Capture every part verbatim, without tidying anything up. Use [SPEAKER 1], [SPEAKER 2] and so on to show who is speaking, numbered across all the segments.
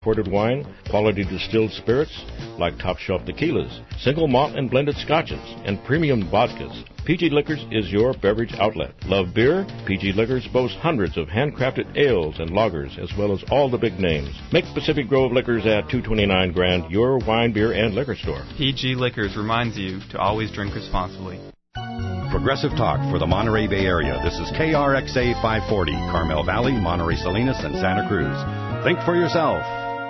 [SPEAKER 1] Ported wine, quality distilled spirits like top shelf tequilas, single malt and blended scotches, and premium vodkas. P G Liquors is your beverage outlet. Love beer? P G Liquors boasts hundreds of handcrafted ales and lagers, as well as all the big names. Make Pacific Grove Liquors at two twenty-nine Grand your wine, beer, and liquor store.
[SPEAKER 2] P G Liquors reminds you to always drink responsibly.
[SPEAKER 3] Progressive Talk for the Monterey Bay Area. This is K R X A five forty, Carmel Valley, Monterey Salinas, and Santa Cruz. Think for yourself.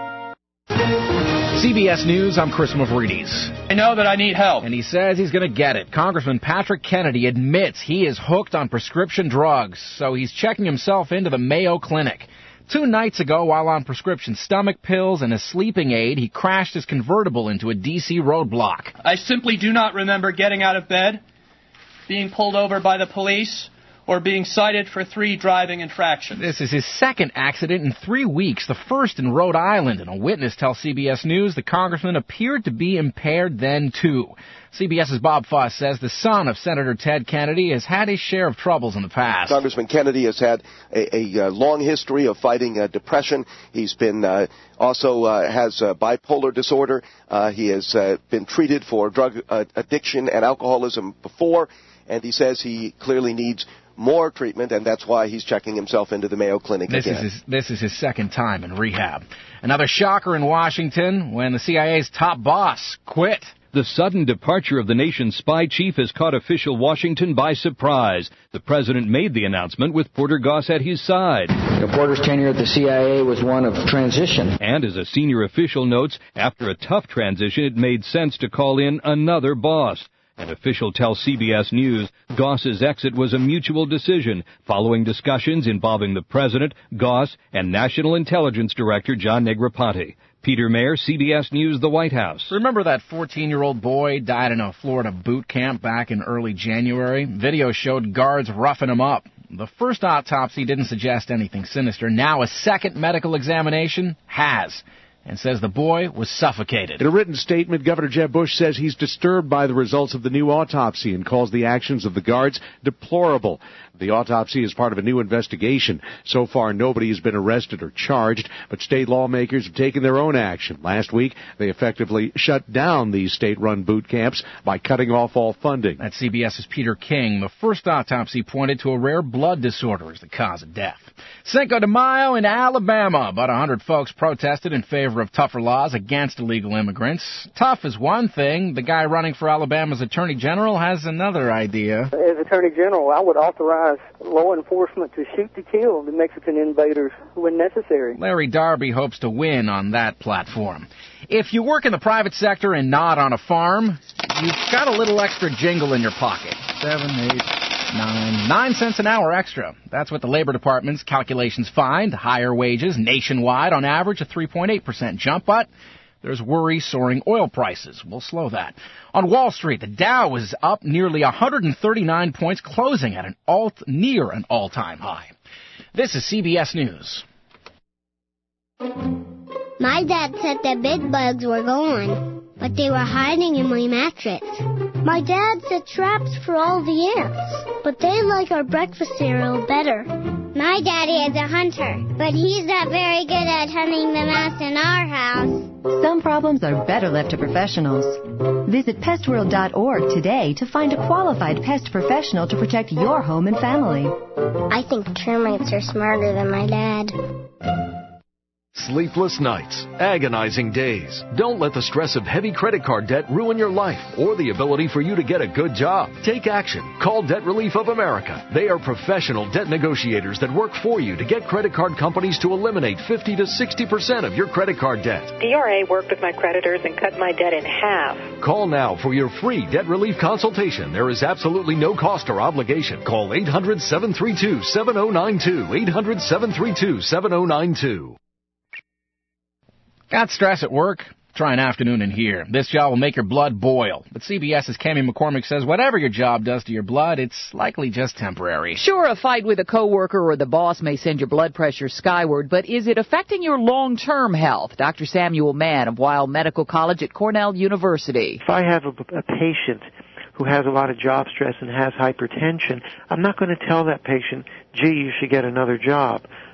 [SPEAKER 4] C B S News, I'm Chris Mavridis.
[SPEAKER 5] I know that I need help.
[SPEAKER 4] And he says he's going to get it. Congressman Patrick Kennedy admits he is hooked on prescription drugs, so he's checking himself into the Mayo Clinic. Two nights ago, while on prescription stomach pills and a sleeping aid, he crashed his convertible into a D C roadblock.
[SPEAKER 5] I simply do not remember getting out of bed, being pulled over by the police, or being cited for three driving infractions.
[SPEAKER 4] This is his second accident in three weeks, the first in Rhode Island. And a witness tells C B S News the congressman appeared to be impaired then, too. CBS's Bob Foss says the son of Senator Ted Kennedy has had his share of troubles in the past.
[SPEAKER 6] Congressman Kennedy has had a, a, a long history of fighting uh, depression. He's been uh, also uh, has uh, bipolar disorder. Uh, he has uh, been treated for drug uh, addiction and alcoholism before, and he says he clearly needs more treatment, and that's why he's checking himself into the Mayo Clinic
[SPEAKER 4] this
[SPEAKER 6] again.
[SPEAKER 4] Is his, this is his second time in rehab. Another shocker in Washington when the C I A's top boss quit.
[SPEAKER 7] The sudden departure of the nation's spy chief has caught official Washington by surprise. The president made the announcement with Porter Goss at his side.
[SPEAKER 8] You know, Porter's tenure at the C I A was one of transition.
[SPEAKER 7] And as a senior official notes, after a tough transition, it made sense to call in another boss. An official tells C B S News Goss's exit was a mutual decision following discussions involving the president, Goss, and National Intelligence Director John Negroponte. Peter Mayer, C B S News, the White House.
[SPEAKER 4] Remember that fourteen-year-old boy died in a Florida boot camp back in early January? Video showed guards roughing him up. The first autopsy didn't suggest anything sinister. Now a second medical examination has, and says the boy was suffocated.
[SPEAKER 9] In a written statement, Governor Jeb Bush says he's disturbed by the results of the new autopsy and calls the actions of the guards deplorable. The autopsy is part of a new investigation. So far, nobody has been arrested or charged, but state lawmakers have taken their own action. Last week, they effectively shut down these state-run boot camps by cutting off all funding.
[SPEAKER 4] That's CBS's Peter King. The first autopsy pointed to a rare blood disorder as the cause of death. Cinco de Mayo in Alabama. About one hundred folks protested in favor of tougher laws against illegal immigrants. Tough is one thing. The guy running for Alabama's Attorney General has another idea.
[SPEAKER 10] As Attorney General, I would authorize law enforcement to shoot to kill the Mexican invaders when necessary.
[SPEAKER 4] Larry Darby hopes to win on that platform. If you work in the private sector and not on a farm, you've got a little extra jingle in your pocket. Seven, eight, nine, nine cents an hour extra. That's what the Labor Department's calculations find. Higher wages nationwide, on average, a three point eight percent jump, but there's worry soaring oil prices will slow that. On Wall Street, the Dow was up nearly one hundred thirty-nine points, closing at an alt near an all-time high. This is C B S News.
[SPEAKER 11] My dad said the bed bugs were gone, but they were hiding in my mattress. My dad set traps for all the ants, but they like our breakfast cereal better. My daddy is a hunter, but he's not very good at hunting the mouse in our house.
[SPEAKER 12] Some problems are better left to professionals. Visit pest world dot org today to find a qualified pest professional to protect your home and family.
[SPEAKER 11] I think termites are smarter than my dad.
[SPEAKER 13] Sleepless nights, agonizing days. Don't let the stress of heavy credit card debt ruin your life or the ability for you to get a good job. Take action. Call Debt Relief of America. They are professional debt negotiators that work for you to get credit card companies to eliminate fifty to sixty percent of your credit card debt.
[SPEAKER 14] D R A worked with my creditors and cut my debt in half.
[SPEAKER 13] Call now for your free debt relief consultation. There is absolutely no cost or obligation. Call eight hundred, seven three two, seven oh nine two. eight hundred, seven three two, seven oh nine two.
[SPEAKER 4] Got stress at work? Try an afternoon in here. This job will make your blood boil. But CBS's Cami McCormick says whatever your job does to your blood, it's likely just temporary.
[SPEAKER 15] Sure, a fight with a coworker or the boss may send your blood pressure skyward, but is it affecting your long-term health? Doctor Samuel Mann of Weill Medical College at Cornell University.
[SPEAKER 16] If I have a, a patient who has a lot of job stress and has hypertension, I'm not going to tell that patient, gee, you should get another job.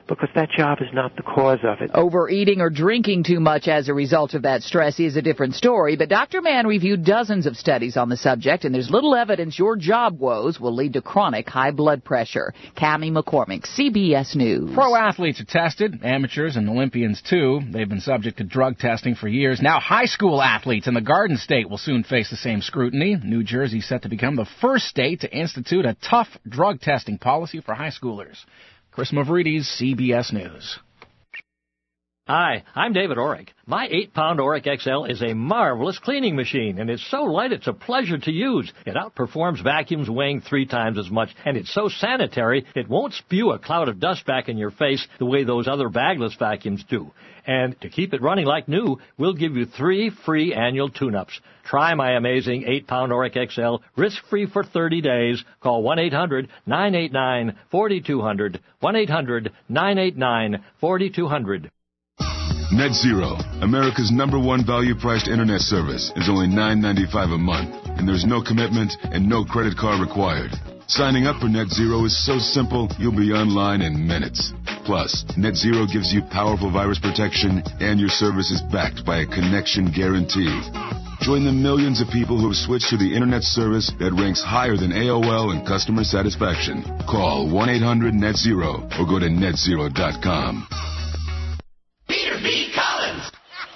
[SPEAKER 16] because that job is not the cause of it.
[SPEAKER 15] Overeating or drinking too much as a result of that stress is a different story, but Doctor Mann reviewed dozens of studies on the subject, and there's little evidence your job woes will lead to chronic high blood pressure. Cammie McCormick, C B S News.
[SPEAKER 4] Pro athletes are tested, amateurs and Olympians too. They've been subject to drug testing for years. Now high school athletes in the Garden State will soon face the same scrutiny. New Jersey set to become the first state to institute a tough drug testing policy for high schoolers. Chris Mavridis, C B S News.
[SPEAKER 17] Hi, I'm David Orick. My eight pound Orick X L is a marvelous cleaning machine, and it's so light it's a pleasure to use. It outperforms vacuums weighing three times as much, and it's so sanitary it won't spew a cloud of dust back in your face the way those other bagless vacuums do. And to keep it running like new, we'll give you three free annual tune-ups. Try my amazing eight pound Orick X L risk-free for thirty days. Call one eight hundred nine eight nine four two zero zero, one eight hundred nine eight nine four two zero zero.
[SPEAKER 18] Net Zero, America's number one value-priced internet service, is only nine ninety-five a month, and there's no commitment and no credit card required. Signing up for Net Zero is so simple, you'll be online in minutes. Plus, Net Zero gives you powerful virus protection, and your service is backed by a connection guarantee. Join the millions of people who have switched to the internet service that ranks higher than A O L in customer satisfaction. Call one eight hundred net zero or go to net zero dot com.
[SPEAKER 19] Peter B. Collins.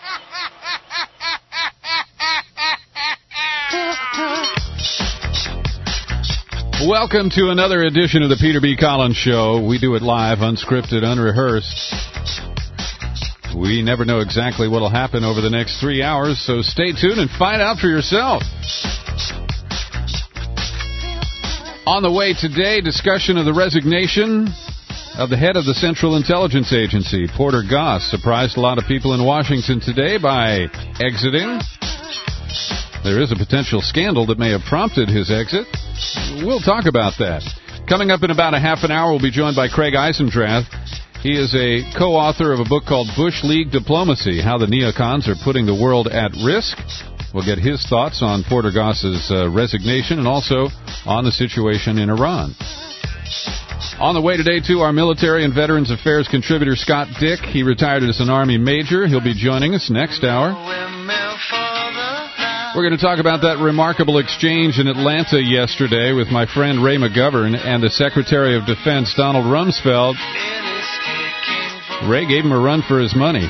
[SPEAKER 20] Welcome to another edition of the Peter B. Collins Show. We do it live, unscripted, unrehearsed. We never know exactly what will happen over the next three hours, so stay tuned and find out for yourself. On the way today, discussion of the resignation of the head of the Central Intelligence Agency. Porter Goss surprised a lot of people in Washington today by exiting. There is a potential scandal that may have prompted his exit. We'll talk about that. Coming up in about a half an hour, we'll be joined by Craig Eisendrath. He is a co-author of a book called Bush League Diplomacy, How the Neocons Are Putting the World at Risk. We'll get his thoughts on Porter Goss's uh, resignation and also on the situation in Iran. On the way today, too, our military and veterans affairs contributor, Scott Dick. He retired as an Army major. He'll be joining us next hour. We're going to talk about that remarkable exchange in Atlanta yesterday with my friend Ray McGovern and the Secretary of Defense, Donald Rumsfeld. Ray gave him a run for his money.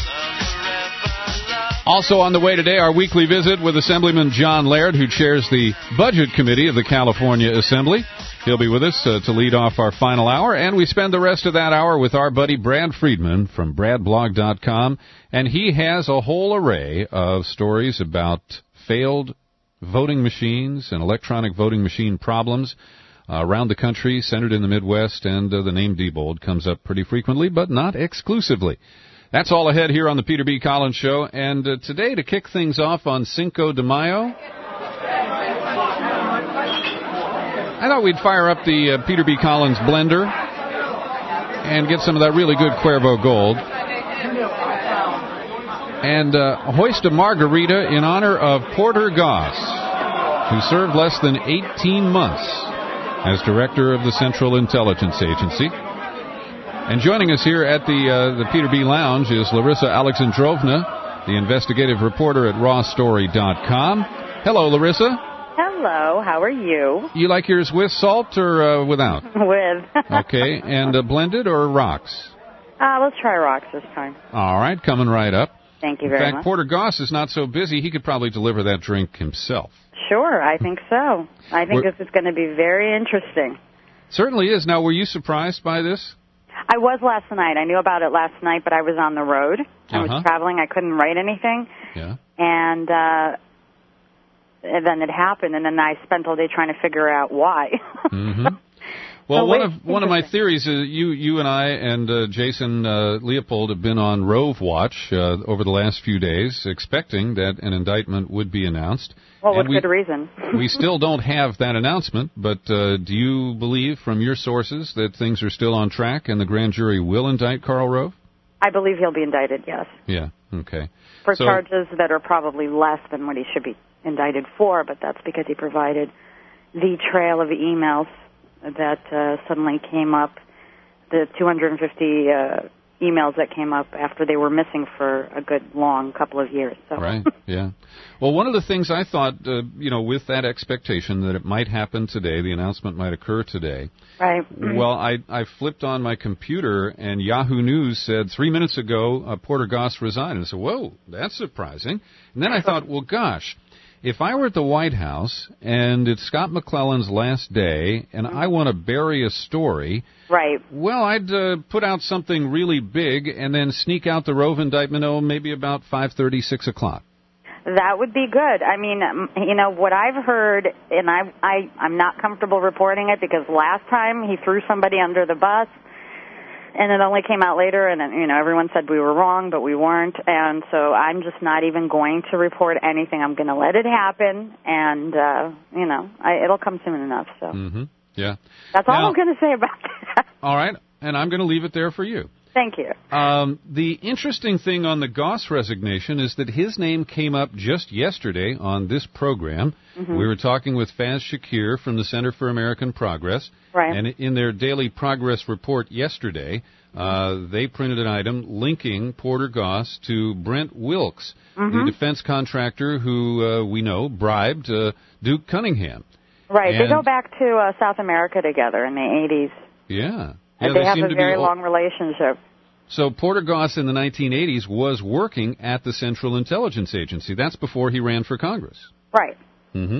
[SPEAKER 20] Also on the way today, our weekly visit with Assemblyman John Laird, who chairs the Budget Committee of the California Assembly. He'll be with us uh, to lead off our final hour, and we spend the rest of that hour with our buddy Brad Friedman from brad blog dot com, and he has a whole array of stories about failed voting machines and electronic voting machine problems uh, around the country, centered in the Midwest, and uh, the name Diebold comes up pretty frequently, but not exclusively. That's all ahead here on the Peter B. Collins Show, and uh, today, to kick things off on Cinco de Mayo, I thought we'd fire up the uh, Peter B. Collins blender and get some of that really good Cuervo Gold and uh, hoist a margarita in honor of Porter Goss, who served less than eighteen months as director of the Central Intelligence Agency. And joining us here at the uh, the Peter B. Lounge is Larissa Alexandrovna, the investigative reporter at raw story dot com. Hello, Larissa.
[SPEAKER 21] Hello, how are you?
[SPEAKER 20] You like yours with salt or uh, without?
[SPEAKER 21] With.
[SPEAKER 20] Okay, and uh, blended or rocks?
[SPEAKER 21] Uh, let's try rocks this time.
[SPEAKER 20] All right, coming right up.
[SPEAKER 21] Thank you
[SPEAKER 20] In
[SPEAKER 21] very
[SPEAKER 20] fact,
[SPEAKER 21] much.
[SPEAKER 20] Porter Goss is not so busy, he could probably deliver that drink himself.
[SPEAKER 21] Sure, I think so. I think
[SPEAKER 20] We're,
[SPEAKER 21] this is going to be very interesting.
[SPEAKER 20] Certainly is. Now, were you surprised by this?
[SPEAKER 21] I was last night. I knew about it last night, but I was on the road. I
[SPEAKER 20] Uh-huh.
[SPEAKER 21] was traveling. I couldn't write anything.
[SPEAKER 20] Yeah.
[SPEAKER 21] And, uh, and then it happened, and then I spent all day trying to figure out why.
[SPEAKER 20] Mm-hmm. Well,
[SPEAKER 21] So
[SPEAKER 20] one
[SPEAKER 21] wait,
[SPEAKER 20] of one of my theories is you you and I and uh, Jason uh, Leopold have been on Rove Watch uh, over the last few days, expecting that an indictment would be announced.
[SPEAKER 21] Well,
[SPEAKER 20] And
[SPEAKER 21] with
[SPEAKER 20] we,
[SPEAKER 21] good reason.
[SPEAKER 20] we still don't have that announcement, but uh, do you believe from your sources that things are still on track and the grand jury will indict Karl Rove?
[SPEAKER 21] I believe he'll be indicted, yes,
[SPEAKER 20] Yeah, okay.
[SPEAKER 21] for
[SPEAKER 20] So-
[SPEAKER 21] charges that are probably less than what he should be indicted for, but that's because he provided the trail of emails that uh, suddenly came up the two hundred fifty uh, emails that came up after they were missing for a good long couple of years. So.
[SPEAKER 20] Right, yeah. Well, one of the things I thought, uh, you know, with that expectation that it might happen today, the announcement might occur today.
[SPEAKER 21] Right.
[SPEAKER 20] Well, I, I flipped on my computer, and Yahoo News said three minutes ago, uh, Porter Goss resigned. And I said, whoa, that's surprising. And then I thought, well, gosh, if I were at the White House, and it's Scott McClellan's last day, and I want to bury a story...
[SPEAKER 21] Right.
[SPEAKER 20] Well, I'd uh, put out something really big and then sneak out the Rove indictment, oh, maybe about five thirty, six o'clock.
[SPEAKER 21] That would be good. I mean, you know, what I've heard, and I, I, I'm not comfortable reporting it because last time he threw somebody under the bus, and it only came out later, and, you know, everyone said we were wrong, but we weren't, and so I'm just not even going to report anything. I'm going to let it happen, and, uh, you know, I, it'll come soon enough, so.
[SPEAKER 20] Mm-hmm. Yeah.
[SPEAKER 21] That's
[SPEAKER 20] now,
[SPEAKER 21] all I'm going to say about that.
[SPEAKER 20] All right, and I'm going to leave it there for you.
[SPEAKER 21] Thank you.
[SPEAKER 20] Um, the interesting thing on the Goss resignation is that his name came up just yesterday on this program. Mm-hmm. We were talking with Faz Shakir from the Center for American Progress.
[SPEAKER 21] Right.
[SPEAKER 20] And in their daily progress report yesterday, uh, they printed an item linking Porter Goss to Brent Wilkes, mm-hmm. the defense contractor who uh, we know bribed uh, Duke Cunningham.
[SPEAKER 21] Right.
[SPEAKER 20] And
[SPEAKER 21] they go back to uh, South America together in the eighties.
[SPEAKER 20] Yeah. yeah
[SPEAKER 21] they, they have
[SPEAKER 20] seem
[SPEAKER 21] a
[SPEAKER 20] to
[SPEAKER 21] very
[SPEAKER 20] be
[SPEAKER 21] long relationship.
[SPEAKER 20] So Porter Goss in the nineteen eighties was working at the Central Intelligence Agency. That's before he ran for Congress.
[SPEAKER 21] Right.
[SPEAKER 20] Mm-hmm.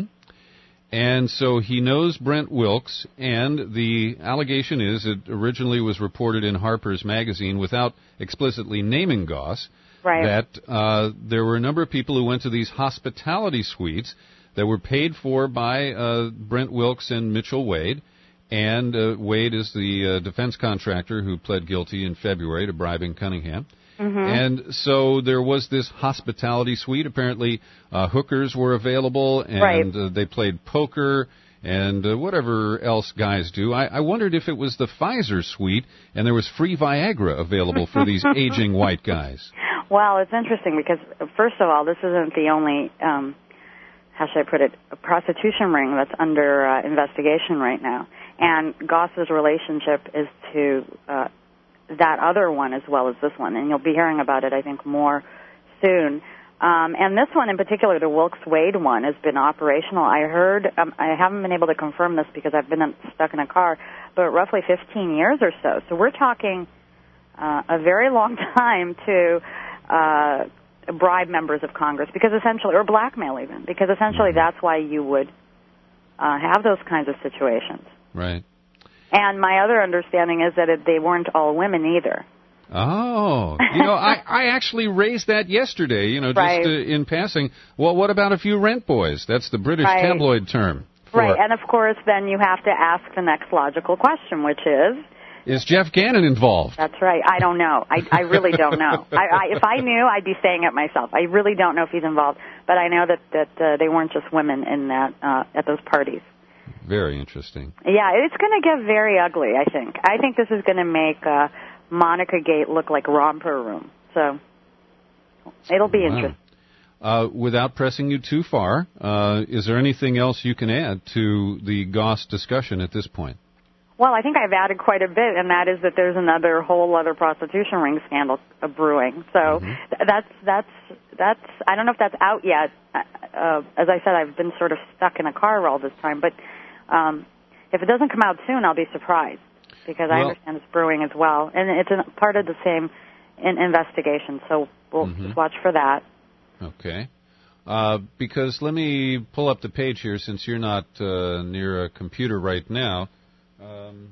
[SPEAKER 20] And so he knows Brent Wilkes, and the allegation is it originally was reported in Harper's Magazine without explicitly naming Goss,
[SPEAKER 21] right.
[SPEAKER 20] that uh, there were a number of people who went to these hospitality suites that were paid for by uh, Brent Wilkes and Mitchell Wade. And uh, Wade is the uh, defense contractor who pled guilty in February to bribing Cunningham.
[SPEAKER 21] Mm-hmm.
[SPEAKER 20] And so there was this hospitality suite. Apparently uh, hookers were available, and
[SPEAKER 21] right.
[SPEAKER 20] uh, they played poker and uh, whatever else guys do. I, I wondered if it was the Pfizer suite and there was free Viagra available for these aging white guys.
[SPEAKER 21] Well, it's interesting because, first of all, this isn't the only... Um, how should I put it, a prostitution ring that's under uh, investigation right now. And Goss's relationship is to uh, that other one as well as this one. And you'll be hearing about it, I think, more soon. Um, and this one in particular, the Wilkes-Wade one, has been operational. I heard, um, I haven't been able to confirm this because I've been in, stuck in a car, but roughly fifteen years or so. So we're talking uh, a very long time to... Uh, bribe members of Congress, because essentially, or blackmail even, because essentially that's why you would uh, have those kinds of situations.
[SPEAKER 20] Right.
[SPEAKER 21] And my other understanding is that it, they weren't all women either.
[SPEAKER 20] Oh, you know, I, I actually raised that yesterday, you know, just
[SPEAKER 21] right.
[SPEAKER 20] uh, in passing. Well, what about a few rent boys? That's the British
[SPEAKER 21] right.
[SPEAKER 20] tabloid term. For...
[SPEAKER 21] Right, and of course, then you have to ask the next logical question, which is...
[SPEAKER 20] Is Jeff Gannon involved?
[SPEAKER 21] That's right. I don't know. I, I really don't know. I, I, if I knew, I'd be saying it myself. I really don't know if he's involved, but I know that that uh, they weren't just women in that uh, at those parties.
[SPEAKER 20] Very interesting.
[SPEAKER 21] Yeah, it's going to get very ugly. I think. I think this is going to make uh, Monica Gate look like Romper Room. So it'll be
[SPEAKER 20] wow.
[SPEAKER 21] interesting.
[SPEAKER 20] Uh, without pressing you too far, uh, is there anything else you can add to the Goss discussion at this point?
[SPEAKER 21] Well, I think I've added quite a bit, and that is that there's another whole other prostitution ring scandal uh, brewing. So mm-hmm. th- that's that's that's I don't know if that's out yet. Uh, as I said, I've been sort of stuck in a car all this time, but um, if it doesn't come out soon, I'll be surprised because well, I understand it's brewing as well, and it's a part of the same in- investigation. So we'll
[SPEAKER 20] mm-hmm.
[SPEAKER 21] just watch for that.
[SPEAKER 20] Okay. Uh, because let me pull up the page here since you're not uh, near a computer right now. Um,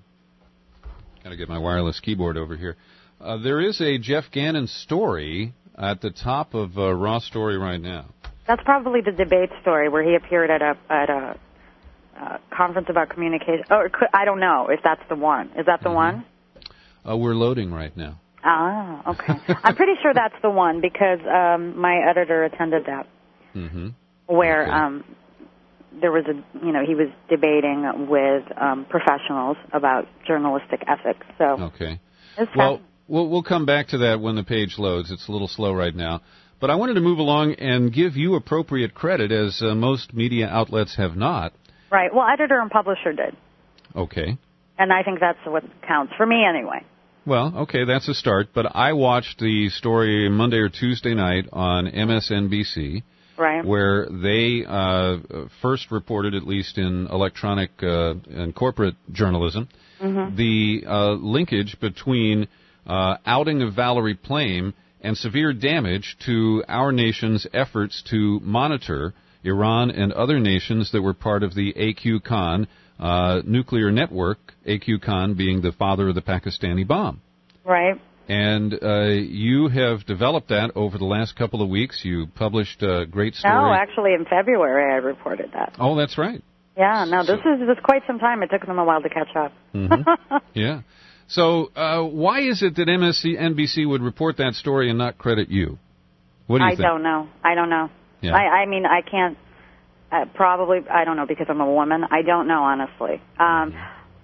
[SPEAKER 20] got to get my wireless keyboard over here. Uh, there is a Jeff Gannon story at the top of uh, Raw Story right now.
[SPEAKER 21] That's probably the debate story where he appeared at a at a uh, conference about communication. Or I don't know if that's the one. Is that the
[SPEAKER 20] mm-hmm.
[SPEAKER 21] one?
[SPEAKER 20] Uh, we're loading right now.
[SPEAKER 21] Ah, okay. I'm pretty sure that's the one because um, my editor attended that.
[SPEAKER 20] Mm-hmm.
[SPEAKER 21] Where.
[SPEAKER 20] Okay.
[SPEAKER 21] Um, There was a, you know, he was debating with um, professionals about journalistic ethics. So,
[SPEAKER 20] okay. Well, well, we'll come back to that when the page loads. It's a little slow right now. But I wanted to move along and give you appropriate credit, as uh, most media outlets have not.
[SPEAKER 21] Right. Well, editor and publisher did.
[SPEAKER 20] Okay.
[SPEAKER 21] And I think that's what counts, for me anyway.
[SPEAKER 20] Well, okay, that's a start. But I watched the story Monday or Tuesday night on M S N B C,
[SPEAKER 21] right,
[SPEAKER 20] where they uh, first reported, at least in electronic uh, and corporate journalism, mm-hmm. the uh, linkage between uh, outing of Valerie Plame and severe damage to our nation's efforts to monitor Iran and other nations that were part of the A Q Khan uh, nuclear network, A Q Khan being the father of the Pakistani bomb.
[SPEAKER 21] Right.
[SPEAKER 20] And uh, you have developed that over the last couple of weeks. You published a great story.
[SPEAKER 21] No, actually in February I reported that.
[SPEAKER 20] Oh, that's right.
[SPEAKER 21] Yeah, no, this
[SPEAKER 20] so,
[SPEAKER 21] is this is quite some time. It took them a while to catch up.
[SPEAKER 20] Mm-hmm. Yeah. So uh, why is it that M S N B C would report that story and not credit you? What do you
[SPEAKER 21] I
[SPEAKER 20] think?
[SPEAKER 21] don't know. I don't know.
[SPEAKER 20] Yeah.
[SPEAKER 21] I, I mean, I can't, uh, probably, I don't know, because I'm a woman. I don't know, honestly. Um,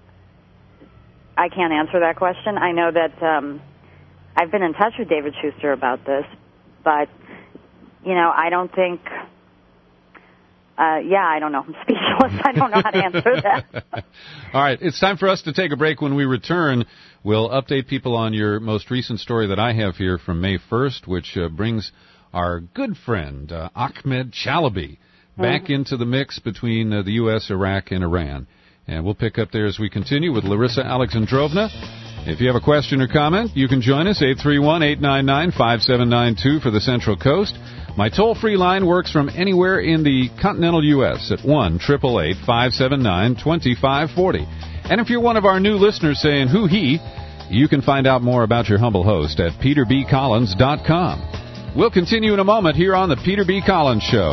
[SPEAKER 21] I can't answer that question. I know that um, I've been in touch with David Schuster about this, but, you know, I don't think... Uh, yeah, I don't know. I'm speechless. I don't know how to answer that.
[SPEAKER 20] All right. It's time for us to take a break. When we return, we'll update people on your most recent story that I have here from May first, which uh, brings our good friend uh, Ahmed Chalabi back mm-hmm. into the mix between uh, the U S, Iraq, and Iran. And we'll pick up there as we continue with Larissa Alexandrovna. If you have a question or comment, you can join us, eight three one, eight nine nine, five seven nine two for the Central Coast. My toll-free line works from anywhere in the continental U S at one eight eight eight, five seven nine, two five four zero. And if you're one of our new listeners saying, who he, you can find out more about your humble host at peter b collins dot com. We'll continue in a moment here on the Peter B. Collins Show.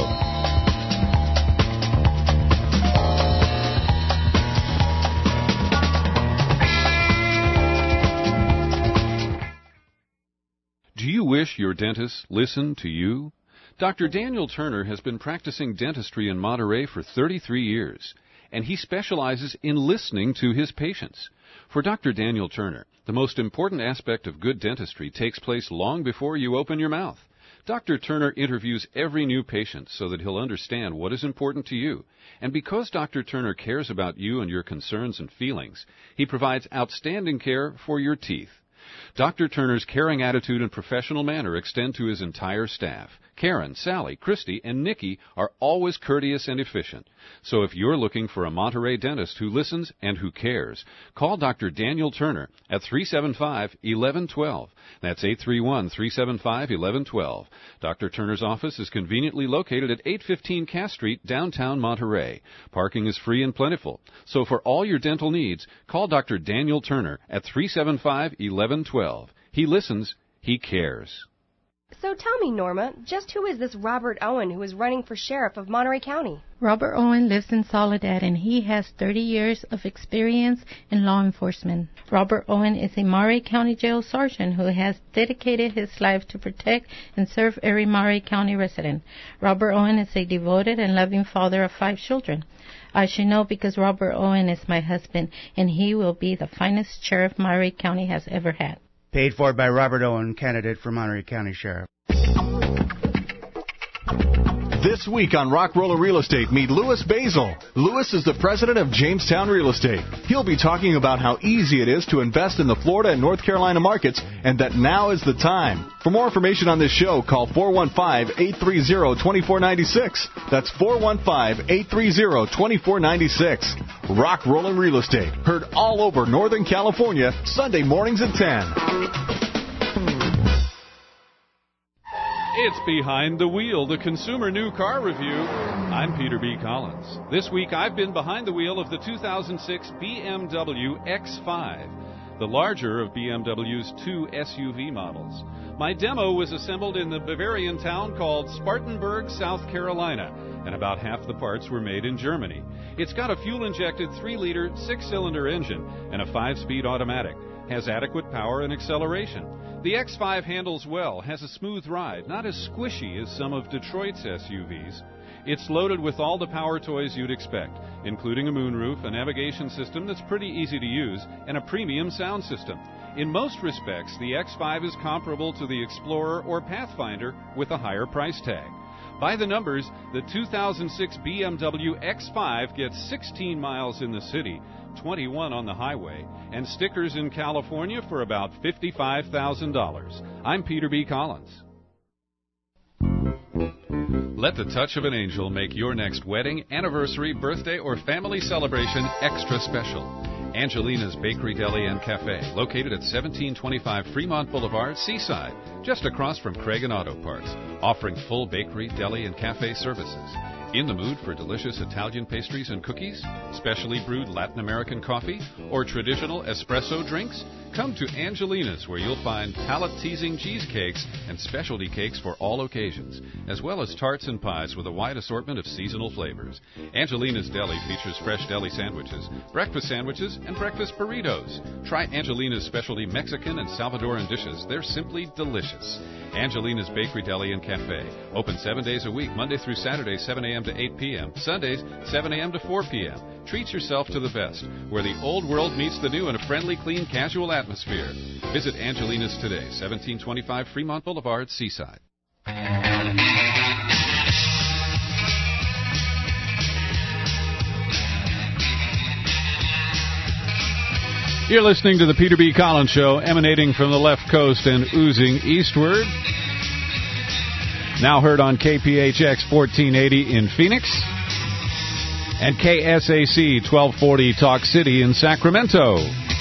[SPEAKER 20] Do you wish your dentist listened to you? Doctor Daniel Turner has been practicing dentistry in Monterey for thirty-three years, and he specializes in listening to his patients. For Doctor Daniel Turner, the most important aspect of good dentistry takes place long before you open your mouth. Doctor Turner interviews every new patient so that he'll understand what is important to you. And because Doctor Turner cares about you and your concerns and feelings, he provides outstanding care for your teeth. Doctor Turner's caring attitude and professional manner extend to his entire staff. Karen, Sally, Christy, and Nikki are always courteous and efficient. So if you're looking for a Monterey dentist who listens and who cares, call Doctor Daniel Turner at three seven five, one one one two. That's eight three one, three seven five, one one one two. Doctor Turner's office is conveniently located at eight fifteen Cass Street, downtown Monterey. Parking is free and plentiful. So for all your dental needs, call Doctor Daniel Turner at three seven five, one one one two. He listens. He cares.
[SPEAKER 1] So tell me, Norma, just who is this Robert Owen who is running for sheriff of Monterey County?
[SPEAKER 22] Robert Owen lives in Soledad, and he has thirty years of experience in law enforcement. Robert Owen is a Monterey County jail sergeant who has dedicated his life to protect and serve every Monterey County resident. Robert Owen is a devoted and loving father of five children. I should know because Robert Owen is my husband, and he will be the finest sheriff Monterey County has ever had.
[SPEAKER 23] Paid for by Robert Owen, candidate for Monterey County Sheriff.
[SPEAKER 24] This week on Rock Roller Real Estate, meet Louis Basil. Louis is the president of Jamestown Real Estate. He'll be talking about how easy it is to invest in the Florida and North Carolina markets, and that now is the time. For more information on this show, call four one five, eight three zero, two four nine six. That's four one five, eight three zero, two four nine six. Rock Roller Real Estate, heard all over Northern California, Sunday mornings at ten.
[SPEAKER 20] It's Behind the Wheel, the Consumer New Car Review. I'm Peter B. Collins. This week I've been behind the wheel of the two thousand six B M W X five, the larger of B M W's two S U V models. My demo was assembled in the Bavarian town called Spartanburg, South Carolina, and about half the parts were made in Germany. It's got a fuel-injected three liter, six-cylinder engine and a five-speed automatic. Has adequate power and acceleration. The X five handles well, has a smooth ride, not as squishy as some of Detroit's S U Vs. It's loaded with all the power toys you'd expect, including a moonroof, a navigation system that's pretty easy to use, and a premium sound system. In most respects, the X five is comparable to the Explorer or Pathfinder with a higher price tag. By the numbers, the two thousand six B M W X five gets sixteen miles in the city, twenty-one on the highway, and stickers in California for about fifty-five thousand dollars. I'm Peter B. Collins. Let the touch of an angel make your next wedding, anniversary, birthday, or family celebration extra special. Angelina's Bakery, Deli, and Cafe, located at seventeen twenty-five Fremont Boulevard, Seaside, just across from Craig and Auto Parts, offering full bakery, deli, and cafe services. In the mood for delicious Italian pastries and cookies, specially brewed Latin American coffee, or traditional espresso drinks? Come to Angelina's, where you'll find palate-teasing cheesecakes and specialty cakes for all occasions, as well as tarts and pies with a wide assortment of seasonal flavors. Angelina's Deli features fresh deli sandwiches, breakfast sandwiches, and breakfast burritos. Try Angelina's specialty Mexican and Salvadoran dishes. They're simply delicious. Angelina's Bakery, Deli, and Cafe. Open seven days a week, Monday through Saturday, seven a.m. to eight p.m. Sundays, seven a.m. to four p.m. Treat yourself to the best, where the old world meets the new in a friendly, clean, casual atmosphere. Visit Angelina's today, seventeen twenty-five Fremont Boulevard, Seaside. You're listening to the Peter B. Collins Show, emanating from the left coast and oozing eastward. Now heard on K P H X fourteen eighty in Phoenix and K S A C twelve forty Talk City in Sacramento.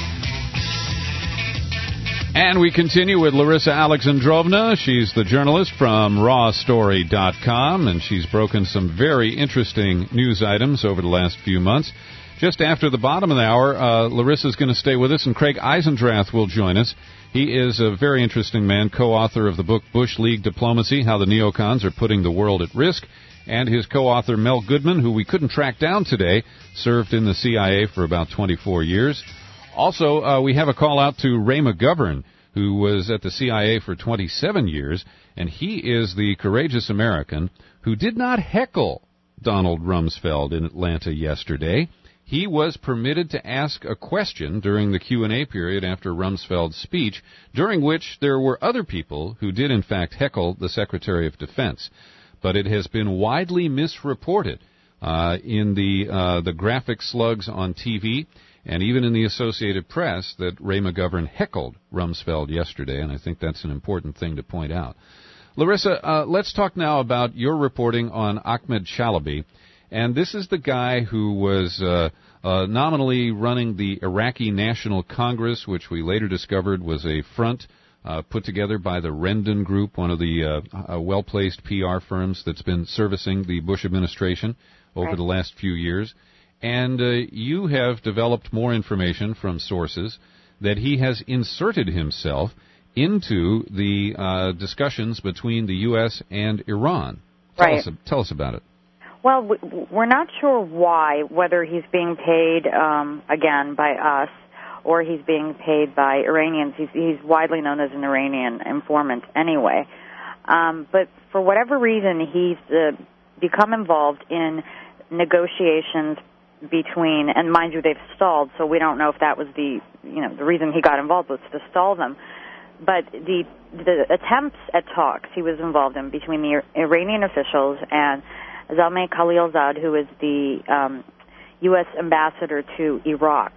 [SPEAKER 20] And we continue with Larissa Alexandrovna. She's the journalist from raw story dot com, and she's broken some very interesting news items over the last few months. Just after the bottom of the hour, uh, Larissa's going to stay with us, and Craig Eisendrath will join us. He is a very interesting man, co-author of the book Bush League Diplomacy, How the Neocons Are Putting the World at Risk, and his co-author Mel Goodman, who we couldn't track down today, served in the C I A for about twenty-four years. Also, uh, we have a call out to Ray McGovern, who was at the C I A for twenty-seven years, and he is the courageous American who did not heckle Donald Rumsfeld in Atlanta yesterday. He was permitted to ask a question during the Q and A period after Rumsfeld's speech, during which there were other people who did in fact heckle the Secretary of Defense. But it has been widely misreported uh, in the uh, the graphic slugs on T V and even in the Associated Press that Ray McGovern heckled Rumsfeld yesterday, and I think that's an important thing to point out. Larissa, uh, let's talk now about your reporting on Ahmed Chalabi. And this is the guy who was uh, uh, nominally running the Iraqi National Congress, which we later discovered was a front uh, put together by the Rendon Group, one of the uh, uh, well-placed P R firms that's been servicing the Bush administration over right. the last few years. And uh, you have developed more information from sources that he has inserted himself into the uh, discussions between the U S and Iran. Tell,
[SPEAKER 21] right. us, tell us about it. Well, we're not sure why, whether he's being paid, um, again, by us, or he's being paid by Iranians. He's, he's widely known as an Iranian informant anyway. Um, but for whatever reason, he's uh, become involved in negotiations between, and mind you, they've stalled, so we don't know if that was the, you know, the reason he got involved was to stall them. But the the attempts at talks he was involved in between the Iranian officials and Zalmay Khalilzad, who is the um, U S ambassador to Iraq.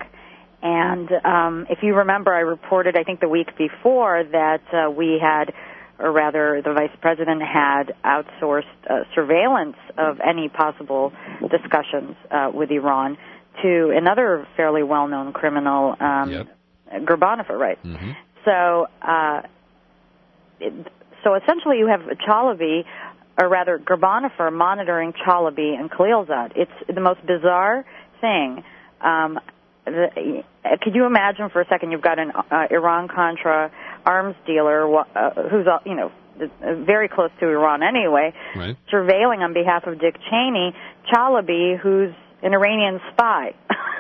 [SPEAKER 21] And um, if you remember, I reported, I think the week before, that uh, we had, or rather the vice president had outsourced uh, surveillance of any possible discussions uh, with Iran to another fairly well-known criminal, um, yep. Ghorbanifar, right? Mm-hmm. So, uh, it, so essentially you have Chalabi, or rather Ghorbanifar, monitoring Chalabi and Khalilzad. It's the most bizarre thing. Um, the, could you imagine for a second you've got an uh, Iran-Contra arms dealer uh, who's, you know, very close to Iran anyway, right. surveilling on behalf of Dick Cheney, Chalabi, who's an Iranian spy.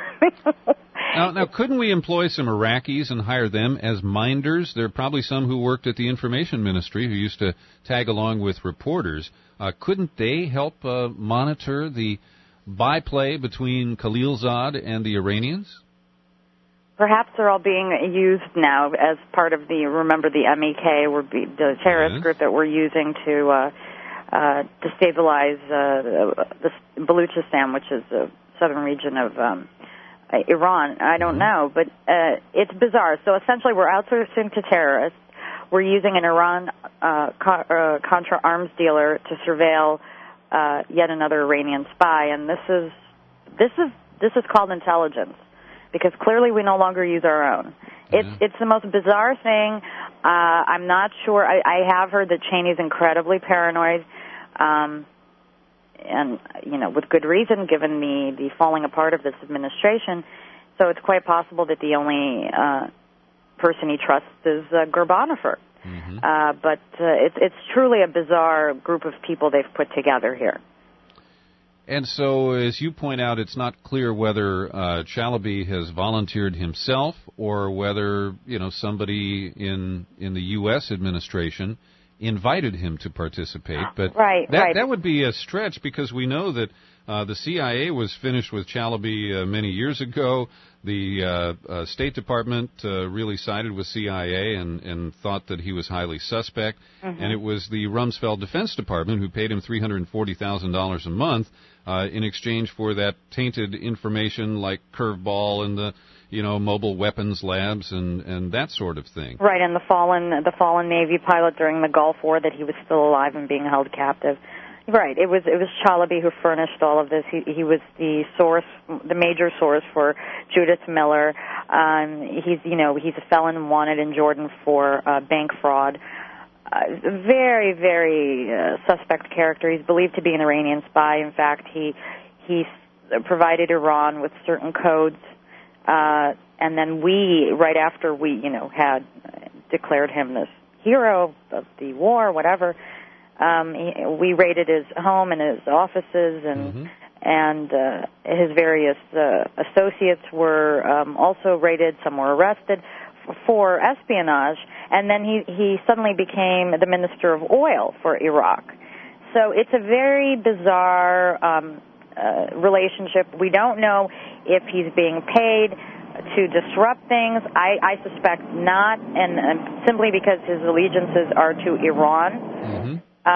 [SPEAKER 20] Now, now, couldn't we employ some Iraqis and hire them as minders? There are probably some who worked at the information ministry who used to tag along with reporters. Uh, couldn't they help uh, monitor the byplay between Khalilzad and the Iranians?
[SPEAKER 21] Perhaps they're all being used now as part of the, remember the M E K, were be, the terrorist yes. group that we're using to uh, uh, destabilize uh, the Baluchistan, which is the southern region of um, uh, Iran. I don't know, but uh, it's bizarre. So essentially, we're outsourcing to terrorists. We're using an Iran uh, co- uh, Contra arms dealer to surveil uh, yet another Iranian spy, and this is this is this is called intelligence, because clearly we no longer use our own. It's it's the most bizarre thing. Uh, I'm not sure. I, I have heard that Cheney's incredibly paranoid, um, and you know, with good reason, given the the falling apart of this administration. So it's quite possible that the only uh, person he trusts is uh, Ghorbanifar. Mm-hmm. Uh, but uh, it's it's truly a bizarre group of people they've put together here.
[SPEAKER 20] And so, as you point out, it's not clear whether uh, Chalabi has volunteered himself or whether, you know, somebody in in the U S administration invited him to participate. But
[SPEAKER 21] right,
[SPEAKER 20] that,
[SPEAKER 21] right.
[SPEAKER 20] that would be a stretch, because we know that uh, the C I A was finished with Chalabi uh, many years ago. The uh, uh, State Department uh, really sided with C I A and, and thought that he was highly suspect. Mm-hmm. And it was the Rumsfeld Defense Department who paid him three hundred forty thousand dollars a month uh, in exchange for that tainted information like Curveball and the, you know, mobile weapons labs and, and that sort of thing.
[SPEAKER 21] Right, and the fallen the fallen Navy pilot during the Gulf War, that he was still alive and being held captive. Right. It was it was Chalabi who furnished all of this. He he was the source, the major source for Judith Miller. Um, he's you know he's a felon wanted in Jordan for uh, bank fraud. Uh, very very uh, suspect character. He's believed to be an Iranian spy. In fact, he he provided Iran with certain codes, uh, and then we, right after we you know had declared him this hero of the war, whatever. Um, he, we raided his home and his offices, and mm-hmm. and uh, his various uh, associates were um, also raided. Some were arrested f- for espionage, and then he, he suddenly became the Minister of Oil for Iraq. So it's a very bizarre um, uh, relationship. We don't know if he's being paid to disrupt things. I, I suspect not, and, and simply because his allegiances are to Iran. Mm-hmm.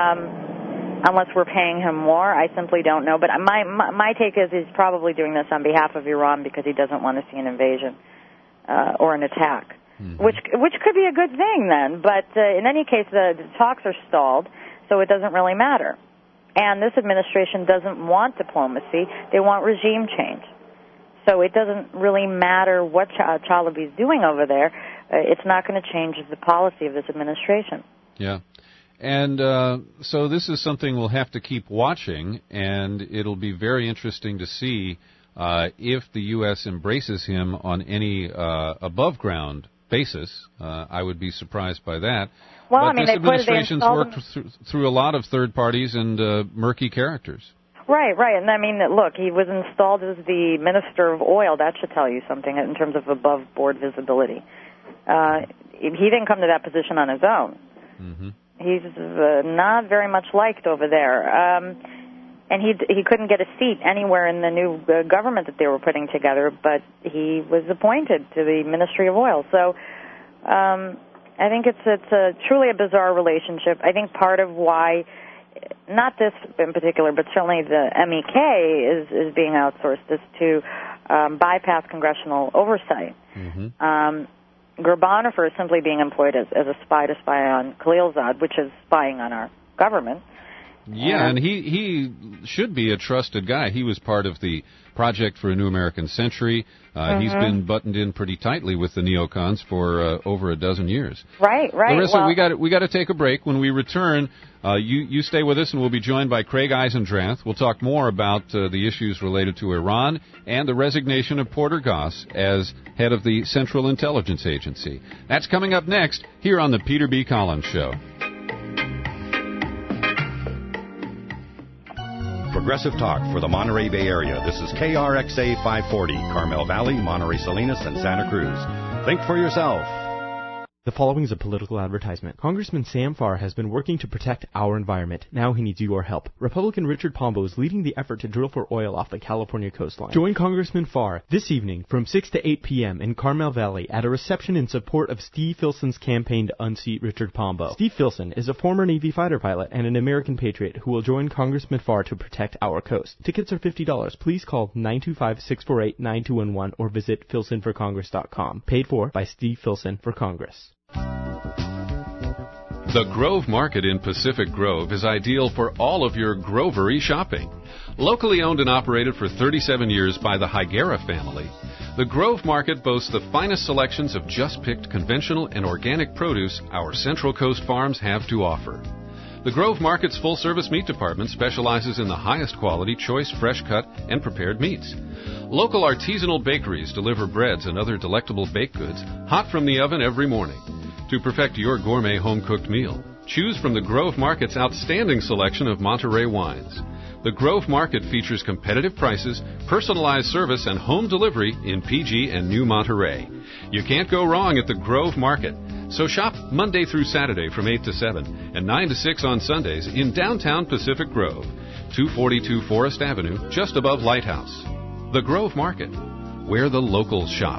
[SPEAKER 21] Um, unless we're paying him more, I simply don't know. But my, my my take is he's probably doing this on behalf of Iran because he doesn't want to see an invasion uh, or an attack, mm-hmm. which which could be a good thing then. But uh, in any case, the, the talks are stalled, so it doesn't really matter. And this administration doesn't want diplomacy; they want regime change. So it doesn't really matter what Ch- Chalabi's doing over there. Uh, it's not going to change the policy of this administration.
[SPEAKER 20] Yeah. And uh, so this is something we'll have to keep watching, and it'll be very interesting to see uh, if the U S embraces him on any uh, above-ground basis. Uh, I would be surprised by that.
[SPEAKER 21] Well,
[SPEAKER 20] but
[SPEAKER 21] I mean,
[SPEAKER 20] this
[SPEAKER 21] they put
[SPEAKER 20] administration's
[SPEAKER 21] they
[SPEAKER 20] worked th- through a lot of third parties and uh, murky characters.
[SPEAKER 21] Right, right. And I mean, look, he was installed as the Minister of Oil. That should tell you something in terms of above-board visibility. Uh, he didn't come to that position on his own. Mm-hmm. He's uh, not very much liked over there, um, and he he couldn't get a seat anywhere in the new uh, government that they were putting together. But he was appointed to the Ministry of Oil. So um, I think it's it's a, truly a bizarre relationship. I think part of why, not this in particular, but certainly the M E K is is being outsourced is to um, bypass congressional oversight. Mm-hmm. Um, Ghorbanifar is simply being employed as, as a spy to spy on Khalilzad, which is spying on our government.
[SPEAKER 20] Yeah, and, and he, he should be a trusted guy. He was part of the Project for a New American Century. Uh, mm-hmm. He's been buttoned in pretty tightly with the neocons for uh, over a dozen years.
[SPEAKER 21] Right, right.
[SPEAKER 20] Larissa,
[SPEAKER 21] well,
[SPEAKER 20] we got we got to take a break. When we return, uh, you you stay with us, and we'll be joined by Craig Eisendrath. We'll talk more about uh, the issues related to Iran and the resignation of Porter Goss as head of the Central Intelligence Agency. That's coming up next here on the Peter B. Collins Show.
[SPEAKER 2] Progressive Talk for the Monterey Bay Area. This is K R X A five forty, Carmel Valley, Monterey Salinas, and Santa Cruz. Think for yourself.
[SPEAKER 3] The following is a political advertisement. Congressman Sam Farr has been working to protect our environment. Now he needs your help. Republican Richard Pombo is leading the effort to drill for oil off the California coastline. Join Congressman Farr this evening from six to eight p.m. in Carmel Valley at a reception in support of Steve Filson's campaign to unseat Richard Pombo. Steve Filson is a former Navy fighter pilot and an American patriot who will join Congressman Farr to protect our coast. Tickets are fifty dollars. Please call nine two five, six four eight, nine two one one or visit filson for congress dot com. Paid for by Steve Filson for Congress.
[SPEAKER 20] The Grove Market in Pacific Grove is ideal for all of your grovery shopping. Locally owned and operated for thirty-seven years by the Higuera family, the Grove Market boasts the finest selections of just-picked conventional and organic produce our Central Coast farms have to offer. The Grove Market's full-service meat department specializes in the highest quality, choice, fresh-cut, and prepared meats. Local artisanal bakeries deliver breads and other delectable baked goods hot from the oven every morning. To perfect your gourmet home-cooked meal, choose from the Grove Market's outstanding selection of Monterey wines. The Grove Market features competitive prices, personalized service, and home delivery in P G and New Monterey. You can't go wrong at the Grove Market. So shop Monday through Saturday from eight to seven and nine to six on Sundays in downtown Pacific Grove, two forty-two Forest Avenue, just above Lighthouse. The Grove Market, where the locals shop.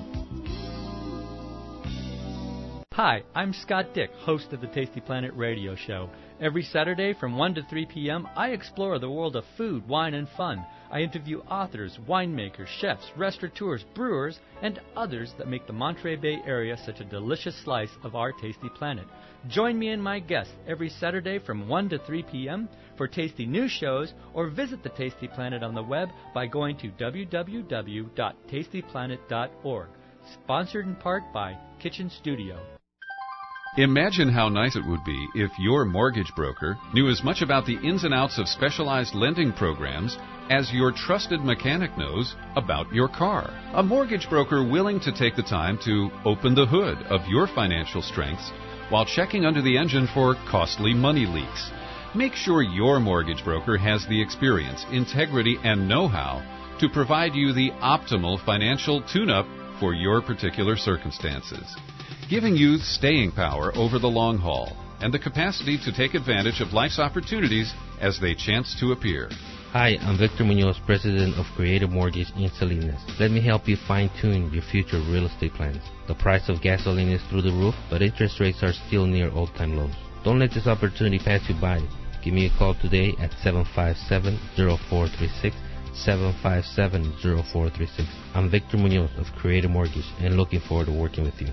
[SPEAKER 5] Hi, I'm Scott Dick, host of the Tasty Planet radio show. Every Saturday from one to three p.m., I explore the world of food, wine, and fun. I interview authors, winemakers, chefs, restaurateurs, brewers, and others that make the Monterey Bay area such a delicious slice of our Tasty Planet. Join me and my guests every Saturday from one to three p.m. for tasty news shows, or visit the Tasty Planet on the web by going to w w w dot tasty planet dot org. Sponsored in part by Kitchen Studio.
[SPEAKER 20] Imagine how nice it would be if your mortgage broker knew as much about the ins and outs of specialized lending programs as your trusted mechanic knows about your car. A mortgage broker willing to take the time to open the hood of your financial strengths while checking under the engine for costly money leaks. Make sure your mortgage broker has the experience, integrity, and know-how to provide you the optimal financial tune-up for your particular circumstances, giving you staying power over the long haul and the capacity to take advantage of life's opportunities as they chance to appear.
[SPEAKER 6] Hi, I'm Victor Munoz, president of Creative Mortgage in Salinas. Let me help you fine-tune your future real estate plans. The price of gasoline is through the roof, but interest rates are still near all-time lows. Don't let this opportunity pass you by. Give me a call today at seven five seven, zero four three six, seven five seven, zero four three six. I'm Victor Munoz of Creative Mortgage and looking forward to working with you.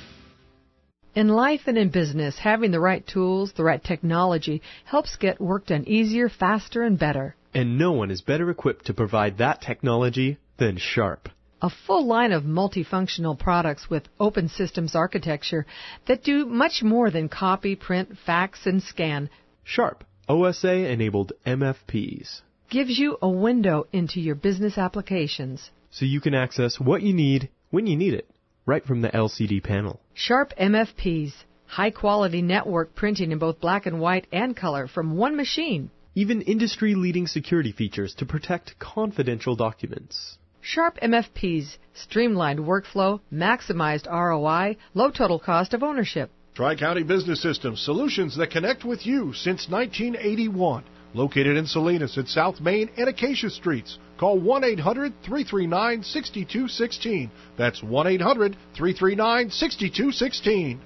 [SPEAKER 8] In life and in business, having the right tools, the right technology, helps get work done easier, faster, and better.
[SPEAKER 3] And no one is better equipped to provide that technology than Sharp.
[SPEAKER 8] A full line of multifunctional products with open systems architecture that do much more than copy, print, fax, and scan.
[SPEAKER 3] Sharp, O S A-enabled M F Ps.
[SPEAKER 8] Gives you a window into your business applications.
[SPEAKER 3] So you can access what you need when you need it, right from the L C D panel.
[SPEAKER 8] Sharp M F Ps. High-quality network printing in both black and white and color from one machine.
[SPEAKER 3] Even industry-leading security features to protect confidential documents.
[SPEAKER 8] Sharp M F Ps. Streamlined workflow, maximized R O I, low total cost of ownership.
[SPEAKER 25] Tri-County Business Systems, solutions that connect with you since nineteen eighty-one. Located in Salinas at South Main and Acacia Streets. Call one eight hundred, three three nine, six two one six. That's one eight hundred, three three nine, six two one six.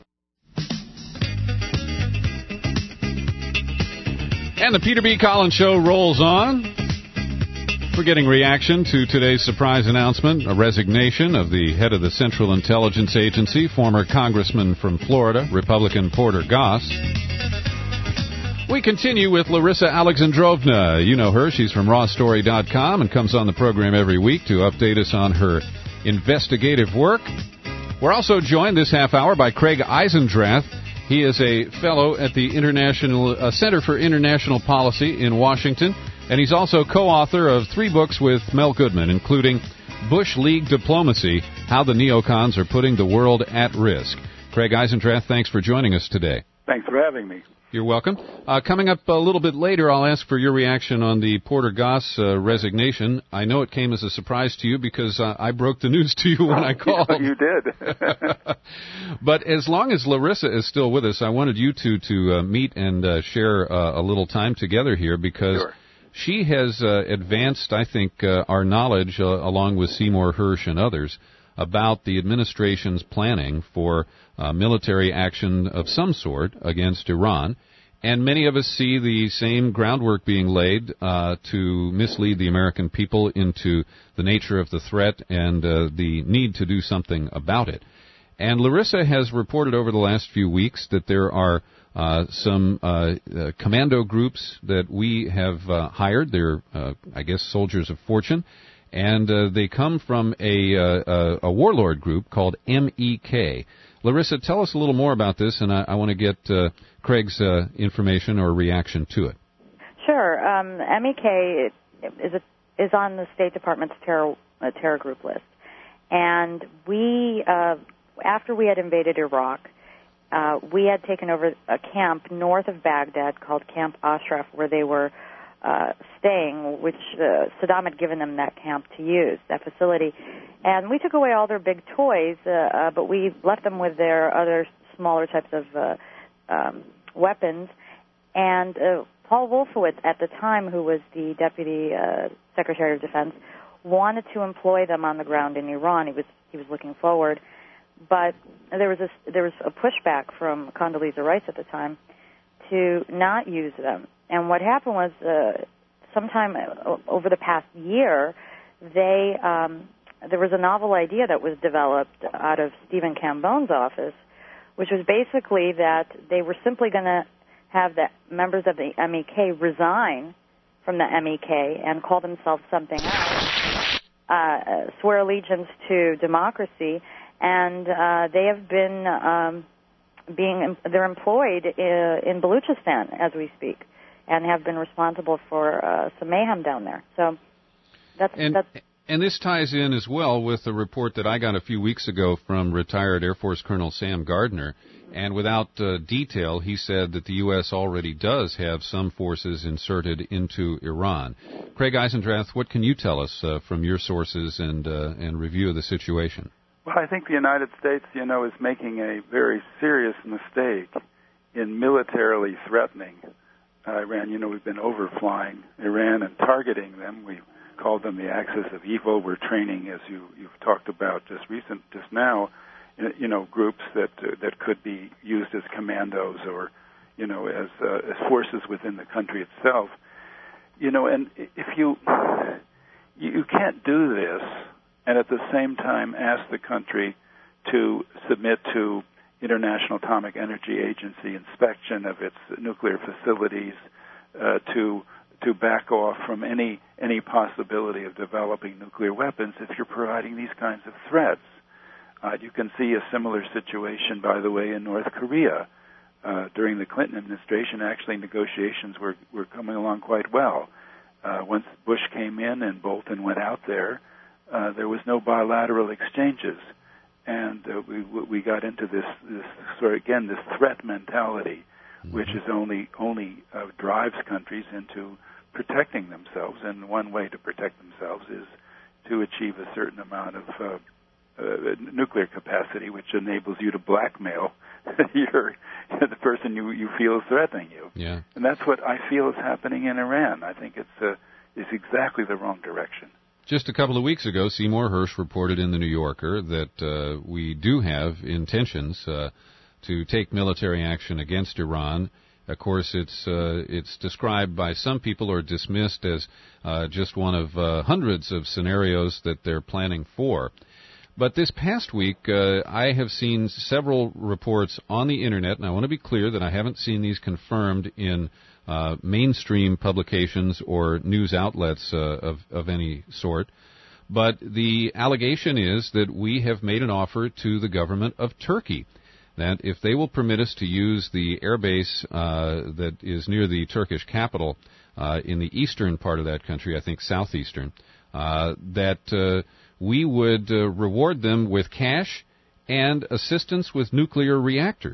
[SPEAKER 20] And the Peter B. Collins Show rolls on. We're getting reaction to today's surprise announcement, a resignation of the head of the Central Intelligence Agency, former Congressman from Florida, Republican Porter Goss. We continue with Larissa Alexandrovna. You know her. She's from raw story dot com and comes on the program every week to update us on her investigative work. We're also joined this half hour by Craig Eisendrath. He is a fellow at the International uh, Center for International Policy in Washington, and he's also co-author of three books with Mel Goodman, including Bush League Diplomacy, How the Neocons Are Putting the World at Risk. Craig Eisendrath, thanks for joining us today.
[SPEAKER 26] Thanks for having me.
[SPEAKER 20] You're welcome. Uh, coming up a little bit later, I'll ask for your reaction on the Porter Goss uh, resignation. I know it came as a surprise to you because uh, I broke the news to you when I called.
[SPEAKER 7] You did.
[SPEAKER 20] But as long as Larissa is still with us, I wanted you two to uh, meet and uh, share uh, a little time together here because
[SPEAKER 7] sure.
[SPEAKER 20] she has uh, advanced, I think, uh, our knowledge, uh, along with Seymour Hersh and others, about the administration's planning for uh, military action of some sort against Iran. And many of us see the same groundwork being laid uh, to mislead the American people into the nature of the threat and uh, the need to do something about it. And Larissa has reported over the last few weeks that there are uh, some uh, uh, commando groups that we have uh, hired. They're, uh, I guess, soldiers of fortune. And uh, they come from a, uh, a warlord group called M E K. Larissa, tell us a little more about this, and I, I want to get uh, Craig's uh, information or reaction to it.
[SPEAKER 21] Sure. Um, M E K is a, is on the State Department's terror uh, terror group list, and we, uh, after we had invaded Iraq, uh, we had taken over a camp north of Baghdad called Camp Ashraf, where they were Uh, staying, which uh, Saddam had given them that camp to use, that facility. And we took away all their big toys, uh, uh, but we left them with their other smaller types of uh, um, weapons. And uh, Paul Wolfowitz, at the time, who was the Deputy uh, Secretary of Defense, wanted to employ them on the ground in Iran. He was he was looking forward. But there was a, there was a pushback from Condoleezza Rice at the time to not use them. And what happened was, uh, sometime over the past year, they um, there was a novel idea that was developed out of Stephen Cambone's office, which was basically that they were simply going to have the members of the M E K resign from the M E K and call themselves something else, uh, swear allegiance to democracy, and uh, they have been um, being they're employed in, in Baluchistan as we speak, and have been responsible for uh, some mayhem down there. So that's
[SPEAKER 20] and,
[SPEAKER 21] that's.
[SPEAKER 20] And this ties in as well with a report that I got a few weeks ago from retired Air Force Colonel Sam Gardner. And without uh, detail, he said that the U S already does have some forces inserted into Iran. Craig Eisendrath, what can you tell us uh, from your sources and uh, and review of the situation?
[SPEAKER 7] Well, I think the United States, you know, is making a very serious mistake in militarily threatening Iran. You know, we've been overflying Iran and targeting them. We called them the axis of evil. We're training, as you, you've talked about just recent, just now, you know, groups that uh, that could be used as commandos or, you know, as uh, as forces within the country itself. You know, and if you you can't do this and at the same time ask the country to submit to International Atomic Energy Agency inspection of its nuclear facilities, uh, to to back off from any any possibility of developing nuclear weapons if you're providing these kinds of threats. Uh, you can see a similar situation, by the way, in North Korea. Uh, during the Clinton administration, actually negotiations were, were coming along quite well. Uh, once Bush came in and Bolton went out there, uh, there was no bilateral exchanges. And uh, we we got into this, this sort of, again, this threat mentality, mm-hmm. which is only, only uh, drives countries into protecting themselves. And one way to protect themselves is to achieve a certain amount of uh, Uh, nuclear capacity, which enables you to blackmail your the person you, you feel is threatening you.
[SPEAKER 20] Yeah.
[SPEAKER 7] And that's what I feel is happening in Iran. I think it's uh, is exactly the wrong direction.
[SPEAKER 20] Just a couple of weeks ago, Seymour Hersh reported in the New Yorker that uh, we do have intentions uh, to take military action against Iran. Of course, it's uh, it's described by some people or dismissed as uh, just one of uh, hundreds of scenarios that they're planning for. But this past week, uh, I have seen several reports on the Internet, and I want to be clear that I haven't seen these confirmed in uh, mainstream publications or news outlets uh, of, of any sort. But the allegation is that we have made an offer to the government of Turkey that if they will permit us to use the airbase uh, that is near the Turkish capital uh, in the eastern part of that country, I think southeastern, uh, that... Uh, we would uh, reward them with cash and assistance with nuclear reactors.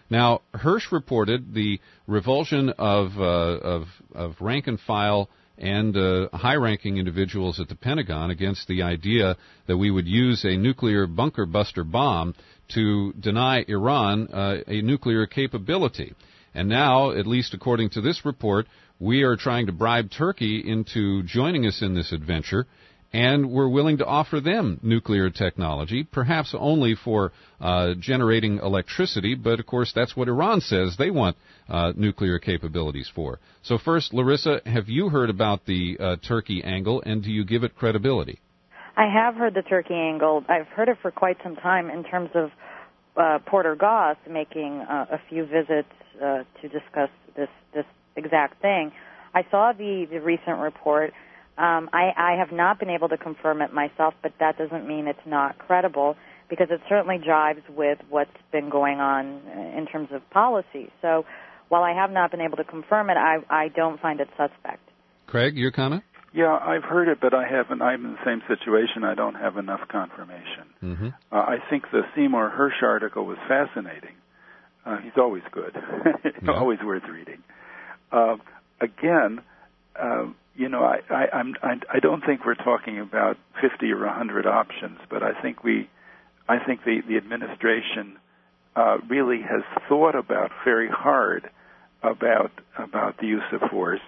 [SPEAKER 20] Now, Hirsch reported the revulsion of, uh, of, of rank-and-file and uh, high-ranking individuals at the Pentagon against the idea that we would use a nuclear bunker buster bomb to deny Iran uh, a nuclear capability. And now, at least according to this report, we are trying to bribe Turkey into joining us in this adventure, and we're willing to offer them nuclear technology, perhaps only for uh, generating electricity, but of course that's what Iran says they want uh, nuclear capabilities for. So first, Larissa, have you heard about the uh, Turkey angle, and do you give it credibility?
[SPEAKER 21] I have heard the Turkey angle. I've heard it for quite some time in terms of uh, Porter Goss making uh, a few visits uh, to discuss this, this exact thing. I saw the, the recent report. Um, I, I have not been able to confirm it myself, but that doesn't mean it's not credible, because it certainly jives with what's been going on in terms of policy. So while I have not been able to confirm it, I, I don't find it suspect.
[SPEAKER 20] Craig, your comment?
[SPEAKER 7] Yeah, I've heard it, but I haven't. I'm in the same situation. I don't have enough confirmation.
[SPEAKER 20] Mm-hmm.
[SPEAKER 7] Uh, I think the Seymour Hersh article was fascinating. Uh, he's always good.
[SPEAKER 20] Yeah.
[SPEAKER 7] Always worth reading. Uh, again, uh, you know, I, I, I'm, I, I don't think we're talking about fifty or one hundred options, but I think we, I think the, the administration uh, really has thought about very hard about about the use of force.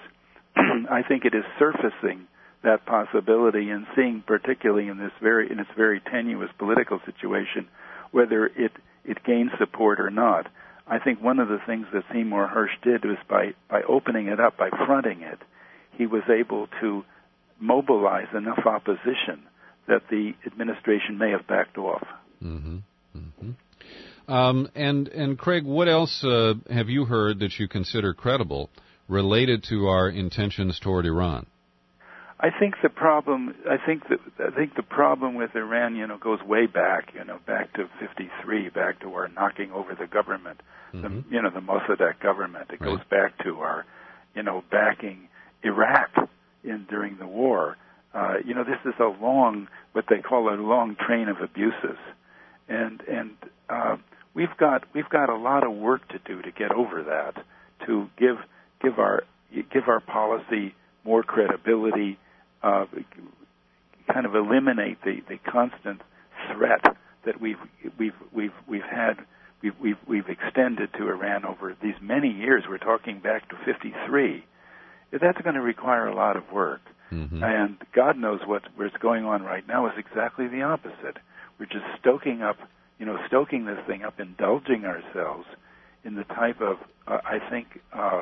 [SPEAKER 7] I think it is surfacing that possibility and seeing, particularly in this very in its very tenuous political situation, whether it it gains support or not. I think one of the things that Seymour Hersh did was by by opening it up, by fronting it, he was able to mobilize enough opposition that the administration may have backed off.
[SPEAKER 20] Mm-hmm. Mm-hmm. Um, and and Craig, what else uh, have you heard that you consider credible related to our intentions toward Iran?
[SPEAKER 7] I think the problem. I think that I think the problem with Iran, you know, goes way back. You know, back to fifty-three, back to our knocking over the government, mm-hmm. the, you know, the Mossadegh government. It right. goes back to our, you know, backing Iraq in during the war. Uh, you know, this is a long, what they call a long train of abuses, and and uh, we've got we've got a lot of work to do to get over that, to give give our give our policy more credibility, uh, kind of eliminate the, the constant threat that we've we've we've we've had we've we've we've extended to Iran over these many years. We're talking back to fifty-three. That's going to require a lot of work. Mm-hmm. And God knows what, what's going on right now is exactly the opposite. We're just stoking up, you know, stoking this thing up, indulging ourselves in the type of, uh, I think, uh,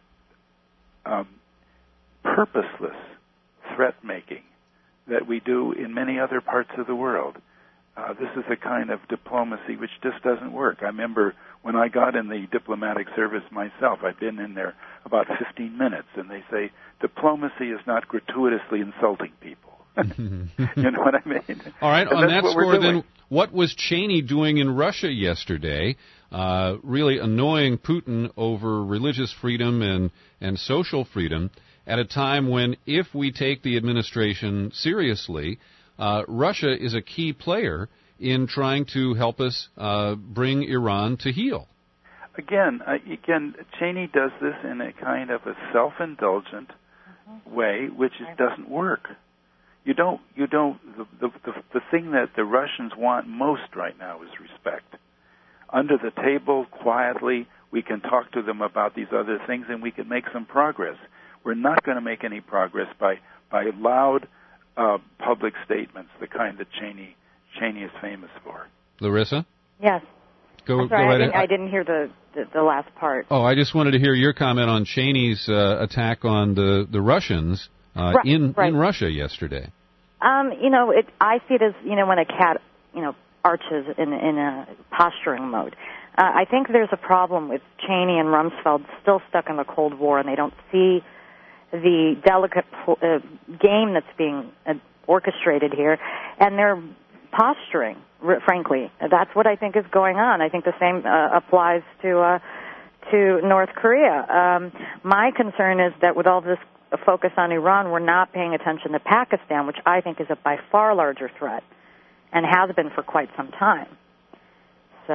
[SPEAKER 7] um, purposeless threat-making that we do in many other parts of the world. Uh, this is a kind of diplomacy which just doesn't work. I remember when I got in the diplomatic service myself, I'd been in there about fifteen minutes, and they say, diplomacy is not gratuitously insulting people. You know what I mean?
[SPEAKER 20] All right,
[SPEAKER 7] and
[SPEAKER 20] on that score,
[SPEAKER 7] then,
[SPEAKER 20] what was Cheney doing in Russia yesterday, uh, really annoying Putin over religious freedom and, and social freedom at a time when, if we take the administration seriously, uh, Russia is a key player in trying to help us uh, bring Iran to heel?
[SPEAKER 7] Again, uh, again, Cheney does this in a kind of a self-indulgent mm-hmm. way, which is, doesn't work. You don't, you don't. The, the the the thing that the Russians want most right now is respect. Under the table, quietly, we can talk to them about these other things, and we can make some progress. We're not going to make any progress by by loud uh, public statements, the kind that Cheney Cheney is famous for.
[SPEAKER 20] Larissa?
[SPEAKER 21] Yes.
[SPEAKER 20] Go,
[SPEAKER 21] I'm sorry,
[SPEAKER 20] go right
[SPEAKER 21] I, didn't,
[SPEAKER 20] ahead.
[SPEAKER 21] I didn't hear the, the, the last part.
[SPEAKER 20] Oh, I just wanted to hear your comment on Cheney's uh, attack on the, the Russians uh,
[SPEAKER 21] right,
[SPEAKER 20] in
[SPEAKER 21] right.
[SPEAKER 20] in Russia yesterday.
[SPEAKER 21] Um, you know, it, I see it as, you know, when a cat, you know, arches in, in a posturing mode. Uh, I think there's a problem with Cheney and Rumsfeld still stuck in the Cold War, and they don't see the delicate uh, game that's being uh, orchestrated here, and they're posturing, r- frankly. That's what I think is going on. I think the same uh, applies to uh, to North Korea. Um, my concern is that with all this focus on Iran, we're not paying attention to Pakistan, which I think is a by far larger threat and has been for quite some time. So,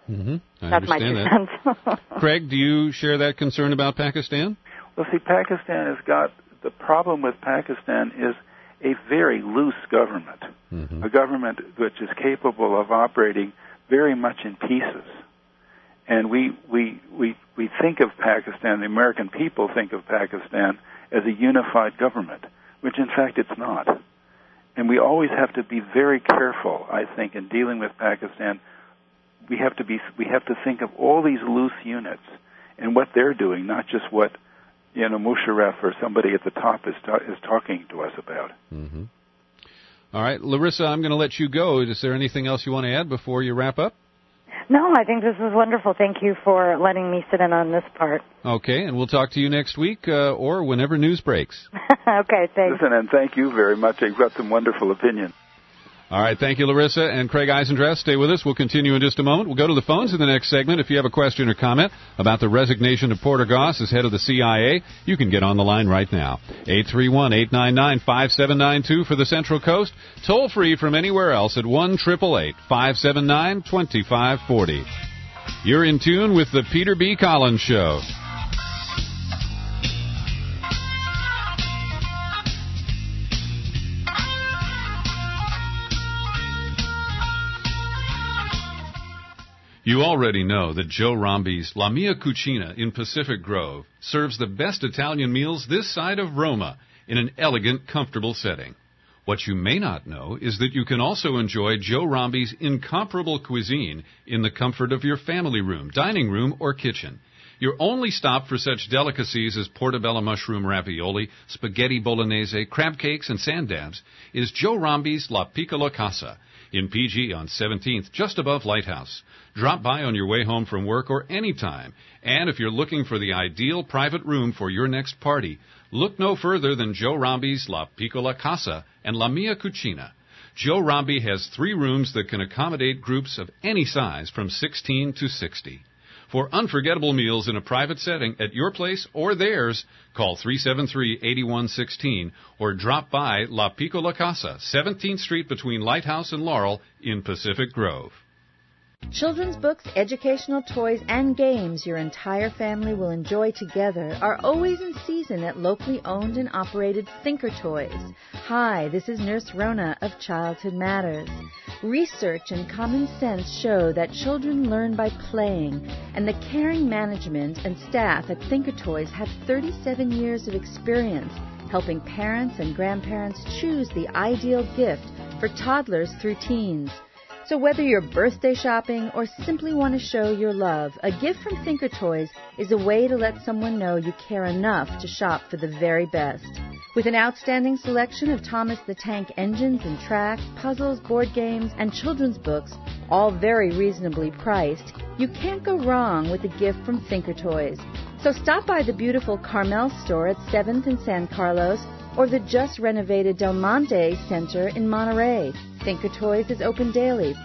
[SPEAKER 20] Mm-hmm. I
[SPEAKER 21] That's my
[SPEAKER 20] understand
[SPEAKER 21] two
[SPEAKER 20] that.
[SPEAKER 21] cents.
[SPEAKER 20] Craig, do you share that concern about Pakistan?
[SPEAKER 7] Well, see, Pakistan has got, the problem with Pakistan is a very loose government,
[SPEAKER 20] mm-hmm.
[SPEAKER 7] a government which is capable of operating very much in pieces. And we, we, we, we think of Pakistan, the American people think of Pakistan as a unified government, which in fact it's not. And we always have to be very careful, I think, in dealing with Pakistan. We have to be, we have to think of all these loose units and what they're doing, not just what, you know, Musharraf or somebody at the top is ta- is talking to us about.
[SPEAKER 20] Mm-hmm. All right, Larissa, I'm going to let you go. Is there anything else you want to add before you wrap up?
[SPEAKER 21] No, I think this was wonderful. Thank you for letting me sit in on this part.
[SPEAKER 20] Okay, and we'll talk to you next week uh, or whenever news breaks.
[SPEAKER 21] Okay, thanks.
[SPEAKER 7] Listen, and thank you very much. You've got some wonderful opinions.
[SPEAKER 20] All right, thank you, Larissa and Craig Eisendress. Stay with us. We'll continue in just a moment. We'll go to the phones in the next segment. If you have a question or comment about the resignation of Porter Goss as head of the C I A, you can get on the line right now. eight three one, eight nine nine, five seven nine two for the Central Coast. Toll free from anywhere else at one eight eight eight, five seven nine, two five four zero. You're in tune with the Peter B. Collins Show. You already know that Joe Rombi's La Mia Cucina in Pacific Grove serves the best Italian meals this side of Roma in an elegant, comfortable setting. What you may not know is that you can also enjoy Joe Rombi's incomparable cuisine in the comfort of your family room, dining room, or kitchen. Your only stop for such delicacies as portobello mushroom ravioli, spaghetti bolognese, crab cakes, and sandabs is Joe Rombi's La Piccola Casa in P G on seventeenth, just above Lighthouse. Drop by on your way home from work or any time. And if you're looking for the ideal private room for your next party, look no further than Joe Rombi's La Piccola Casa and La Mia Cucina. Joe Rombi has three rooms that can accommodate groups of any size from sixteen to sixty. For unforgettable meals in a private setting at your place or theirs, call three seven three, eight one one six or drop by La Piccola Casa, seventeenth Street between Lighthouse and Laurel in Pacific Grove.
[SPEAKER 9] Children's books, educational toys, and games your entire family will enjoy together are always in season at locally owned and operated Thinker Toys. Hi, this is Nurse Rona of Childhood Matters. Research and common sense show that children learn by playing, and the caring management and staff at Thinker Toys have thirty-seven years of experience helping parents and grandparents choose the ideal gift for toddlers through teens. So whether you're birthday shopping or simply want to show your love, a gift from Thinker Toys is a way to let someone know you care enough to shop for the very best. With an outstanding selection of Thomas the Tank engines and tracks, puzzles, board games, and children's books, all very reasonably priced, you can't go wrong with a gift from Thinker Toys. So stop by the beautiful Carmel store at seventh and San Carlos or the just renovated Del Monte Center in Monterey. Thinker Toys is open daily.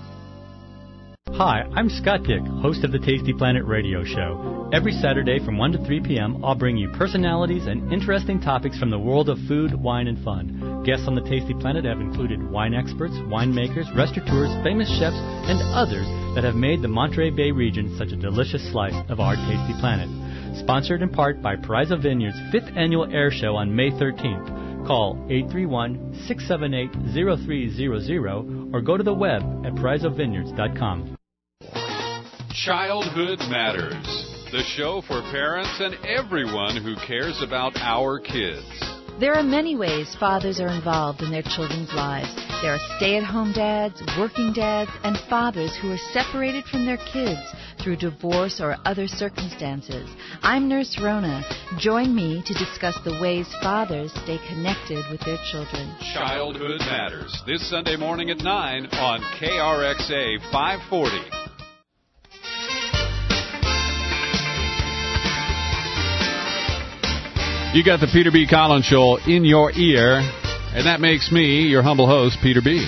[SPEAKER 5] Hi, I'm Scott Dick, host of the Tasty Planet radio show. Every Saturday from one to three p.m., I'll bring you personalities and interesting topics from the world of food, wine, and fun. Guests on the Tasty Planet have included wine experts, winemakers, restaurateurs, famous chefs, and others that have made the Monterey Bay region such a delicious slice of our Tasty Planet. Sponsored in part by Pariza Vineyards' fifth annual air show on May thirteenth. Call eight three one, six seven eight, zero three zero zero or go to the web at pariza vineyards dot com.
[SPEAKER 20] Childhood Matters, the show for parents and everyone who cares about our kids.
[SPEAKER 9] There are many ways fathers are involved in their children's lives. There are stay-at-home dads, working dads, and fathers who are separated from their kids through divorce or other circumstances. I'm Nurse Rona. Join me to discuss the ways fathers stay connected with their children.
[SPEAKER 20] Childhood Matters, this Sunday morning at nine on K R X A five forty. You got the Peter B. Collins Show in your ear, and that makes me your humble host, Peter B.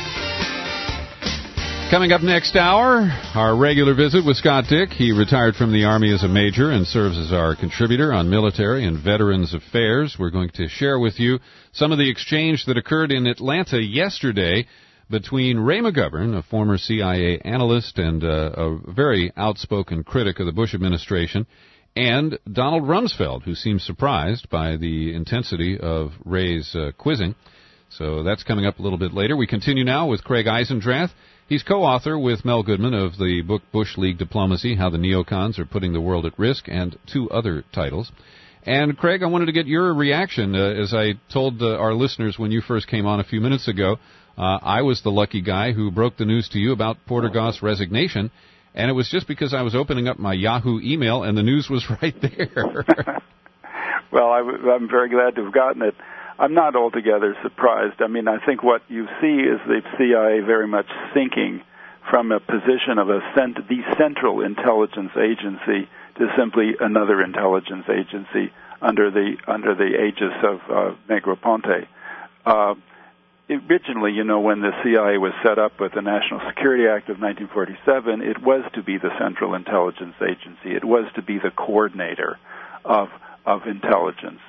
[SPEAKER 20] Coming up next hour, our regular visit with Scott Dick. He retired from the Army as a major and serves as our contributor on military and veterans affairs. We're going to share with you some of the exchange that occurred in Atlanta yesterday between Ray McGovern, a former C I A analyst and uh, a very outspoken critic of the Bush administration, and Donald Rumsfeld, who seems surprised by the intensity of Ray's uh, quizzing. So that's coming up a little bit later. We continue now with Craig Eisendrath. He's co-author with Mel Goodman of the book Bush League Diplomacy, How the Neocons Are Putting the World at Risk, and two other titles. And, Craig, I wanted to get your reaction. Uh, as I told uh, our listeners when you first came on a few minutes ago, uh, I was the lucky guy who broke the news to you about Porter Goss' resignation, and it was just because I was opening up my Yahoo email and the news was right there.
[SPEAKER 7] Well, I w- I'm very glad to have gotten it. I'm not altogether surprised. I mean, I think what you see is the C I A very much sinking from a position of a cent- the central intelligence agency to simply another intelligence agency under the under the aegis of uh, Negroponte. Uh, originally, you know, when the C I A was set up with the National Security Act of nineteen forty-seven, it was to be the central intelligence agency. It was to be the coordinator of of intelligence.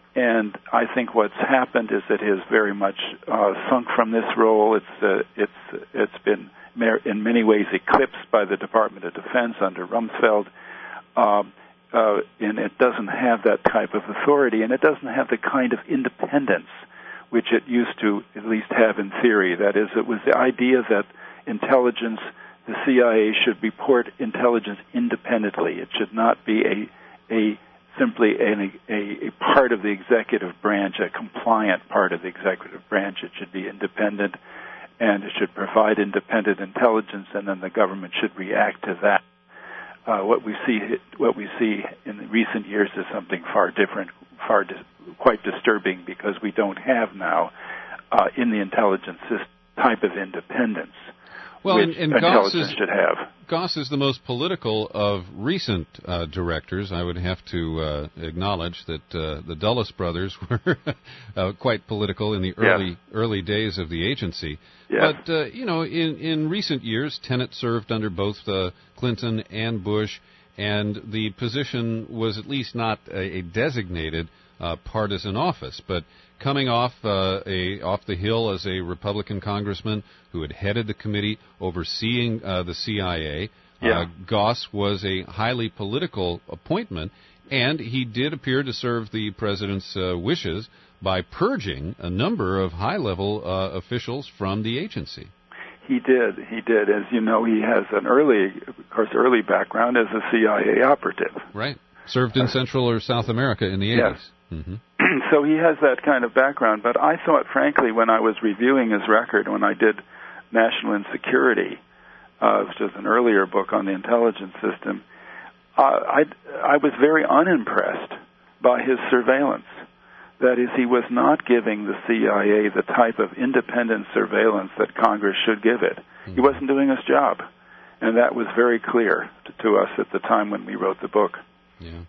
[SPEAKER 7] And I think what's happened is it has very much uh, sunk from this role. It's uh, it's it's been in many ways eclipsed by the Department of Defense under Rumsfeld, um, uh, and it doesn't have that type of authority, and it doesn't have the kind of independence which it used to at least have in theory. That is, it was the idea that intelligence, the C I A should report intelligence independently. It should not be a a simply a, a, a part of the executive branch, a compliant part of the executive branch. It should be independent, and it should provide independent intelligence, and then the government should react to that. Uh, what we see, what we see in the recent years is something far different, far dis- quite disturbing, because we don't have now uh, in the intelligence system type of independence.
[SPEAKER 20] Well,
[SPEAKER 7] which
[SPEAKER 20] and, and Goss
[SPEAKER 7] intelligence
[SPEAKER 20] is,
[SPEAKER 7] should have.
[SPEAKER 20] Goss is the most political of recent uh, directors. I would have to uh, acknowledge that uh, the Dulles brothers were uh, quite political in the early
[SPEAKER 7] yes.
[SPEAKER 20] early days of the agency.
[SPEAKER 7] Yes.
[SPEAKER 20] But, uh, you know, in, in recent years, Tenet served under both uh, Clinton and Bush, and the position was at least not a, a designated uh, partisan office. But coming off uh, a off the hill as a Republican congressman who had headed the committee overseeing uh, the C I A,
[SPEAKER 7] yeah.
[SPEAKER 20] uh, Goss was a highly political appointment, and he did appear to serve the president's uh, wishes by purging a number of high-level uh, officials from the agency.
[SPEAKER 7] He did. He did. As you know, he has an early, of course, early background as a C I A operative.
[SPEAKER 20] Right. Served in Central or South America in the eighties.
[SPEAKER 7] Yes.
[SPEAKER 20] Mm-hmm.
[SPEAKER 7] So he has that kind of background. But I thought, frankly, when I was reviewing his record, when I did National Insecurity, uh, which was an earlier book on the intelligence system, uh, I, I was very unimpressed by his surveillance. That is, he was not giving the C I A the type of independent surveillance that Congress should give it. Mm-hmm. He wasn't doing his job. And that was very clear to, to us at the time when we wrote the book.
[SPEAKER 20] Yeah.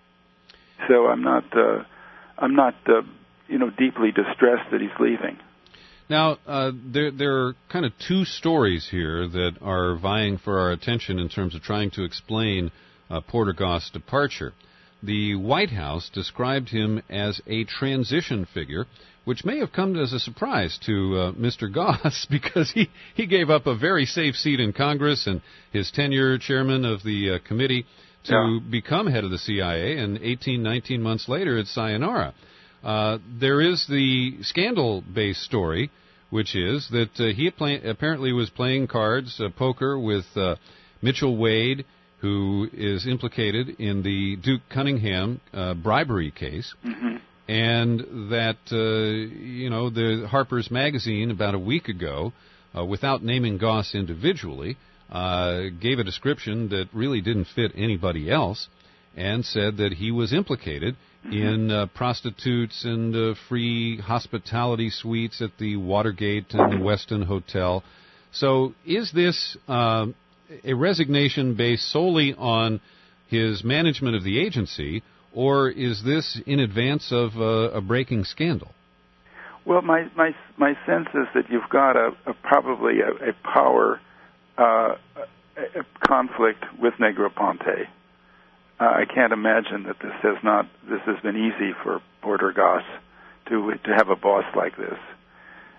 [SPEAKER 7] So I'm not, uh, I'm not, uh, you know, deeply distressed that he's leaving.
[SPEAKER 20] Now, uh, there there are kind of two stories here that are vying for our attention in terms of trying to explain uh, Porter Goss' departure. The White House described him as a transition figure, which may have come as a surprise to uh, Mister Goss, because he, he gave up a very safe seat in Congress and his tenure chairman of the uh, committee to yeah. become head of the C I A, and eighteen, nineteen months later, it's sayonara. Uh, there is the scandal-based story, which is that uh, he play, apparently was playing cards, uh, poker, with uh, Mitchell Wade, who is implicated in the Duke Cunningham uh, bribery case,
[SPEAKER 7] mm-hmm.
[SPEAKER 20] and that, uh, you know, the Harper's Magazine about a week ago, uh, without naming Goss individually, uh, gave a description that really didn't fit anybody else, and said that he was implicated mm-hmm. in uh, prostitutes and uh, free hospitality suites at the Watergate and the Westin Hotel. So is this uh, a resignation based solely on his management of the agency, or is this in advance of uh, a breaking scandal?
[SPEAKER 7] Well, my my my sense is that you've got a, a probably a, a power uh, a, a conflict with Negroponte. Uh, I can't imagine that this has not this has been easy for Porter Goss to to have a boss like this.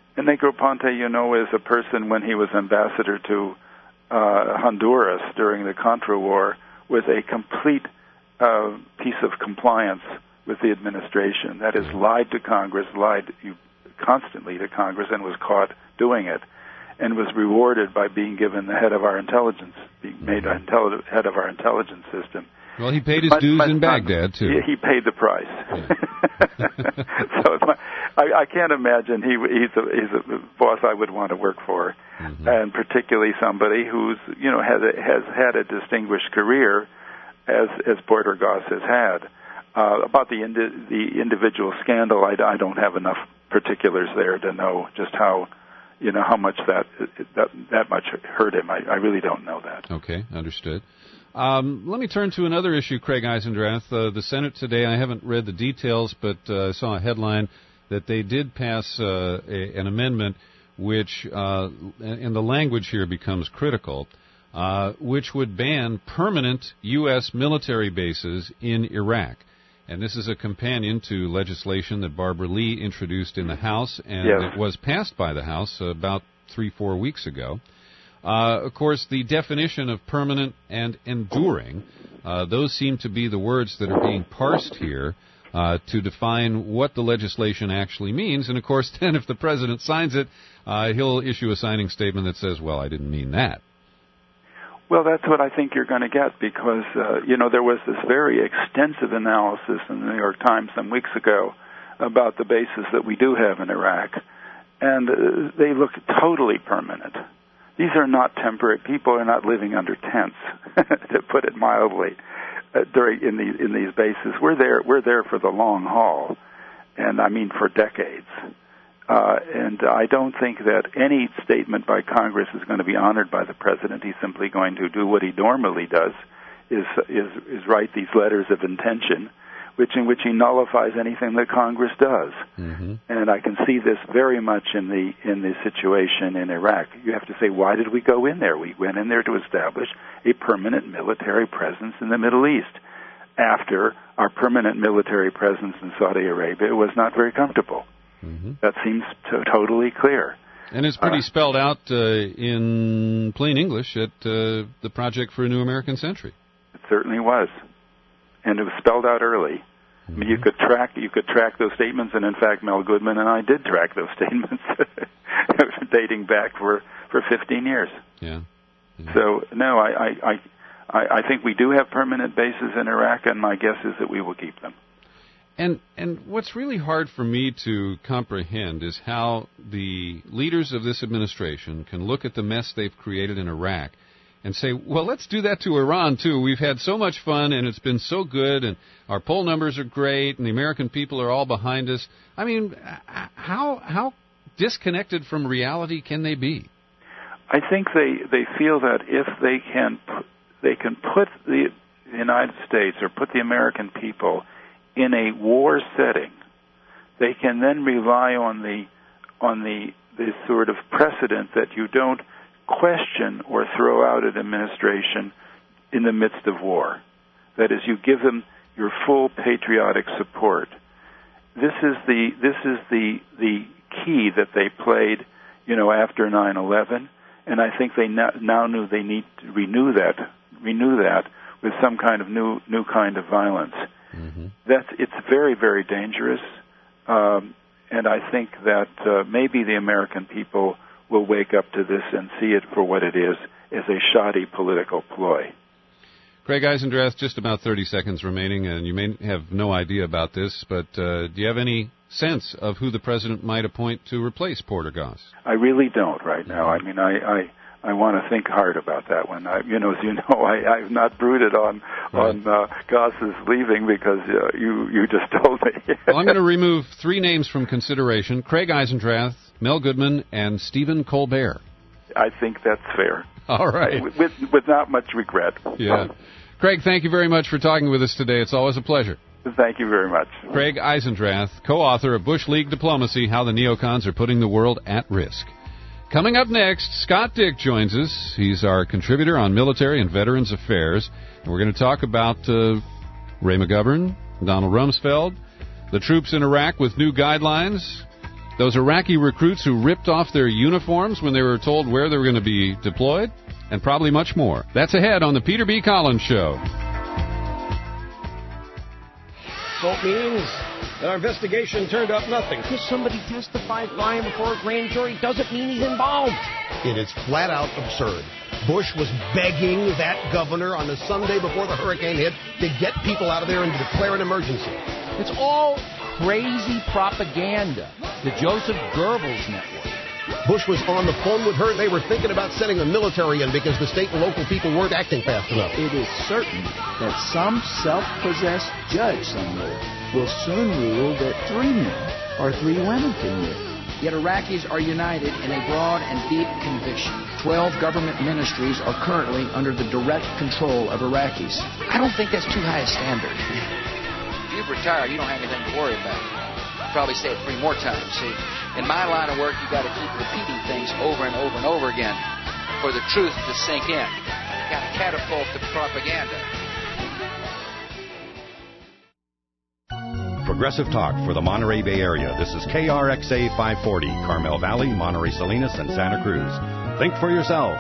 [SPEAKER 7] And Negroponte, you know, is a person when he was ambassador to uh, Honduras during the Contra War, was a complete uh, piece of compliance with the administration. That is, lied to Congress, lied constantly to Congress, and was caught doing it, and was rewarded by being given the head of our intelligence, being made a intelli- head of our intelligence system.
[SPEAKER 20] Well, he paid his
[SPEAKER 7] But-
[SPEAKER 20] dues
[SPEAKER 7] but
[SPEAKER 20] in
[SPEAKER 7] not-
[SPEAKER 20] Baghdad, too.
[SPEAKER 7] He, he paid the price. So my, I, I can't imagine he, he's, a, he's a boss I would want to work for,
[SPEAKER 20] Mm-hmm.
[SPEAKER 7] and particularly somebody who's, you know, has a, has had a distinguished career as as Porter Goss has had. Uh, about the indi- the individual scandal, I, I don't have enough particulars there to know just how, you know, how much that that that much hurt him. I, I really don't know that.
[SPEAKER 20] Okay, understood. Um, let me turn to another issue, Craig Eisendrath. Uh, the Senate today, I haven't read the details, but uh, I saw a headline that they did pass uh, a, an amendment which, uh, and the language here becomes critical, uh, which would ban permanent U S military bases in Iraq. And this is a companion to legislation that Barbara Lee introduced in the House, and
[SPEAKER 7] Yes.
[SPEAKER 20] it was passed by the House about three, four weeks ago. Uh, of course, the definition of permanent and enduring, uh, those seem to be the words that are being parsed here uh, to define what the legislation actually means. And, of course, then if the President signs it, uh, he'll issue a signing statement that says, well, I didn't mean that.
[SPEAKER 7] Well, that's what I think you're going to get because, uh, you know, there was this very extensive analysis in the New York Times some weeks ago about the bases that we do have in Iraq, and uh, they look totally permanent. These are not temporary. People are not living under tents, to put it mildly, uh, during in these in these bases. We're there. We're there for the long haul, and I mean for decades. Uh, and I don't think that any statement by Congress is going to be honored by the president. He's simply going to do what he normally does, is is, is write these letters of intention, which in which he nullifies anything that Congress does.
[SPEAKER 20] Mm-hmm.
[SPEAKER 7] And I can see this very much in the in the situation in Iraq. You have to say, why did we go in there? We went in there to establish a permanent military presence in the Middle East after our permanent military presence in Saudi Arabia was not very comfortable.
[SPEAKER 20] Mm-hmm.
[SPEAKER 7] That seems to, totally clear.
[SPEAKER 20] And it's pretty
[SPEAKER 7] Uh,
[SPEAKER 20] spelled out uh, in plain English at uh, the Project for a New American Century.
[SPEAKER 7] It certainly was. And it was spelled out early. I mean, you could track you could track those statements, and in fact, Mel Goodman and I did track those statements, dating back for, for fifteen years.
[SPEAKER 20] Yeah. yeah.
[SPEAKER 7] So no, I, I I I think we do have permanent bases in Iraq, and my guess is that we will keep them.
[SPEAKER 20] And and what's really hard for me to comprehend is how the leaders of this administration can look at the mess they've created in Iraq and say, well, let's do that to Iran, too. We've had so much fun, and it's been so good, and our poll numbers are great, and the American people are all behind us. I mean, how how disconnected from reality can they be?
[SPEAKER 7] I think they, they feel that if they can pu- they can put the United States or put the American people in a war setting, they can then rely on the on the the sort of precedent that you don't question or throw out an administration in the midst of war. That is, you give them your full patriotic support. This is the this is the the key that they played, you know, after nine eleven, and I think they now, now knew they need to renew that renew that with some kind of new new kind of violence.
[SPEAKER 20] Mm-hmm.
[SPEAKER 7] That's it's very very dangerous, um, and I think that uh, maybe the American people will wake up to this and see it for what it is, as a shoddy political ploy.
[SPEAKER 20] Craig Eisendrath, just about thirty seconds remaining, and you may have no idea about this, but uh, do you have any sense of who the president might appoint to replace Porter Goss?
[SPEAKER 7] I really don't right now. I mean, I I, I want to think hard about that one. I, you know, as you know, I, I've not brooded on right. on uh, Goss's leaving because uh, you you just told me.
[SPEAKER 20] Well, I'm going to remove three names from consideration: Craig Eisendrath, Mel Goodman, and Stephen Colbert.
[SPEAKER 7] I think that's fair.
[SPEAKER 20] All right.
[SPEAKER 7] With, with, with not much regret.
[SPEAKER 20] Yeah. Craig, thank you very much for talking with us today. It's always a pleasure.
[SPEAKER 7] Thank you very much.
[SPEAKER 20] Craig Eisendrath, co-author of Bush League Diplomacy, How the Neocons Are Putting the World at Risk. Coming up next, Scott Dick joins us. He's our contributor on military and veterans affairs. And we're going to talk about uh, Ray McGovern, Donald Rumsfeld, the troops in Iraq with new guidelines, those Iraqi recruits who ripped off their uniforms when they were told where they were going to be deployed, and probably much more. That's ahead on the Peter B. Collins Show.
[SPEAKER 10] Vote means that our investigation turned up nothing. Because somebody testified lying before a grand jury doesn't mean he's involved.
[SPEAKER 11] It is flat out absurd. Bush was begging that governor on the Sunday before the hurricane hit to get people out of there and to declare an emergency.
[SPEAKER 12] It's all crazy propaganda. The Joseph Goebbels network.
[SPEAKER 11] Bush was on the phone with her. They were thinking about sending the military in because the state and local people weren't acting fast enough.
[SPEAKER 12] It is certain that some self-possessed judge somewhere will soon rule that three men or three women can live. Yet Iraqis are united in a broad and deep conviction. Twelve government ministries are currently under the direct control of Iraqis. I don't think that's too high a standard.
[SPEAKER 13] If you've retired, you don't have anything to worry about. I'll probably say it three more times. See, in my line of work, you got to keep repeating things over and over and over again for the truth to sink in. You got to catapult the propaganda.
[SPEAKER 2] Progressive Talk for the Monterey Bay Area. This is K R X A five forty, Carmel Valley, Monterey Salinas, and Santa Cruz. Think for yourself.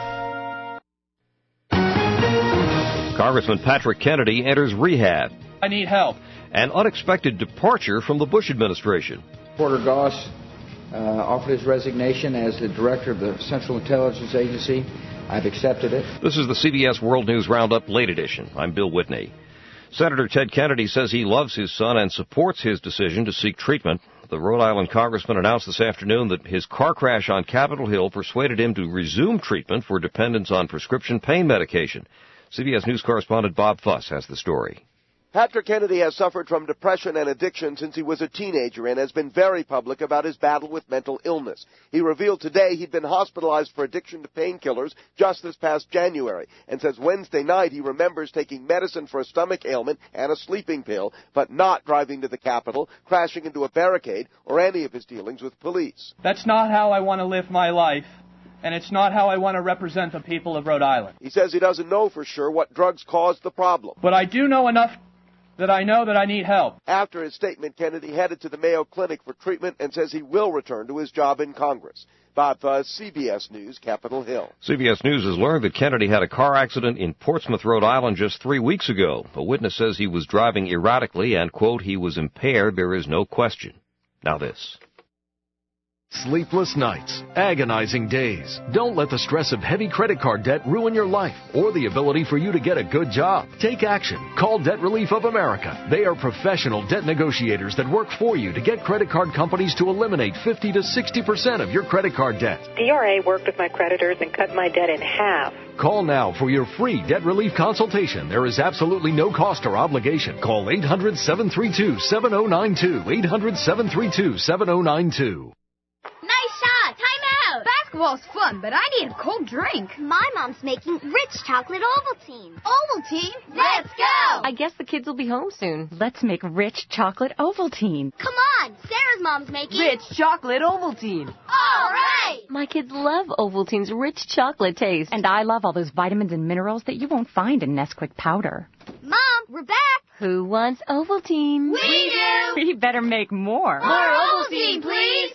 [SPEAKER 14] Congressman Patrick Kennedy enters rehab.
[SPEAKER 26] I need help.
[SPEAKER 14] An unexpected departure from the Bush administration.
[SPEAKER 12] Porter Goss uh, offered his resignation as the director of the Central Intelligence Agency. I've accepted it.
[SPEAKER 14] This is the C B S World News Roundup Late Edition. I'm Bill Whitney. Senator Ted Kennedy says he loves his son and supports his decision to seek treatment. The Rhode Island congressman announced this afternoon that his car crash on Capitol Hill persuaded him to resume treatment for dependence on prescription pain medication. C B S News correspondent Bob Fuss has the story.
[SPEAKER 27] Patrick Kennedy has suffered from depression and addiction since he was a teenager and has been very public about his battle with mental illness. He revealed today he'd been hospitalized for addiction to painkillers just this past January and says Wednesday night he remembers taking medicine for a stomach ailment and a sleeping pill, but not driving to the Capitol, crashing into a barricade, or any of his dealings with police.
[SPEAKER 26] That's not how I want to live my life. And it's not how I want to represent the people of Rhode Island.
[SPEAKER 27] He says he doesn't know for sure what drugs caused the problem.
[SPEAKER 26] But I do know enough that I know that I need help.
[SPEAKER 27] After his statement, Kennedy headed to the Mayo Clinic for treatment and says he will return to his job in Congress. Bob Fuss, C B S News, Capitol Hill.
[SPEAKER 14] C B S News has learned that Kennedy had a car accident in Portsmouth, Rhode Island just three weeks ago. A witness says he was driving erratically and, quote, he was impaired. There is no question. Now this.
[SPEAKER 28] Sleepless nights, agonizing days. Don't let the stress of heavy credit card debt ruin your life or the ability for you to get a good job. Take action. Call Debt Relief of America. They are professional debt negotiators that work for you to get credit card companies to eliminate fifty to sixty percent of your credit card debt.
[SPEAKER 29] D R A worked with my creditors and cut my debt in half.
[SPEAKER 28] Call now for your free debt relief consultation. There is absolutely no cost or obligation. Call eight hundred, seven three two, seven oh nine two. eight hundred, seven three two, seven oh nine two.
[SPEAKER 30] Nice shot! Time out! Basketball's fun, but I need a cold drink. My mom's making rich chocolate Ovaltine. Ovaltine? Let's go!
[SPEAKER 1] I guess the kids will be home soon.
[SPEAKER 31] Let's make rich chocolate Ovaltine.
[SPEAKER 30] Come on! Sarah's mom's making
[SPEAKER 31] rich chocolate Ovaltine.
[SPEAKER 30] All right!
[SPEAKER 31] My kids love Ovaltine's rich chocolate taste. And I love all those vitamins and minerals that you won't find in Nesquik powder.
[SPEAKER 30] Mom, we're back!
[SPEAKER 31] Who wants Ovaltine?
[SPEAKER 30] We do!
[SPEAKER 31] We better make more.
[SPEAKER 30] More Ovaltine, please!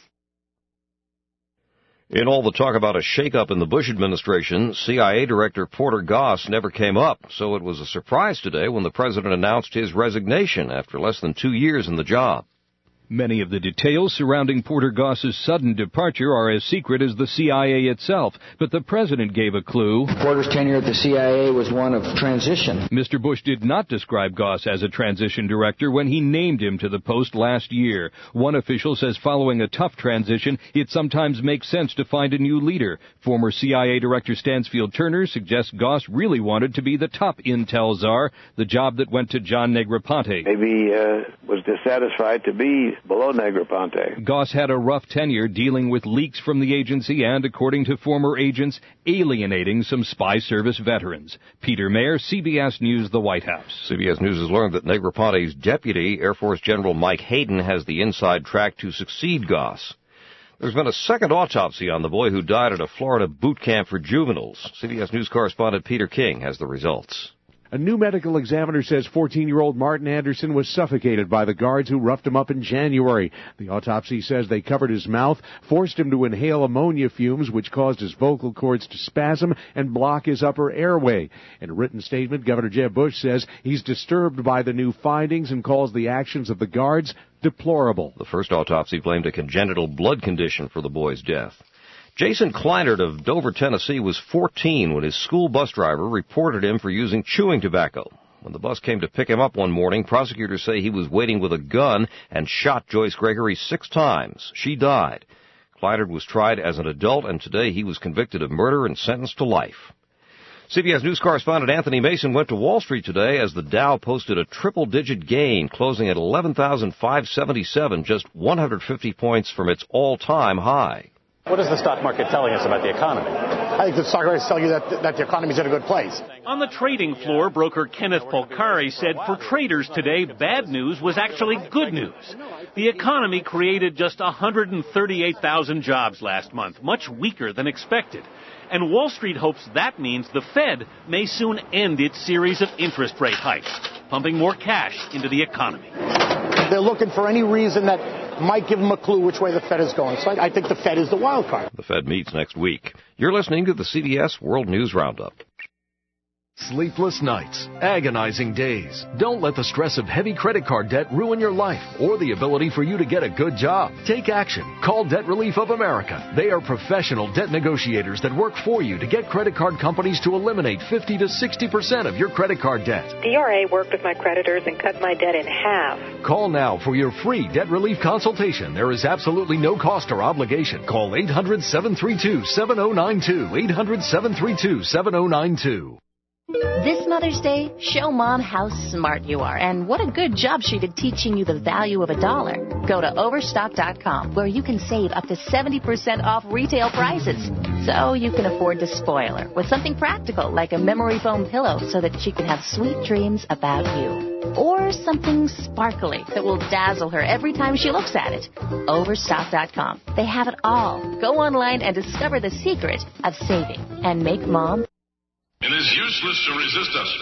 [SPEAKER 14] In all the talk about a shakeup in the Bush administration, C I A Director Porter Goss never came up, so it was a surprise today when the president announced his resignation after less than two years in the job.
[SPEAKER 32] Many of the details surrounding Porter Goss's sudden departure are as secret as the C I A itself, but the president gave a clue.
[SPEAKER 12] Porter's tenure at the C I A was one of transition.
[SPEAKER 32] Mister Bush did not describe Goss as a transition director when he named him to the post last year. One official says following a tough transition, it sometimes makes sense to find a new leader. Former C I A Director Stansfield Turner suggests Goss really wanted to be the top intel czar, the job that went to John Negroponte.
[SPEAKER 33] Maybe uh, was dissatisfied to be below Negroponte.
[SPEAKER 32] Goss had a rough tenure dealing with leaks from the agency and, according to former agents, alienating some spy service veterans. Peter Mayer, C B S News, the White House.
[SPEAKER 14] C B S News has learned that Negroponte's deputy, Air Force General Mike Hayden, has the inside track to succeed Goss. There's been a second autopsy on the boy who died at a Florida boot camp for juveniles. C B S News correspondent Peter King has the results.
[SPEAKER 3] A new medical examiner says fourteen-year-old Martin Anderson was suffocated by the guards who roughed him up in January. The autopsy says they covered his mouth, forced him to inhale ammonia fumes, which caused his vocal cords to spasm and block his upper airway. In a written statement, Governor Jeb Bush says he's disturbed by the new findings and calls the actions of the guards deplorable.
[SPEAKER 14] The first autopsy blamed a congenital blood condition for the boy's death. Jason Kleinert of Dover, Tennessee, was fourteen when his school bus driver reported him for using chewing tobacco. When the bus came to pick him up one morning, prosecutors say he was waiting with a gun and shot Joyce Gregory six times. She died. Kleinert was tried as an adult, and today he was convicted of murder and sentenced to life. C B S News correspondent Anthony Mason went to Wall Street today as the Dow posted a triple-digit gain, closing at eleven thousand five hundred seventy-seven, just one hundred fifty points from its all-time high.
[SPEAKER 4] What is the stock market telling us about the economy?
[SPEAKER 6] I think the stock market is telling you that, that the economy is in a good place.
[SPEAKER 8] On the trading floor, broker Kenneth Polcari said for traders today, bad news was actually good news. The economy created just one hundred thirty-eight thousand jobs last month, much weaker than expected. And Wall Street hopes that means the Fed may soon end its series of interest rate hikes, pumping more cash into the economy.
[SPEAKER 6] They're looking for any reason that might give them a clue which way the Fed is going. So I, I think the Fed is the wild card.
[SPEAKER 14] The Fed meets next week. You're listening to the C B S World News Roundup.
[SPEAKER 28] Sleepless nights, agonizing days. Don't let the stress of heavy credit card debt ruin your life or the ability for you to get a good job. Take action. Call Debt Relief of America. They are professional debt negotiators that work for you to get credit card companies to eliminate fifty to sixty percent of your credit card debt.
[SPEAKER 29] D R A worked with my creditors and cut my debt in half.
[SPEAKER 28] Call now for your free debt relief consultation. There is absolutely no cost or obligation. Call eight hundred, seven three two, seven oh nine two. eight hundred, seven three two, seven oh nine two.
[SPEAKER 31] This Mother's Day, show Mom how smart you are and what a good job she did teaching you the value of a dollar. Go to Overstock dot com where you can save up to seventy percent off retail prices. So you can afford to spoil her with something practical like a memory foam pillow so that she can have sweet dreams about you. Or something sparkly that will dazzle her every time she looks at it. Overstock dot com. They have it all. Go online and discover the secret of saving and make Mom.
[SPEAKER 15] It is useless to resist us.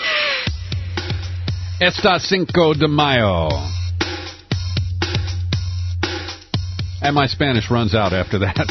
[SPEAKER 20] Esta Cinco de Mayo. And my Spanish runs out after that.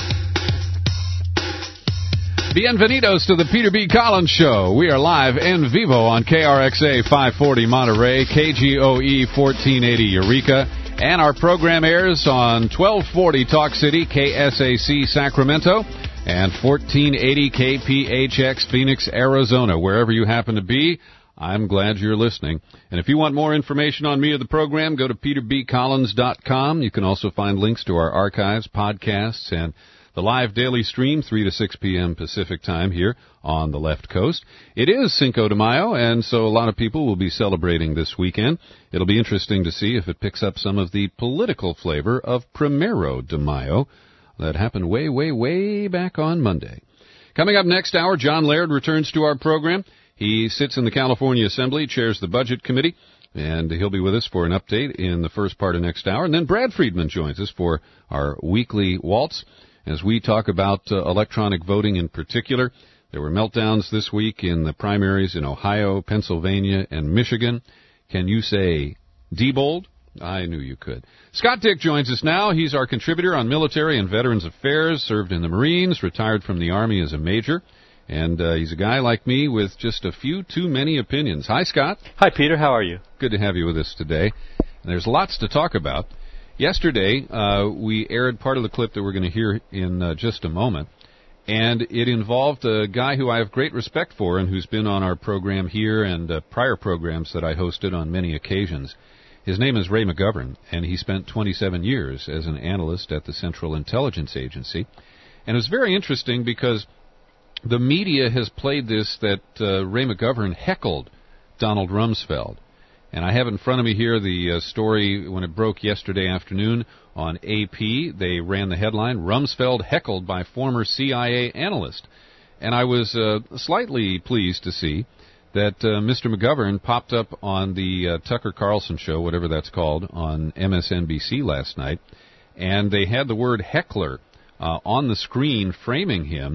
[SPEAKER 20] Bienvenidos to the Peter B. Collins Show. We are live en vivo on K R X A five forty Monterey, K G O E fourteen eighty Eureka, and our program airs on twelve forty Talk City, K S A C Sacramento, and fourteen eighty K P H X Phoenix, Arizona. Wherever you happen to be, I'm glad you're listening. And if you want more information on me or the program, go to peter b collins dot com. You can also find links to our archives, podcasts, and the live daily stream, three to six p.m. Pacific time here on the left coast. It is Cinco de Mayo, and so a lot of people will be celebrating this weekend. It'll be interesting to see if it picks up some of the political flavor of Primero de Mayo that happened way, way, way back on Monday. Coming up next hour, John Laird returns to our program. He sits in the California Assembly, chairs the Budget Committee, and he'll be with us for an update in the first part of next hour. And then Brad Friedman joins us for our weekly waltz as we talk about uh, electronic voting in particular. There were meltdowns this week in the primaries in Ohio, Pennsylvania, and Michigan. Can you say Diebold? I knew you could. Scott Dick joins us now. He's our contributor on military and veterans affairs, served in the Marines, retired from the Army as a major. And uh, he's a guy like me with just a few too many opinions. Hi, Scott.
[SPEAKER 5] Hi, Peter. How are you?
[SPEAKER 20] Good to have you with us today. And there's lots to talk about. Yesterday, uh, we aired part of the clip that we're going to hear in uh, just a moment. And it involved a guy who I have great respect for and who's been on our program here and uh, prior programs that I hosted on many occasions. His name is Ray McGovern, and he spent twenty-seven years as an analyst at the Central Intelligence Agency. And it was very interesting because the media has played this that uh, Ray McGovern heckled Donald Rumsfeld. And I have in front of me here the uh, story when it broke yesterday afternoon on A P. They ran the headline, Rumsfeld heckled by former C I A analyst. And I was uh, slightly pleased to see that uh, Mister McGovern popped up on the uh, Tucker Carlson show, whatever that's called, on M S N B C last night. And they had the word heckler uh, on the screen framing him.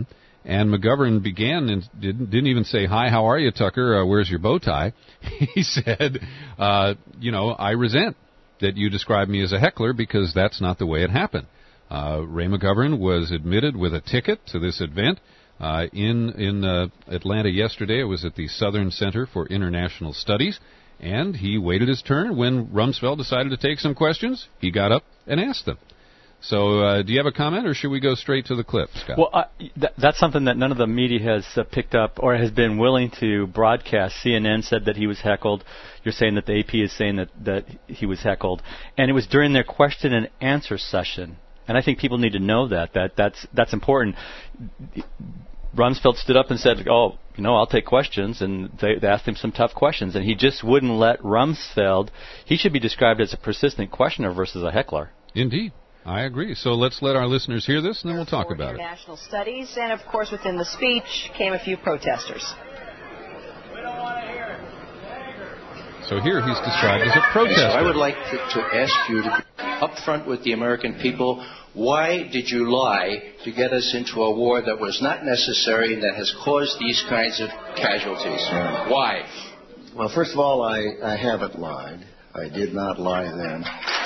[SPEAKER 20] And McGovern began and didn't, didn't even say, "Hi, how are you, Tucker? Uh, where's your bow tie?" He said, uh, you know, "I resent that you describe me as a heckler because that's not the way it happened." Uh, Ray McGovern was admitted with a ticket to this event uh, in in uh, Atlanta yesterday. It was at the Southern Center for International Studies, and he waited his turn. When Rumsfeld decided to take some questions, he got up and asked them. So, uh, do you have a comment, or should we go straight to the clip, Scott?
[SPEAKER 5] Well, uh, th- that's something that none of the media has uh, picked up or has been willing to broadcast. C N N said that he was heckled. You're saying that the A P is saying that, that he was heckled. And it was during their question and answer session. And I think people need to know that. that that's, that's important. Rumsfeld stood up and said, "Oh, you know, I'll take questions," and they, they asked him some tough questions, and he just wouldn't let Rumsfeld. He should be described as a persistent questioner versus a heckler.
[SPEAKER 20] Indeed. I agree. So let's let our listeners hear this, and then we'll talk about it.
[SPEAKER 7] International studies, and of course, within the speech came a few protesters.
[SPEAKER 20] So here he's described as a protester.
[SPEAKER 9] So I would like to, to ask you to be upfront with the American people. Why did you lie to get us into a war that was not necessary and that has caused these kinds of casualties? Why?
[SPEAKER 10] Well, first of all, I, I haven't lied. I did not lie then.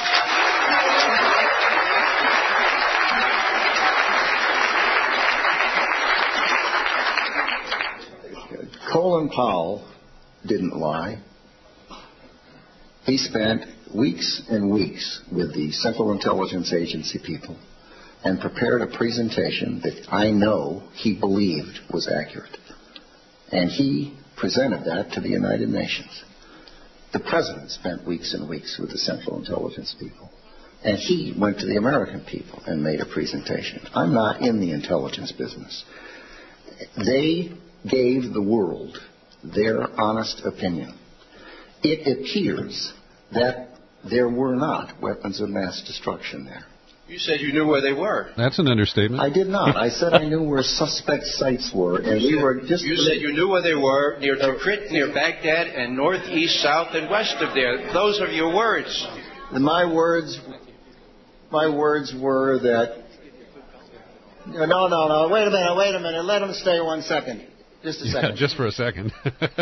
[SPEAKER 10] Colin Powell didn't lie. He spent weeks and weeks with the Central Intelligence Agency people and prepared a presentation that I know he believed was accurate. And he presented that to the United Nations. The President spent weeks and weeks with the Central Intelligence people. And he went to the American people and made a presentation. I'm not in the intelligence business. They gave the world their honest opinion. It appears that there were not weapons of mass destruction there.
[SPEAKER 9] You said you knew where they were.
[SPEAKER 20] That's an understatement.
[SPEAKER 10] I did not. I said I knew where suspect sites were, and we were just...
[SPEAKER 9] You said you knew where they were, near Tikrit, near Baghdad, and north, east, south, and west of there. Those are your words.
[SPEAKER 10] My words, my words were that... No, no, no. Wait a minute, wait a minute. Let him stay one second. Just a
[SPEAKER 20] yeah,
[SPEAKER 10] second.
[SPEAKER 20] Just for a second.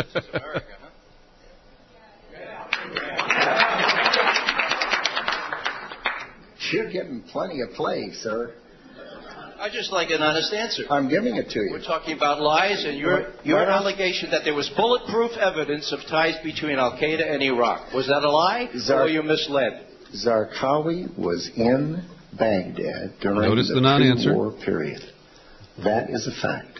[SPEAKER 10] You're getting plenty of play, sir.
[SPEAKER 9] I'd just like an honest answer.
[SPEAKER 10] I'm giving it to you.
[SPEAKER 9] We're talking about lies, and your
[SPEAKER 10] Right.
[SPEAKER 9] your
[SPEAKER 10] Right.
[SPEAKER 9] allegation that there was bulletproof evidence of ties between Al-Qaeda and Iraq. Was that a lie,
[SPEAKER 10] Zar-
[SPEAKER 9] or were you misled?
[SPEAKER 10] Zarqawi was in Baghdad during
[SPEAKER 20] Notice
[SPEAKER 10] the,
[SPEAKER 20] the non-answer.
[SPEAKER 10] pre-war period. That is a fact.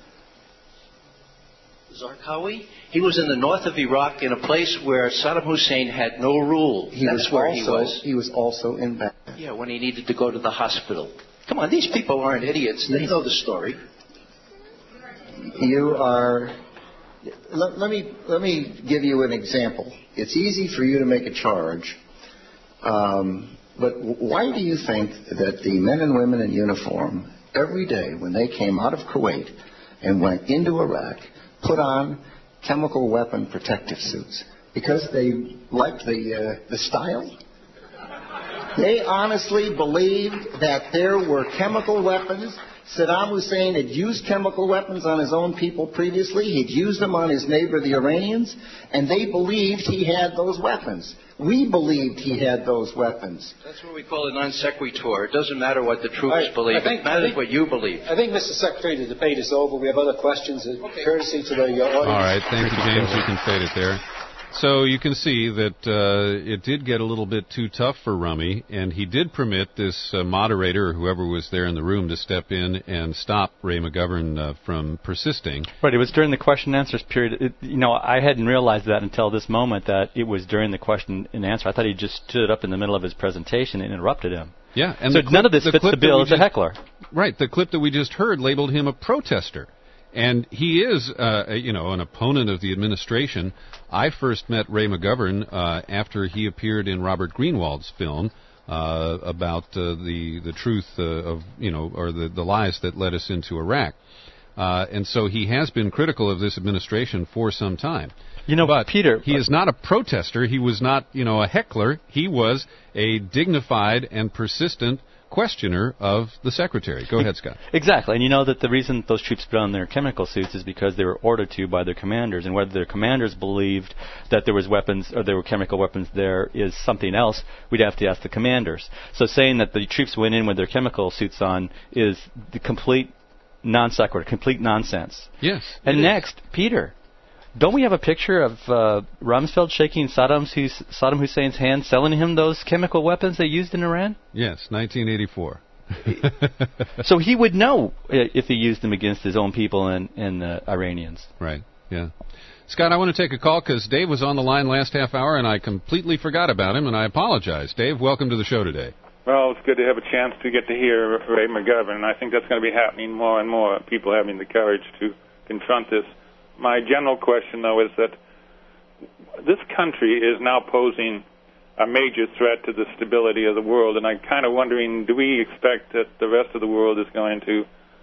[SPEAKER 9] Zarqawi? He was in the north of Iraq in a place where Saddam Hussein had no rule.
[SPEAKER 10] He
[SPEAKER 9] That's
[SPEAKER 10] was
[SPEAKER 9] where
[SPEAKER 10] also,
[SPEAKER 9] he was.
[SPEAKER 10] He was also in Baghdad.
[SPEAKER 9] Yeah, when he needed to go to the hospital. Come on, these people aren't idiots. They know the story.
[SPEAKER 10] You are... Let, let me let me give you an example. It's easy for you to make a charge, um, but why do you think that the men and women in uniform, every day when they came out of Kuwait and went into Iraq, put on chemical weapon protective suits? Because they liked the uh, the style? They honestly believed that there were chemical weapons. Saddam Hussein had used chemical weapons on his own people previously. He'd used them on his neighbor, the Iranians, and they believed he had those weapons. We believed he had those weapons.
[SPEAKER 9] That's what we call a non sequitur. It doesn't matter what the troops
[SPEAKER 11] I,
[SPEAKER 9] believe.
[SPEAKER 11] I think,
[SPEAKER 9] it matters
[SPEAKER 11] I think,
[SPEAKER 9] what you believe.
[SPEAKER 11] I think, Mister Secretary, the debate is over. We have other questions. Okay. Courtesy to the uh, audience.
[SPEAKER 20] All right. Thank you, James. You can fade it there. So you can see that uh, it did get a little bit too tough for Rummy, and he did permit this uh, moderator or whoever was there in the room to step in and stop Ray McGovern uh, from persisting.
[SPEAKER 5] Right, it was during the question and answers period. It, you know, I hadn't realized that until this moment, that it was during the question and answer. I thought he just stood up in the middle of his presentation and interrupted him.
[SPEAKER 20] Yeah, and
[SPEAKER 5] so
[SPEAKER 20] the clip,
[SPEAKER 5] none of this
[SPEAKER 20] the
[SPEAKER 5] fits the bill as a heckler.
[SPEAKER 20] Right, the clip that we just heard labeled him a protester. And he is, uh, you know, an opponent of the administration. I first met Ray McGovern uh, after he appeared in Robert Greenwald's film uh, about uh, the the truth uh, of, you know, or the, the lies that led us into Iraq. Uh, and so he has been critical of this administration for some time.
[SPEAKER 5] You know,
[SPEAKER 20] but
[SPEAKER 5] Peter,
[SPEAKER 20] he is not a protester. He was not, you know, a heckler. He was a dignified and persistent questioner of the secretary. Go ahead, Scott.
[SPEAKER 5] Exactly. And you know that the reason those troops put on their chemical suits is because they were ordered to by their commanders. And whether their commanders believed that there was weapons or there were chemical weapons there is something else. We'd have to ask the commanders. So saying that the troops went in with their chemical suits on is the complete non sequitur, complete nonsense.
[SPEAKER 20] Yes.
[SPEAKER 5] And next, Peter. Don't we have a picture of uh, Rumsfeld shaking Saddam, Hus- Saddam Hussein's hand, selling him those chemical weapons they used in Iran?
[SPEAKER 20] Yes, nineteen eighty-four.
[SPEAKER 5] So he would know if he used them against his own people and, and uh, Iranians.
[SPEAKER 20] Right, yeah. Scott, I want to take a call because Dave was on the line last half hour, and I completely forgot about him, and I apologize. Dave, welcome to the show today.
[SPEAKER 2] Well, it's good to have a chance to get to hear Ray McGovern, and I think that's going to be happening more and more, people having the courage to confront this. My general question, though, is that this country is now posing a major threat to the stability of the world, and I'm kind of wondering, do we expect that the rest of the world is going to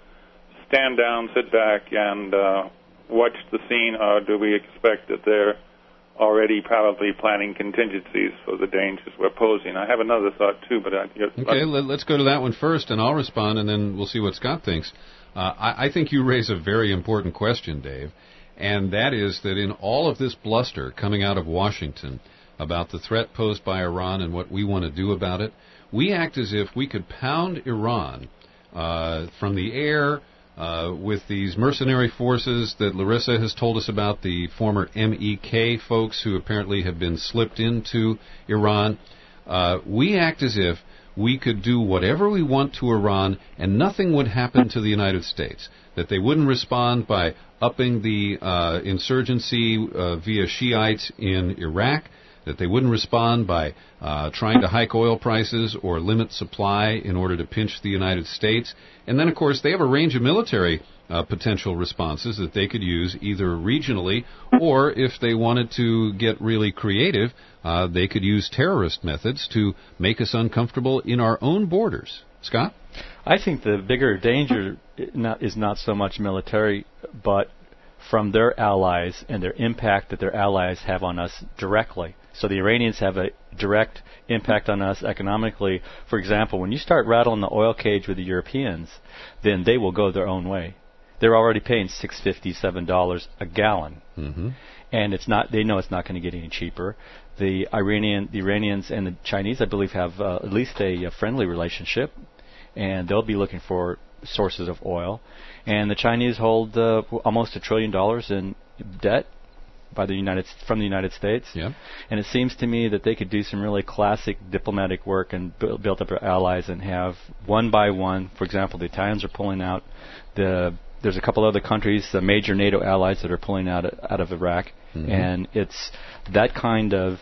[SPEAKER 2] stand down, sit back, and uh, watch the scene, or do we expect that they're already probably planning contingencies for the dangers we're posing? I have another thought, too, but... I,
[SPEAKER 20] okay, let's go to that one first, and I'll respond, and then we'll see what Scott thinks. Uh, I, I think you raise a very important question, Dave. And that is that in all of this bluster coming out of Washington about the threat posed by Iran and what we want to do about it, we act as if we could pound Iran uh, from the air uh, with these mercenary forces that Larissa has told us about, the former M E K folks who apparently have been slipped into Iran. Uh, we act as if we could do whatever we want to Iran and nothing would happen to the United States, that they wouldn't respond by upping the uh, insurgency uh, via Shiites in Iraq, that they wouldn't respond by uh, trying to hike oil prices or limit supply in order to pinch the United States. And then, of course, they have a range of military uh, potential responses that they could use either regionally or, if they wanted to get really creative, uh, they could use terrorist methods to make us uncomfortable in our own borders. Scott?
[SPEAKER 5] I think the bigger danger is not so much military, but from their allies and their impact that their allies have on us directly. So the Iranians have a direct impact on us economically. For example, when you start rattling the oil cage with the Europeans, then they will go their own way. They're already paying six dollars and fifty-seven cents a gallon,
[SPEAKER 20] mm-hmm.
[SPEAKER 5] and it's not. They know it's not going to get any cheaper. The Iranian, the Iranians, and the Chinese, I believe, have uh, at least a, a friendly relationship, and they'll be looking for sources of oil. And the Chinese hold uh, almost a trillion dollars in debt by the United from the United States.
[SPEAKER 20] Yeah.
[SPEAKER 5] And it seems to me that they could do some really classic diplomatic work and build, build up their allies and have one by one. For example, the Italians are pulling out. The there's a couple other countries, the major NATO allies, that are pulling out out of Iraq, mm-hmm. and it's that kind of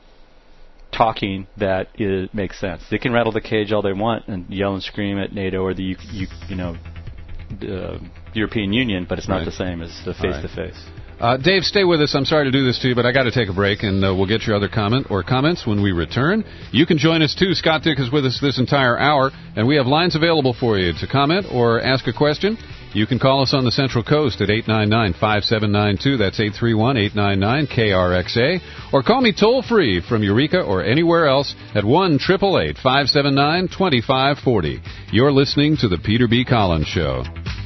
[SPEAKER 5] talking that is, makes sense. They can rattle the cage all they want and yell and scream at NATO or the you, you, you know the European Union, but it's not
[SPEAKER 20] right.
[SPEAKER 5] the same as the face to face.
[SPEAKER 20] Uh, Dave, stay with us. I'm sorry to do this to you, but I got to take a break, and uh, we'll get your other comment or comments when we return. You can join us, too. Scott Dick is with us this entire hour, and we have lines available for you to comment or ask a question. You can call us on the Central Coast at eight nine nine, five seven nine two. That's eight three one, eight nine nine, K R X A. Or call me toll-free from Eureka or anywhere else at one eight eight eight, five seven nine, two five four zero. You're listening to The Peter B. Collins Show.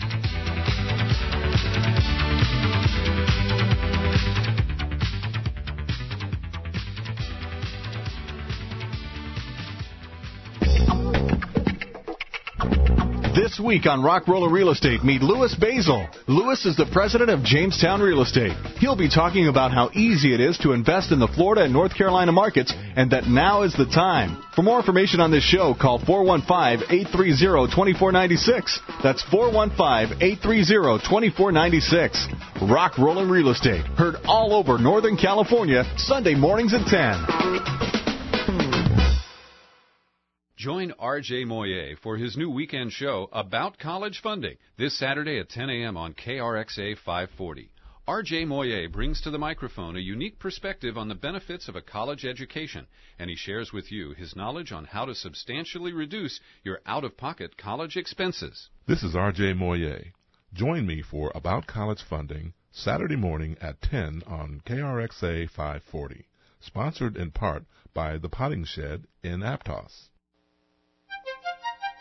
[SPEAKER 13] This week on Rock Roller Real Estate, meet Louis Basil. Louis is the president of Jamestown Real Estate. He'll be talking about how easy it is to invest in the Florida and North Carolina markets, and that now is the time. For more information on this show, call four one five, eight three zero, two four nine six. That's four one five, eight three zero, two four nine six. Rock Roller Real Estate, heard all over Northern California, Sunday mornings at ten.
[SPEAKER 20] Join R J Moyer for his new weekend show about college funding this Saturday at ten a.m. on K R X A five forty. R J Moyer brings to the microphone a unique perspective on the benefits of a college education, and he shares with you his knowledge on how to substantially reduce your out-of-pocket college expenses.
[SPEAKER 16] This is R J Moyer. Join me for About College Funding Saturday morning at ten on K R X A five forty, sponsored in part by The Potting Shed in Aptos.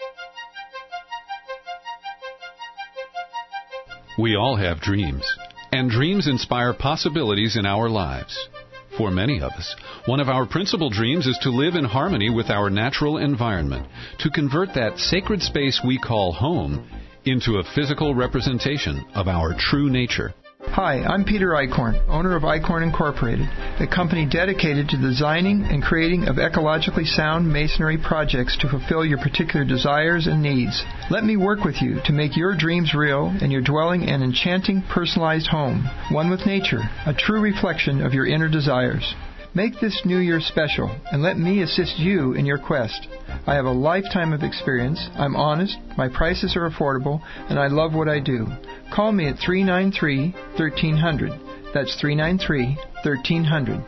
[SPEAKER 20] We all have dreams, and dreams inspire possibilities in our lives. For many of us, one of our principal dreams is to live in harmony with our natural environment, to convert that sacred space we call home into a physical representation of our true nature.
[SPEAKER 1] Hi, I'm Peter Eichhorn, owner of Eichhorn Incorporated, a company dedicated to designing and creating of ecologically sound masonry projects to fulfill your particular desires and needs. Let me work with you to make your dreams real and your dwelling an enchanting, personalized home, one with nature, a true reflection of your inner desires. Make this New Year special, and let me assist you in your quest. I have a lifetime of experience, I'm honest, my prices are affordable, and I love what I do. Call me at three nine three, one three zero zero. That's three nine three, one three zero zero.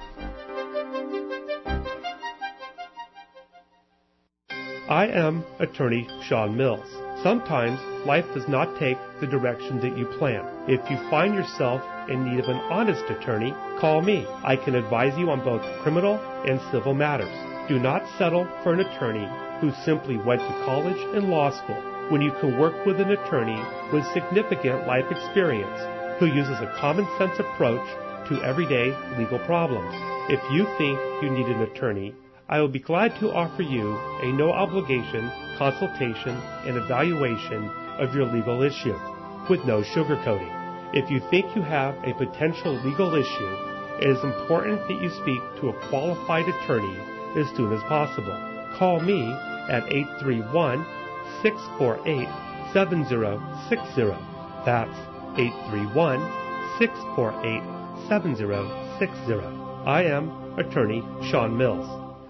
[SPEAKER 12] I am attorney Sean Mills. Sometimes life does not take the direction that you plan. If you find yourself in need of an honest attorney, call me. I can advise you on both criminal and civil matters. Do not settle for an attorney who simply went to college and law school when you can work with an attorney with significant life experience who uses a common sense approach to everyday legal problems. If you think you need an attorney, I will be glad to offer you a no-obligation consultation and evaluation of your legal issue with no sugarcoating. If you think you have a potential legal issue, it is important that you speak to a qualified attorney as soon as possible. Call me at eight three one, six four eight, seven zero six zero. That's eight three one, six four eight, seven zero six zero. I am attorney Sean Mills.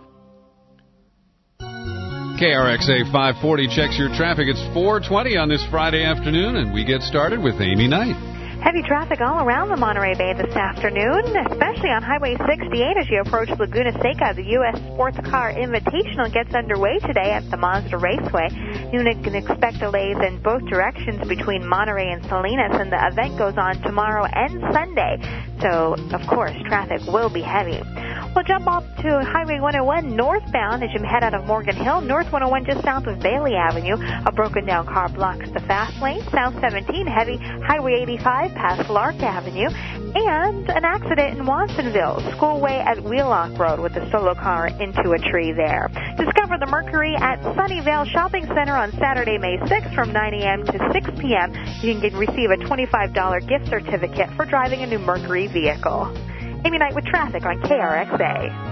[SPEAKER 20] K R X A five forty checks your traffic. It's four twenty on this Friday afternoon, and we get started with Amy Knight.
[SPEAKER 29] Heavy traffic all around the Monterey Bay this afternoon, especially on Highway sixty-eight as you approach Laguna Seca. The U S Sports Car Invitational gets underway today at the Mazda Raceway. You can expect delays in both directions between Monterey and Salinas, and the event goes on tomorrow and Sunday. So, of course, traffic will be heavy. We'll jump off to Highway one oh one northbound as you head out of Morgan Hill. North one oh one just south of Bailey Avenue. A broken down car blocks the fast lane. South seventeen heavy. Highway eighty-five past Lark Avenue. And an accident in Watsonville. Schoolway at Wheelock Road with a solo car into a tree there. Discover the Mercury at Sunnyvale Shopping Center on Saturday, May sixth from nine a.m. to six p.m. You can get, receive a twenty-five dollars gift certificate for driving a new Mercury vehicle. Amy Knight with traffic on K R X A.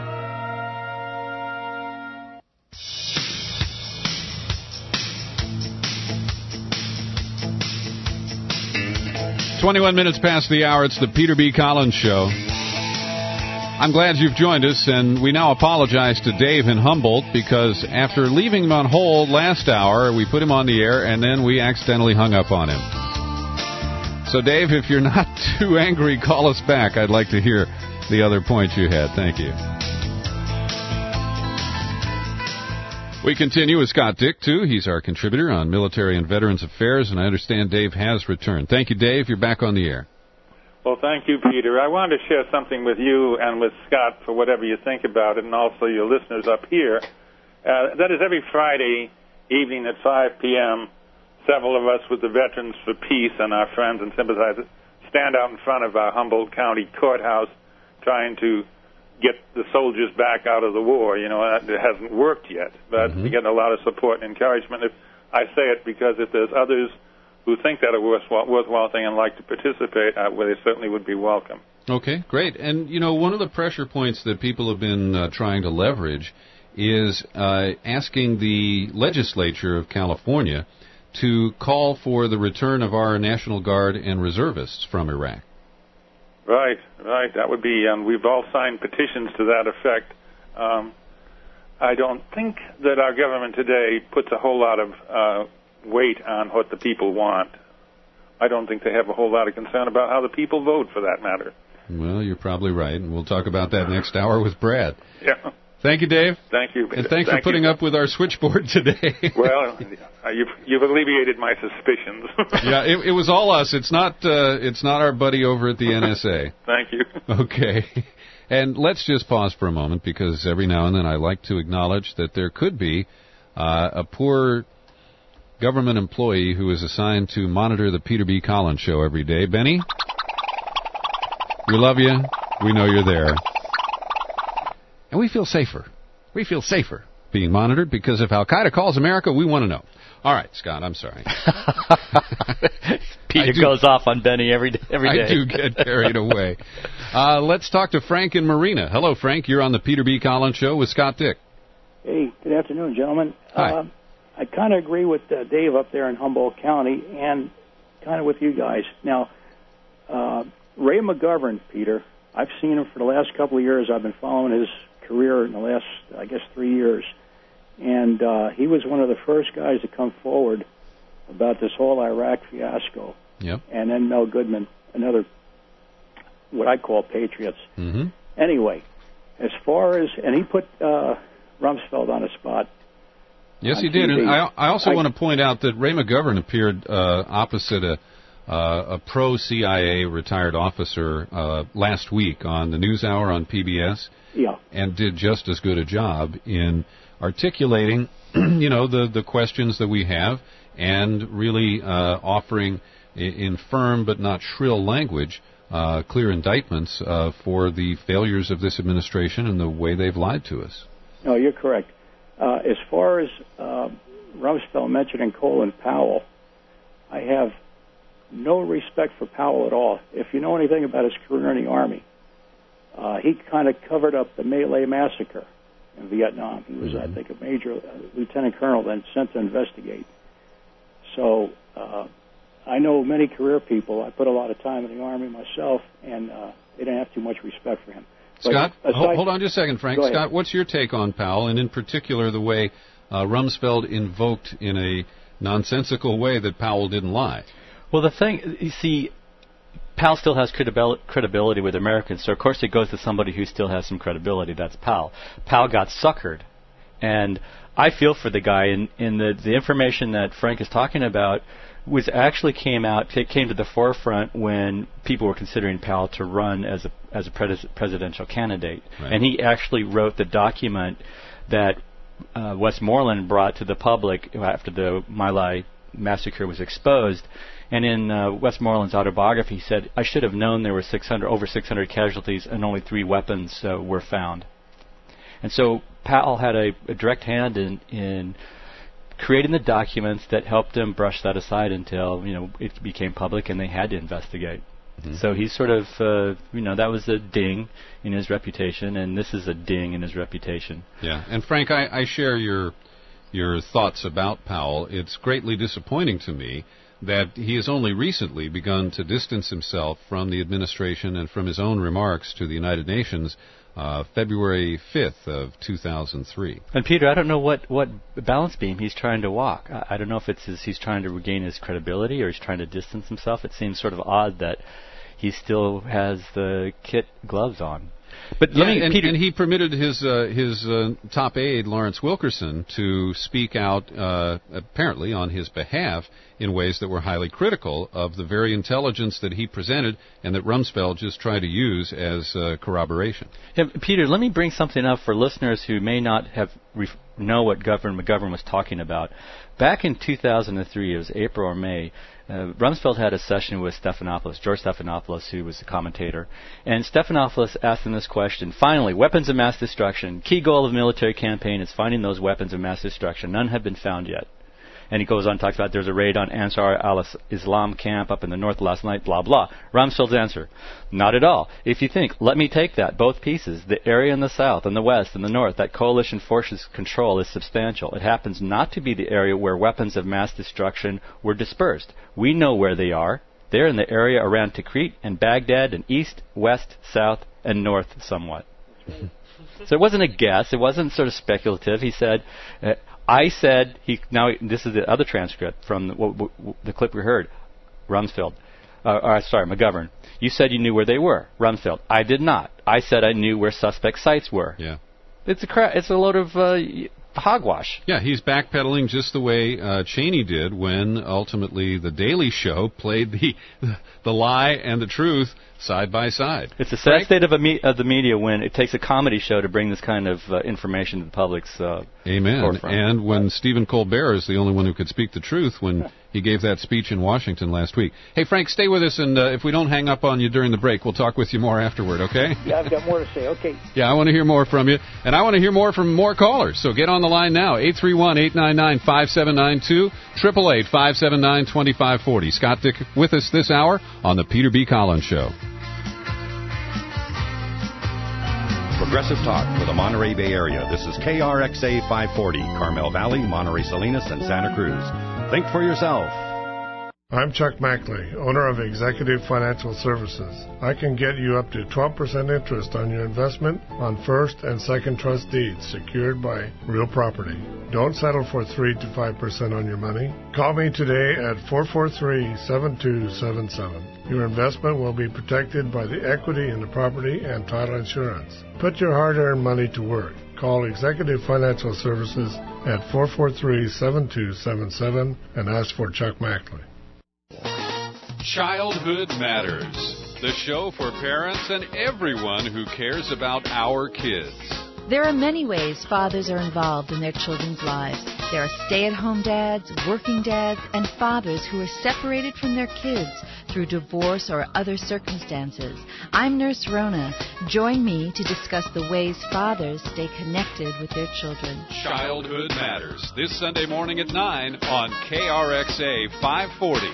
[SPEAKER 20] twenty-one minutes past the hour. It's the Peter B. Collins Show. I'm glad you've joined us, and we now apologize to Dave in Humboldt because after leaving him on hold last hour, we put him on the air, and then we accidentally hung up on him. So, Dave, if you're not too angry, call us back. I'd like to hear the other points you had. Thank you. We continue with Scott Dick, too. He's our contributor on Military and Veterans Affairs, and I understand Dave has returned. Thank you, Dave. You're back on the air.
[SPEAKER 2] Well, thank you, Peter. I wanted to share something with you and with Scott for whatever you think about it, and also your listeners up here. Uh, that is every Friday evening at five p.m., several of us with the Veterans for Peace and our friends and sympathizers stand out in front of our Humboldt County Courthouse trying to get the soldiers back out of the war. You know, it hasn't worked yet, but mm-hmm. we get a lot of support and encouragement. If I say it because if there's others who think that a worthwhile, worthwhile thing and like to participate, uh, well, they certainly would be welcome.
[SPEAKER 20] Okay, great. And, you know, one of the pressure points that people have been uh, trying to leverage is uh, asking the legislature of California to call for the return of our National Guard and reservists from Iraq.
[SPEAKER 2] Right, right. That would be, um, we've all signed petitions to that effect. Um, I don't think that our government today puts a whole lot of uh, weight on what the people want. I don't think they have a whole lot of concern about how the people vote, for that matter.
[SPEAKER 20] Well, you're probably right, and we'll talk about that next hour with Brad.
[SPEAKER 2] Yeah.
[SPEAKER 20] Thank you, Dave.
[SPEAKER 2] Thank you.
[SPEAKER 20] And thanks
[SPEAKER 2] Thank
[SPEAKER 20] for putting
[SPEAKER 2] you.
[SPEAKER 20] up with our switchboard today.
[SPEAKER 2] Well, uh, you've, you've alleviated my suspicions.
[SPEAKER 20] Yeah, it, it was all us. It's not uh, it's not our buddy over at the N S A.
[SPEAKER 2] Thank you.
[SPEAKER 20] Okay. And let's just pause for a moment, because every now and then I like to acknowledge that there could be uh, a poor government employee who is assigned to monitor the Peter B. Collins Show every day. Benny, we love you. We know you're there. And we feel safer. We feel safer being monitored because if Al-Qaeda calls America, we want to know. All right, Scott, I'm sorry.
[SPEAKER 5] Peter do, goes off on Benny every day. Every day.
[SPEAKER 20] I do get carried away. Uh, let's talk to Frank in Marina. Hello, Frank. You're on the Peter B. Collins Show with Scott Dick.
[SPEAKER 17] Hey, good afternoon, gentlemen.
[SPEAKER 20] Hi.
[SPEAKER 17] Uh, I kind of agree with uh, Dave up there in Humboldt County and kind of with you guys. Now, uh, Ray McGovern, Peter, I've seen him for the last couple of years. I've been following his career in the last, I guess, three years. And uh, he was one of the first guys to come forward about this whole Iraq fiasco.
[SPEAKER 20] Yep.
[SPEAKER 17] And then Mel Goodman, another, what I call patriots.
[SPEAKER 20] Mm-hmm.
[SPEAKER 17] Anyway, as far as, and he put uh, Rumsfeld on the spot.
[SPEAKER 20] Yes, he did. And I, I also I, want to point out that Ray McGovern appeared uh, opposite a, uh, a pro-C I A retired officer uh, last week on the NewsHour on P B S.
[SPEAKER 17] Yeah.
[SPEAKER 20] And did just as good a job in articulating, you know, the, the questions that we have and really uh, offering in firm but not shrill language uh, clear indictments uh, for the failures of this administration and the way they've lied to us.
[SPEAKER 17] No, you're correct. Uh, as far as uh, Rumsfeld mentioning Colin Powell, I have no respect for Powell at all. If you know anything about his career in the Army, uh, he kind of covered up the My Lai massacre in Vietnam. He was, mm-hmm. I think, a major uh, lieutenant colonel, then sent to investigate. So uh, I know many career people. I put a lot of time in the Army myself, and uh, they didn't have too much respect for him. But
[SPEAKER 20] Scott,
[SPEAKER 17] aside,
[SPEAKER 20] hold, hold on just a second, Frank.
[SPEAKER 17] Scott,
[SPEAKER 20] ahead. What's your take on Powell, and in particular the way uh, Rumsfeld invoked in a nonsensical way that Powell didn't lie?
[SPEAKER 5] Well, the thing, you see, Powell still has credibility with Americans, so of course it goes to somebody who still has some credibility. That's Powell. Powell got suckered, and I feel for the guy. In, in the the information that Frank is talking about was actually came out, it came to the forefront when people were considering Powell to run as a as a pres- presidential candidate,
[SPEAKER 20] right.
[SPEAKER 5] And he actually wrote the document that uh, Westmoreland brought to the public after the My Lai massacre was exposed. And in uh, Westmoreland's autobiography, he said, "I should have known there were six hundred, over six hundred casualties and only three weapons uh, were found." And so Powell had a, a direct hand in, in creating the documents that helped him brush that aside until, you know, it became public and they had to investigate. Mm-hmm. So he's sort of, uh, you know, that was a ding in his reputation, and this is a ding in his reputation.
[SPEAKER 20] Yeah, and Frank, I, I share your your thoughts about Powell. It's greatly disappointing to me that he has only recently begun to distance himself from the administration and from his own remarks to the United Nations uh, February fifth of two thousand three.
[SPEAKER 5] And Peter, I don't know what, what balance beam he's trying to walk. I, I don't know if it's his, he's trying to regain his credibility or he's trying to distance himself. It seems sort of odd that he still has the kit gloves on.
[SPEAKER 20] But yeah, me, and, Peter, and he permitted his uh, his uh, top aide, Lawrence Wilkerson, to speak out, uh, apparently on his behalf, in ways that were highly critical of the very intelligence that he presented and that Rumsfeld just tried to use as uh, corroboration.
[SPEAKER 5] Yeah, Peter, let me bring something up for listeners who may not have ref- know what Governor McGovern was talking about. Back in two thousand three, it was April or May, Uh, Rumsfeld had a session with Stephanopoulos, George Stephanopoulos, who was the commentator. And Stephanopoulos asked him this question: finally, weapons of mass destruction. Key goal of the military campaign is finding those weapons of mass destruction. None have been found yet. And he goes on and talks about there's a raid on Ansar al-Islam camp up in the north last night, blah, blah. Rumsfeld's answer: not at all. If you think, let me take that, both pieces. The area in the south and the west and the north that coalition forces control is substantial. It happens not to be the area where weapons of mass destruction were dispersed. We know where they are. They're in the area around Tikrit and Baghdad and east, west, south, and north somewhat. So it wasn't a guess. It wasn't sort of speculative. He said... Uh, I said, he now this is the other transcript from the, w- w- the clip we heard, Rumsfeld, uh, or, sorry, McGovern. You said you knew where they were, Rumsfeld. I did not. I said I knew where suspect sites were.
[SPEAKER 20] Yeah,
[SPEAKER 5] it's a cra- it's a load of uh, hogwash.
[SPEAKER 20] Yeah, he's backpedaling just the way uh, Cheney did when ultimately the Daily Show played the the lie and the truth side by side.
[SPEAKER 5] It's a sad Frank? state of, a me- of the media when it takes a comedy show to bring this kind of uh, information to the public's uh,
[SPEAKER 20] Amen.
[SPEAKER 5] forefront.
[SPEAKER 20] And when Stephen Colbert is the only one who could speak the truth when he gave that speech in Washington last week. Hey, Frank, stay with us, and uh, if we don't hang up on you during the break, we'll talk with you more afterward, okay?
[SPEAKER 17] Yeah, I've got more to say. Okay.
[SPEAKER 20] Yeah, I want to hear more from you, and I want to hear more from more callers. So get on the line now, eight three one, eight nine nine, five seven nine two, eight eight eight, five seven nine, two five four zero. Scott Dick with us this hour on the Peter B. Collins Show.
[SPEAKER 3] Progressive Talk for the Monterey Bay Area. This is K R X A five forty, Carmel Valley, Monterey Salinas, and Santa Cruz. Think for yourself.
[SPEAKER 18] I'm Chuck Mackley, owner of Executive Financial Services. I can get you up to twelve percent interest on your investment on first and second trust deeds secured by real property. Don't settle for three to five percent on your money. Call me today at four four three, seven two seven seven. Your investment will be protected by the equity in the property and title insurance. Put your hard-earned money to work. Call Executive Financial Services at four four three, seven two seven seven and ask for Chuck Mackley.
[SPEAKER 20] Childhood Matters, the show for parents and everyone who cares about our kids.
[SPEAKER 19] There are many ways fathers are involved in their children's lives. There are stay-at-home dads, working dads, and fathers who are separated from their kids through divorce or other circumstances. I'm Nurse Rona. Join me to discuss the ways fathers stay connected with their children.
[SPEAKER 20] Childhood Matters, this Sunday morning at nine on K R X A five forty.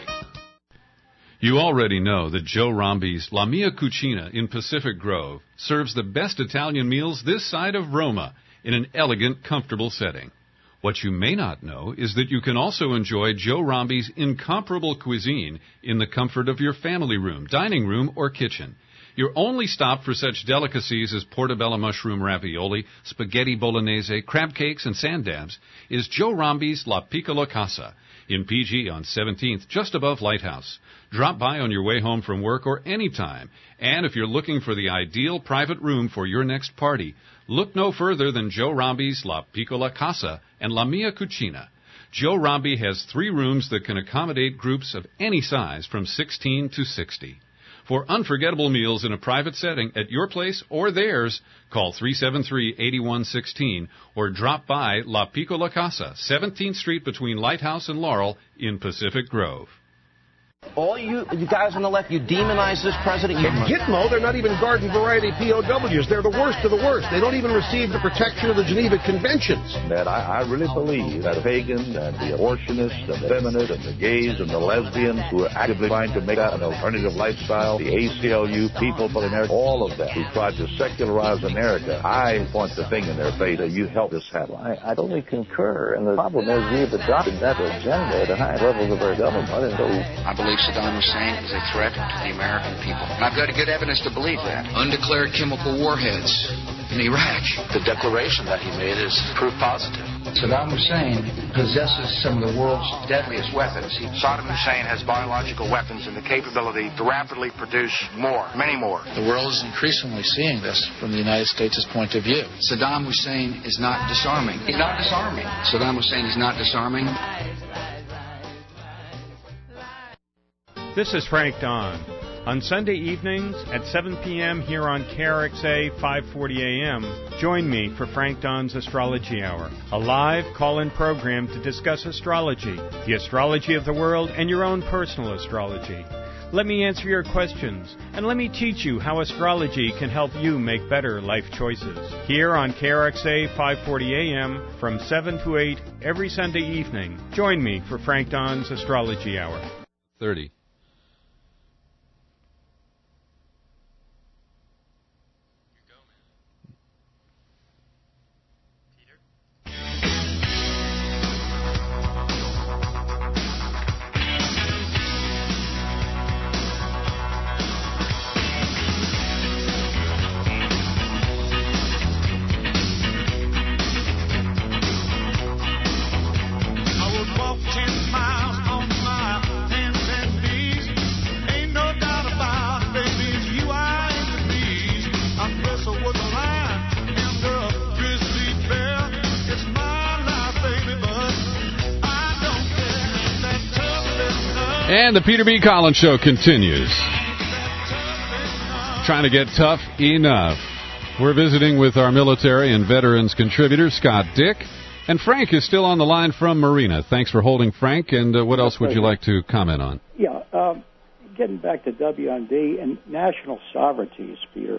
[SPEAKER 20] You already know that Joe Rombi's La Mia Cucina in Pacific Grove serves the best Italian meals this side of Roma in an elegant, comfortable setting. What you may not know is that you can also enjoy Joe Rombi's incomparable cuisine in the comfort of your family room, dining room, or kitchen. Your only stop for such delicacies as portobello mushroom ravioli, spaghetti bolognese, crab cakes, and sand dabs is Joe Rombi's La Piccola Casa in P G on seventeenth, just above Lighthouse. Drop by on your way home from work or any time. And if you're looking for the ideal private room for your next party, look no further than Joe Rombi's La Piccola Casa and La Mia Cucina. Joe Rombi has three rooms that can accommodate groups of any size from sixteen to sixty. For unforgettable meals in a private setting at your place or theirs, call three seven three, eight one one six or drop by La Piccola Casa, seventeenth Street between Lighthouse and Laurel in Pacific Grove.
[SPEAKER 21] All you, you guys on the left, you demonize this president. You
[SPEAKER 22] In Gitmo, they're not even garden variety P O Ws. They're the worst of the worst. They don't even receive the protection of the Geneva Conventions.
[SPEAKER 23] That I, I really believe that the pagans and the abortionists and the feminists and the gays and the lesbians who are actively trying to make that an alternative lifestyle, the A C L U, People for America, all of them who tried to secularize America, I point the finger in their face that you helped us happen.
[SPEAKER 24] I, I totally concur. And the problem is we have adopted that agenda at the high levels of our government. And so
[SPEAKER 25] I believe Saddam Hussein is a threat to the American people. And I've got good evidence to believe that. Undeclared chemical warheads in Iraq.
[SPEAKER 26] The declaration that he made is proof positive.
[SPEAKER 25] Saddam Hussein possesses some of the world's deadliest weapons. He,
[SPEAKER 27] Saddam Hussein has biological weapons and the capability to rapidly produce more, many more.
[SPEAKER 25] The world is increasingly seeing this from the United States' point of view. Saddam Hussein is not disarming. He's not disarming. Saddam Hussein is not disarming.
[SPEAKER 30] This is Frank Don. On Sunday evenings at seven p.m. here on K R X A five forty A M, join me for Frank Don's Astrology Hour, a live call-in program to discuss astrology, the astrology of the world, and your own personal astrology. Let me answer your questions, and let me teach you how astrology can help you make better life choices. Here on K R X A five forty A M from seven to eight every Sunday evening, join me for Frank Don's Astrology Hour.
[SPEAKER 20] thirty. And the Peter B. Collins Show continues. trying to get tough enough. We're visiting with our military and veterans contributor, Scott Dick. And Frank is still on the line from Marina. Thanks for holding, Frank. And uh, what else would you like to comment on?
[SPEAKER 17] Yeah, um, getting back to W M D and national sovereignties, Peter.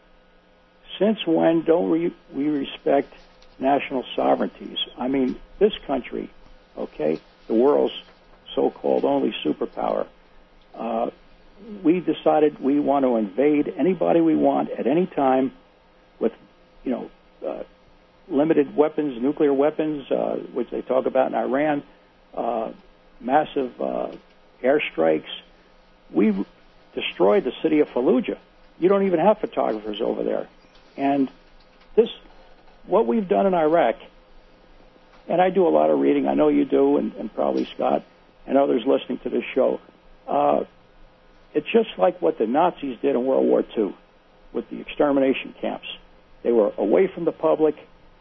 [SPEAKER 17] Since when don't we, we respect national sovereignties? I mean, this country, okay, the world's so-called only superpower, uh, we decided we want to invade anybody we want at any time with, you know, uh, limited weapons, nuclear weapons, uh, which they talk about in Iran, uh, massive uh, airstrikes. We destroyed the city of Fallujah. You don't even have photographers over there. And this, what we've done in Iraq, and I do a lot of reading, I know you do, and, and probably Scott and others listening to this show, uh, it's just like what the Nazis did in World War Two with the extermination camps. They were away from the public.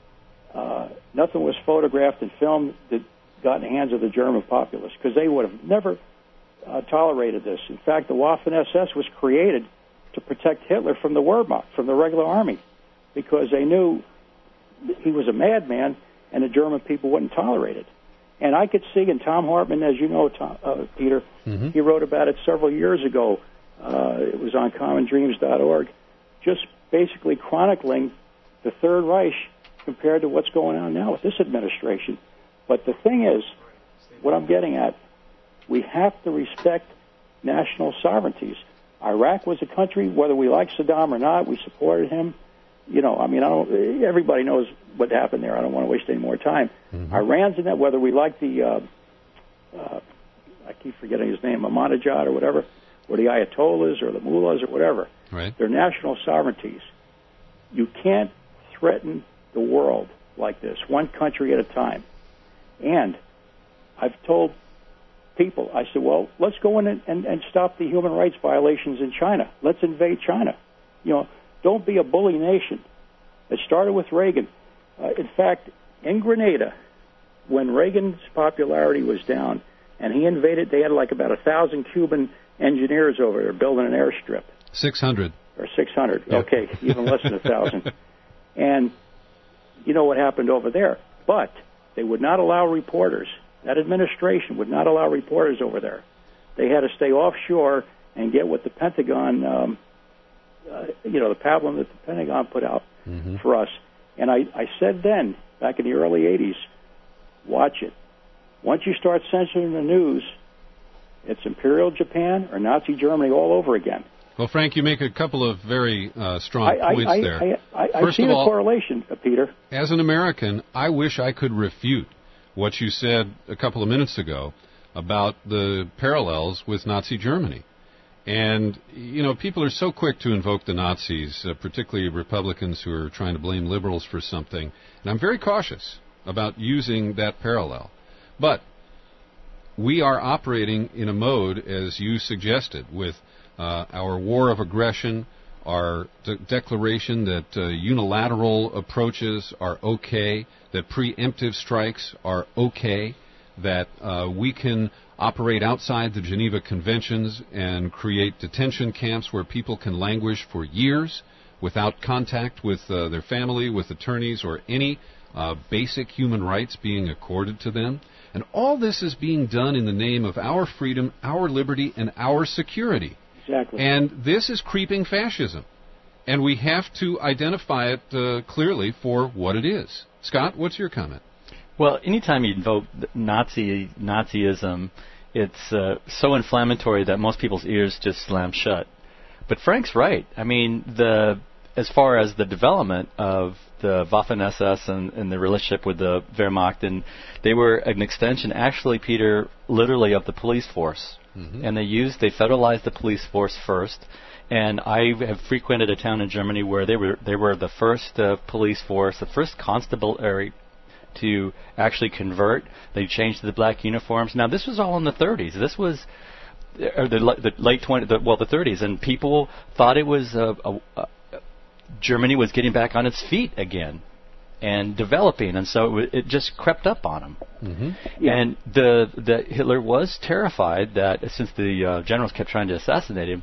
[SPEAKER 17] Uh, nothing was photographed and filmed that got in the hands of the German populace, because they would have never uh, tolerated this. In fact, the Waffen S S was created to protect Hitler from the Wehrmacht, from the regular army, because they knew he was a madman and the German people wouldn't tolerate it. And I could see, and Tom Hartman, as you know, Tom, uh, Peter, mm-hmm. he wrote about it several years ago. Uh, it was on common dreams dot org, just basically chronicling the Third Reich compared to what's going on now with this administration. But the thing is, what I'm getting at, we have to respect national sovereignties. Iraq was a country, whether we like Saddam or not, we supported him. You know, I mean, I don't, everybody knows what happened there. I don't want to waste any more time. Mm-hmm. Iran's in that, whether we like the, uh, uh, I keep forgetting his name, Ahmadinejad or whatever, or the Ayatollahs or the mullahs or whatever.
[SPEAKER 20] Right.
[SPEAKER 17] They're national sovereignties. You can't threaten the world like this, one country at a time. And I've told people, I said, well, let's go in and, and, and stop the human rights violations in China. Let's invade China. You know, don't be a bully nation. It started with Reagan. Uh, in fact, in Grenada, when Reagan's popularity was down and he invaded, they had like about a thousand Cuban engineers over there building an airstrip.
[SPEAKER 20] six hundred.
[SPEAKER 17] Or six hundred.
[SPEAKER 20] Yep.
[SPEAKER 17] Okay, even less than a thousand. And you know what happened over there. But they would not allow reporters. That administration would not allow reporters over there. They had to stay offshore and get what the Pentagon, um, uh, you know, the pablum that the Pentagon put out mm-hmm. for us. And I, I said then, back in the early eighties, watch it. Once you start censoring the news, it's Imperial Japan or Nazi Germany all over again.
[SPEAKER 20] Well, Frank, you make a couple of very uh, strong
[SPEAKER 17] I,
[SPEAKER 20] points
[SPEAKER 17] I, I,
[SPEAKER 20] there.
[SPEAKER 17] I, I,
[SPEAKER 20] First
[SPEAKER 17] I see
[SPEAKER 20] of
[SPEAKER 17] the
[SPEAKER 20] all,
[SPEAKER 17] correlation, uh, Peter.
[SPEAKER 20] As an American, I wish I could refute what you said a couple of minutes ago about the parallels with Nazi Germany. And, you know, people are so quick to invoke the Nazis, uh, particularly Republicans who are trying to blame liberals for something. And I'm very cautious about using that parallel. But we are operating in a mode, as you suggested, with uh, our war of aggression, our de- declaration that uh, unilateral approaches are okay, that preemptive strikes are okay, that uh, we can operate outside the Geneva Conventions and create detention camps where people can languish for years without contact with uh, their family, with attorneys, or any uh, basic human rights being accorded to them. And all this is being done in the name of our freedom, our liberty, and our security.
[SPEAKER 17] Exactly.
[SPEAKER 20] And this is creeping fascism. And we have to identify it uh, clearly for what it is. Scott, what's your comment?
[SPEAKER 5] Well, anytime you invoke Nazi Nazism, it's uh, so inflammatory that most people's ears just slam shut. But Frank's right. I mean, the as far as the development of the Waffen S S and, and the relationship with the Wehrmacht, and they were an extension, actually, Peter, literally of the police force. Mm-hmm. And they used, they federalized the police force first. And I have frequented a town in Germany where they were they were the first uh, police force, the first constabulary to actually convert. They changed to the black uniforms. Now, this was all in the thirties. This was or the, the late twenties, the, well, the thirties, and people thought it was uh, a, a, Germany was getting back on its feet again and developing, and so it, it just crept up on them. Mm-hmm. Yeah. And the, the Hitler was terrified that since the uh, generals kept trying to assassinate him,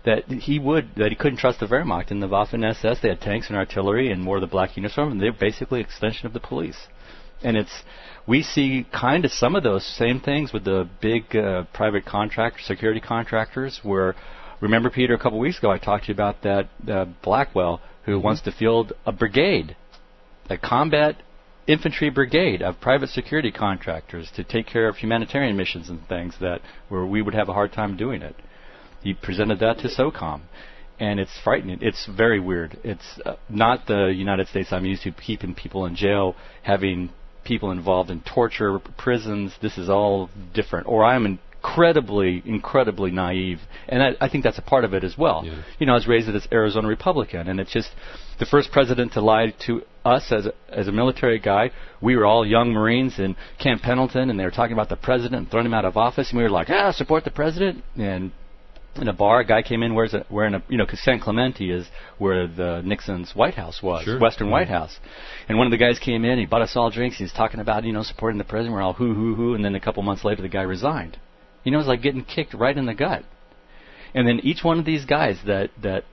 [SPEAKER 5] that he would that he couldn't trust the Wehrmacht and the Waffen S S. They had tanks and artillery and wore the black uniform, and they're basically an extension of the police. And it's we see kind of some of those same things with the big uh, private contractor, security contractors. Where remember, Peter, a couple weeks ago I talked to you about that uh, Blackwell who mm-hmm. wants to field a brigade, a combat infantry brigade of private security contractors to take care of humanitarian missions and things that where we would have a hard time doing it. He presented that to SOCOM, and it's frightening. It's very weird. It's uh, not the United States I'm used to, keeping people in jail, having people involved in torture, prisons. This is all different. Or I'm incredibly, incredibly naive, and I, I think that's a part of it as well. Yeah. You know, I was raised as Arizona Republican, and it's just the first president to lie to us as a, as a military guy. We were all young Marines in Camp Pendleton, and they were talking about the president and throwing him out of office, and we were like, ah, support the president. And in a bar, a guy came in wears a, wearing a, you know, because San Clemente is where the Nixon's White House was, sure. Western mm-hmm. White House. And one of the guys came in, he bought us all drinks, he's talking about, you know, supporting the president, we're all hoo, hoo, hoo, and then a couple months later the guy resigned. You know, it was like getting kicked right in the gut. And then each one of these guys that, that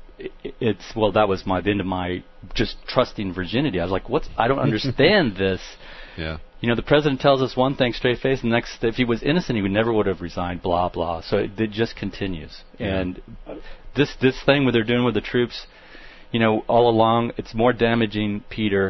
[SPEAKER 5] it's, well, that was my, the end of my just trusting virginity. I was like, what's, I don't understand this.
[SPEAKER 20] Yeah.
[SPEAKER 5] You know, the president tells us one thing straight face, and the next, if he was innocent, he would never would have resigned, blah, blah. So it, it just continues. Yeah. And this this thing what they're doing with the troops, you know, all along, it's more damaging, Peter,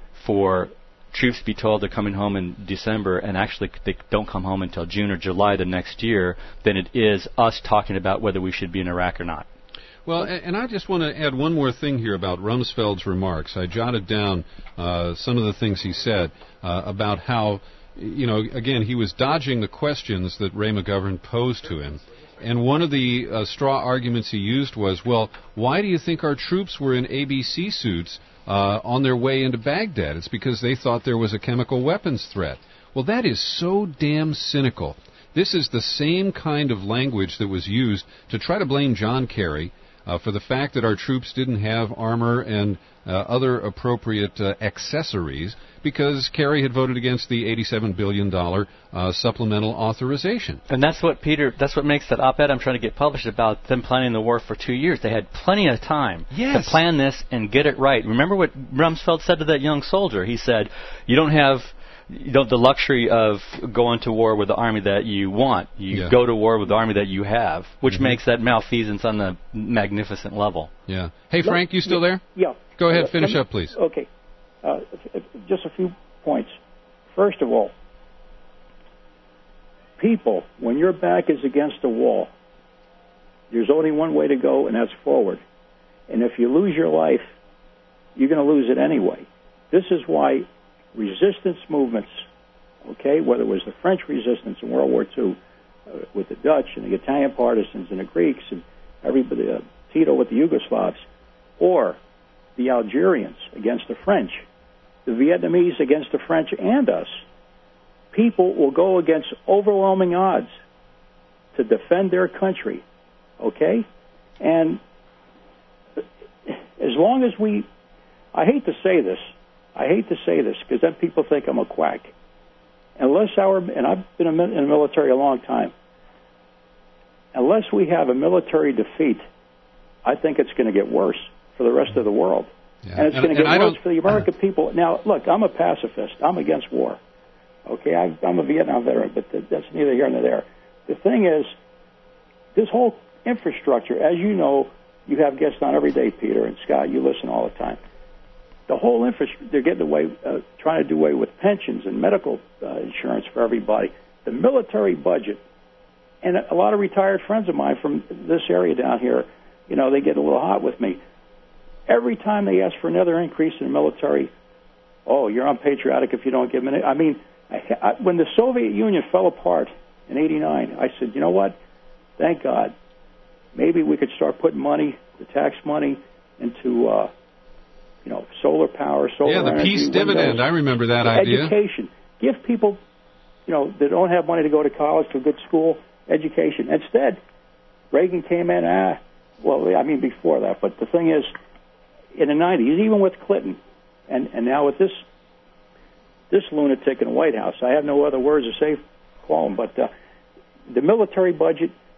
[SPEAKER 5] for troops to be told they're coming home in December and actually they don't come home until June or July the next year than it is us talking about whether we should be in Iraq or not.
[SPEAKER 20] Well, and I just want to add one more thing here about Rumsfeld's remarks. I jotted down uh, some of the things he said uh, about how, you know, again, he was dodging the questions that Ray McGovern posed to him. And one of the uh, straw arguments he used was, well, why do you think our troops were in A B C suits uh, on their way into Baghdad? It's because they thought there was a chemical weapons threat. Well, that is so damn cynical. This is the same kind of language that was used to try to blame John Kerry Uh, for the fact that our troops didn't have armor and uh, other appropriate uh, accessories because Kerry had voted against the eighty-seven billion dollars uh, supplemental authorization.
[SPEAKER 5] And that's what, Peter, that's what makes that op-ed I'm trying to get published about them planning the war for two years. They had plenty of time
[SPEAKER 20] yes.
[SPEAKER 5] to plan this and get it right. Remember what Rumsfeld said to that young soldier? He said, you don't have... You don't the luxury of going to war with the army that you want. You
[SPEAKER 20] yeah.
[SPEAKER 5] go to war with the army that you have, which
[SPEAKER 20] mm-hmm.
[SPEAKER 5] makes that malfeasance on the magnificent level.
[SPEAKER 20] Yeah. Hey, Frank, you still there?
[SPEAKER 17] Yeah.
[SPEAKER 20] Go ahead,
[SPEAKER 17] uh,
[SPEAKER 20] finish
[SPEAKER 17] me,
[SPEAKER 20] up, please.
[SPEAKER 17] Okay. Uh, just a few points. First of all, people, when your back is against the wall, there's only one way to go, and that's forward. And if you lose your life, you're going to lose it anyway. This is why resistance movements, okay, whether it was the French resistance in World War Two uh, with the Dutch and the Italian partisans and the Greeks and everybody, uh, Tito with the Yugoslavs, or the Algerians against the French, the Vietnamese against the French and us, people will go against overwhelming odds to defend their country, okay? And as long as we, I hate to say this, I hate to say this because then people think I'm a quack. Unless our, and I've been in the military a long time, unless we have a military defeat, I think it's going to get worse for the rest of the world. Yeah. And it's going to get worse for the American people. Now, look, I'm a pacifist. I'm against war. Okay, I, I'm a Vietnam veteran, but that's neither here nor there. The thing is, this whole infrastructure, as you know, you have guests on every day, Peter and Scott. You listen all the time. The whole infrastructure, they're getting away, uh, trying to do away with pensions and medical uh, insurance for everybody. The military budget, and a lot of retired friends of mine from this area down here, you know, they get a little hot with me. Every time they ask for another increase in the military, oh, you're unpatriotic if you don't give them it. I mean, I, I, when the Soviet Union fell apart in eighty-nine, I said, you know what? Thank God. Maybe we could start putting money, the tax money, into... Uh, You know, solar power, solar
[SPEAKER 20] Yeah, the
[SPEAKER 17] energy,
[SPEAKER 20] peace
[SPEAKER 17] windows,
[SPEAKER 20] dividend. I remember that idea.
[SPEAKER 17] Education. Give people, you know, that don't have money to go to college, to a good school, education. Instead, Reagan came in, ah, well, I mean, before that. But the thing is, in the nineties, even with Clinton, and, and now with this this lunatic in the White House, I have no other words to say, call him, but uh, the military budget,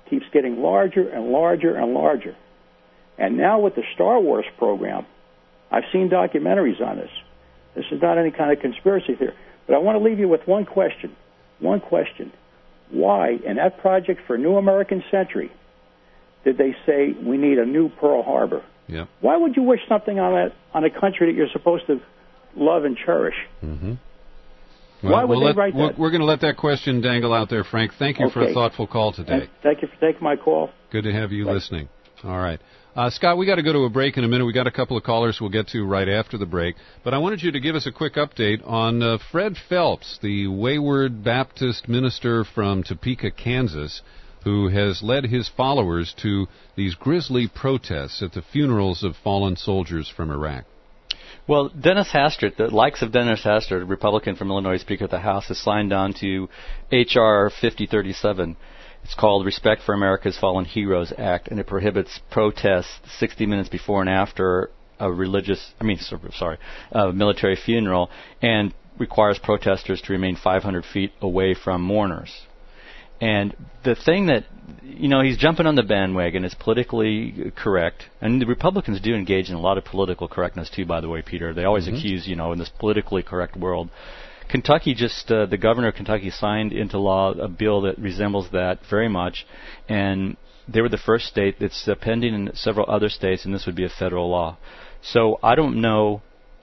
[SPEAKER 17] keeps getting larger and larger and larger. And now with the Star Wars program, I've seen documentaries on this. This is not any kind of conspiracy theory. But I want to leave you with one question. One question. Why, in that project for New American Century, did they say we need a new Pearl Harbor?
[SPEAKER 20] Yeah.
[SPEAKER 17] Why would you wish something on that on a country that you're supposed to love and cherish?
[SPEAKER 20] Mm-hmm. Well,
[SPEAKER 17] Why would
[SPEAKER 20] we'll
[SPEAKER 17] they
[SPEAKER 20] let,
[SPEAKER 17] write
[SPEAKER 20] we're,
[SPEAKER 17] that?
[SPEAKER 20] We're going to let that question dangle out there, Frank. Thank you
[SPEAKER 17] okay.
[SPEAKER 20] for a thoughtful call today.
[SPEAKER 17] And thank you for taking my call.
[SPEAKER 20] Good to have you
[SPEAKER 17] Thanks.
[SPEAKER 20] listening. All right. Uh, Scott, we got to go to a break in a minute. We got a couple of callers we'll get to right after the break. But I wanted you to give us a quick update on uh, Fred Phelps, the wayward Baptist minister from Topeka, Kansas, who has led his followers to these grisly protests at the funerals of fallen soldiers from Iraq.
[SPEAKER 5] Well, Dennis Hastert, the likes of Dennis Hastert, a Republican from Illinois, Speaker of the House, has signed on to H R fifty thirty-seven. It's called Respect for America's Fallen Heroes Act, and it prohibits protests sixty minutes before and after a religious, I mean, sorry, a military funeral, and requires protesters to remain five hundred feet away from mourners. And the thing that, you know, he's jumping on the bandwagon. It's politically correct. And the Republicans do engage in a lot of political correctness, too, by the way, Peter. They always mm-hmm. accuse, you know, in this politically correct world. Kentucky just, uh, the governor of Kentucky signed into law a bill that resembles that very much. And they were the first state. It's uh, pending in several other states, and this would be a federal law. So I don't know,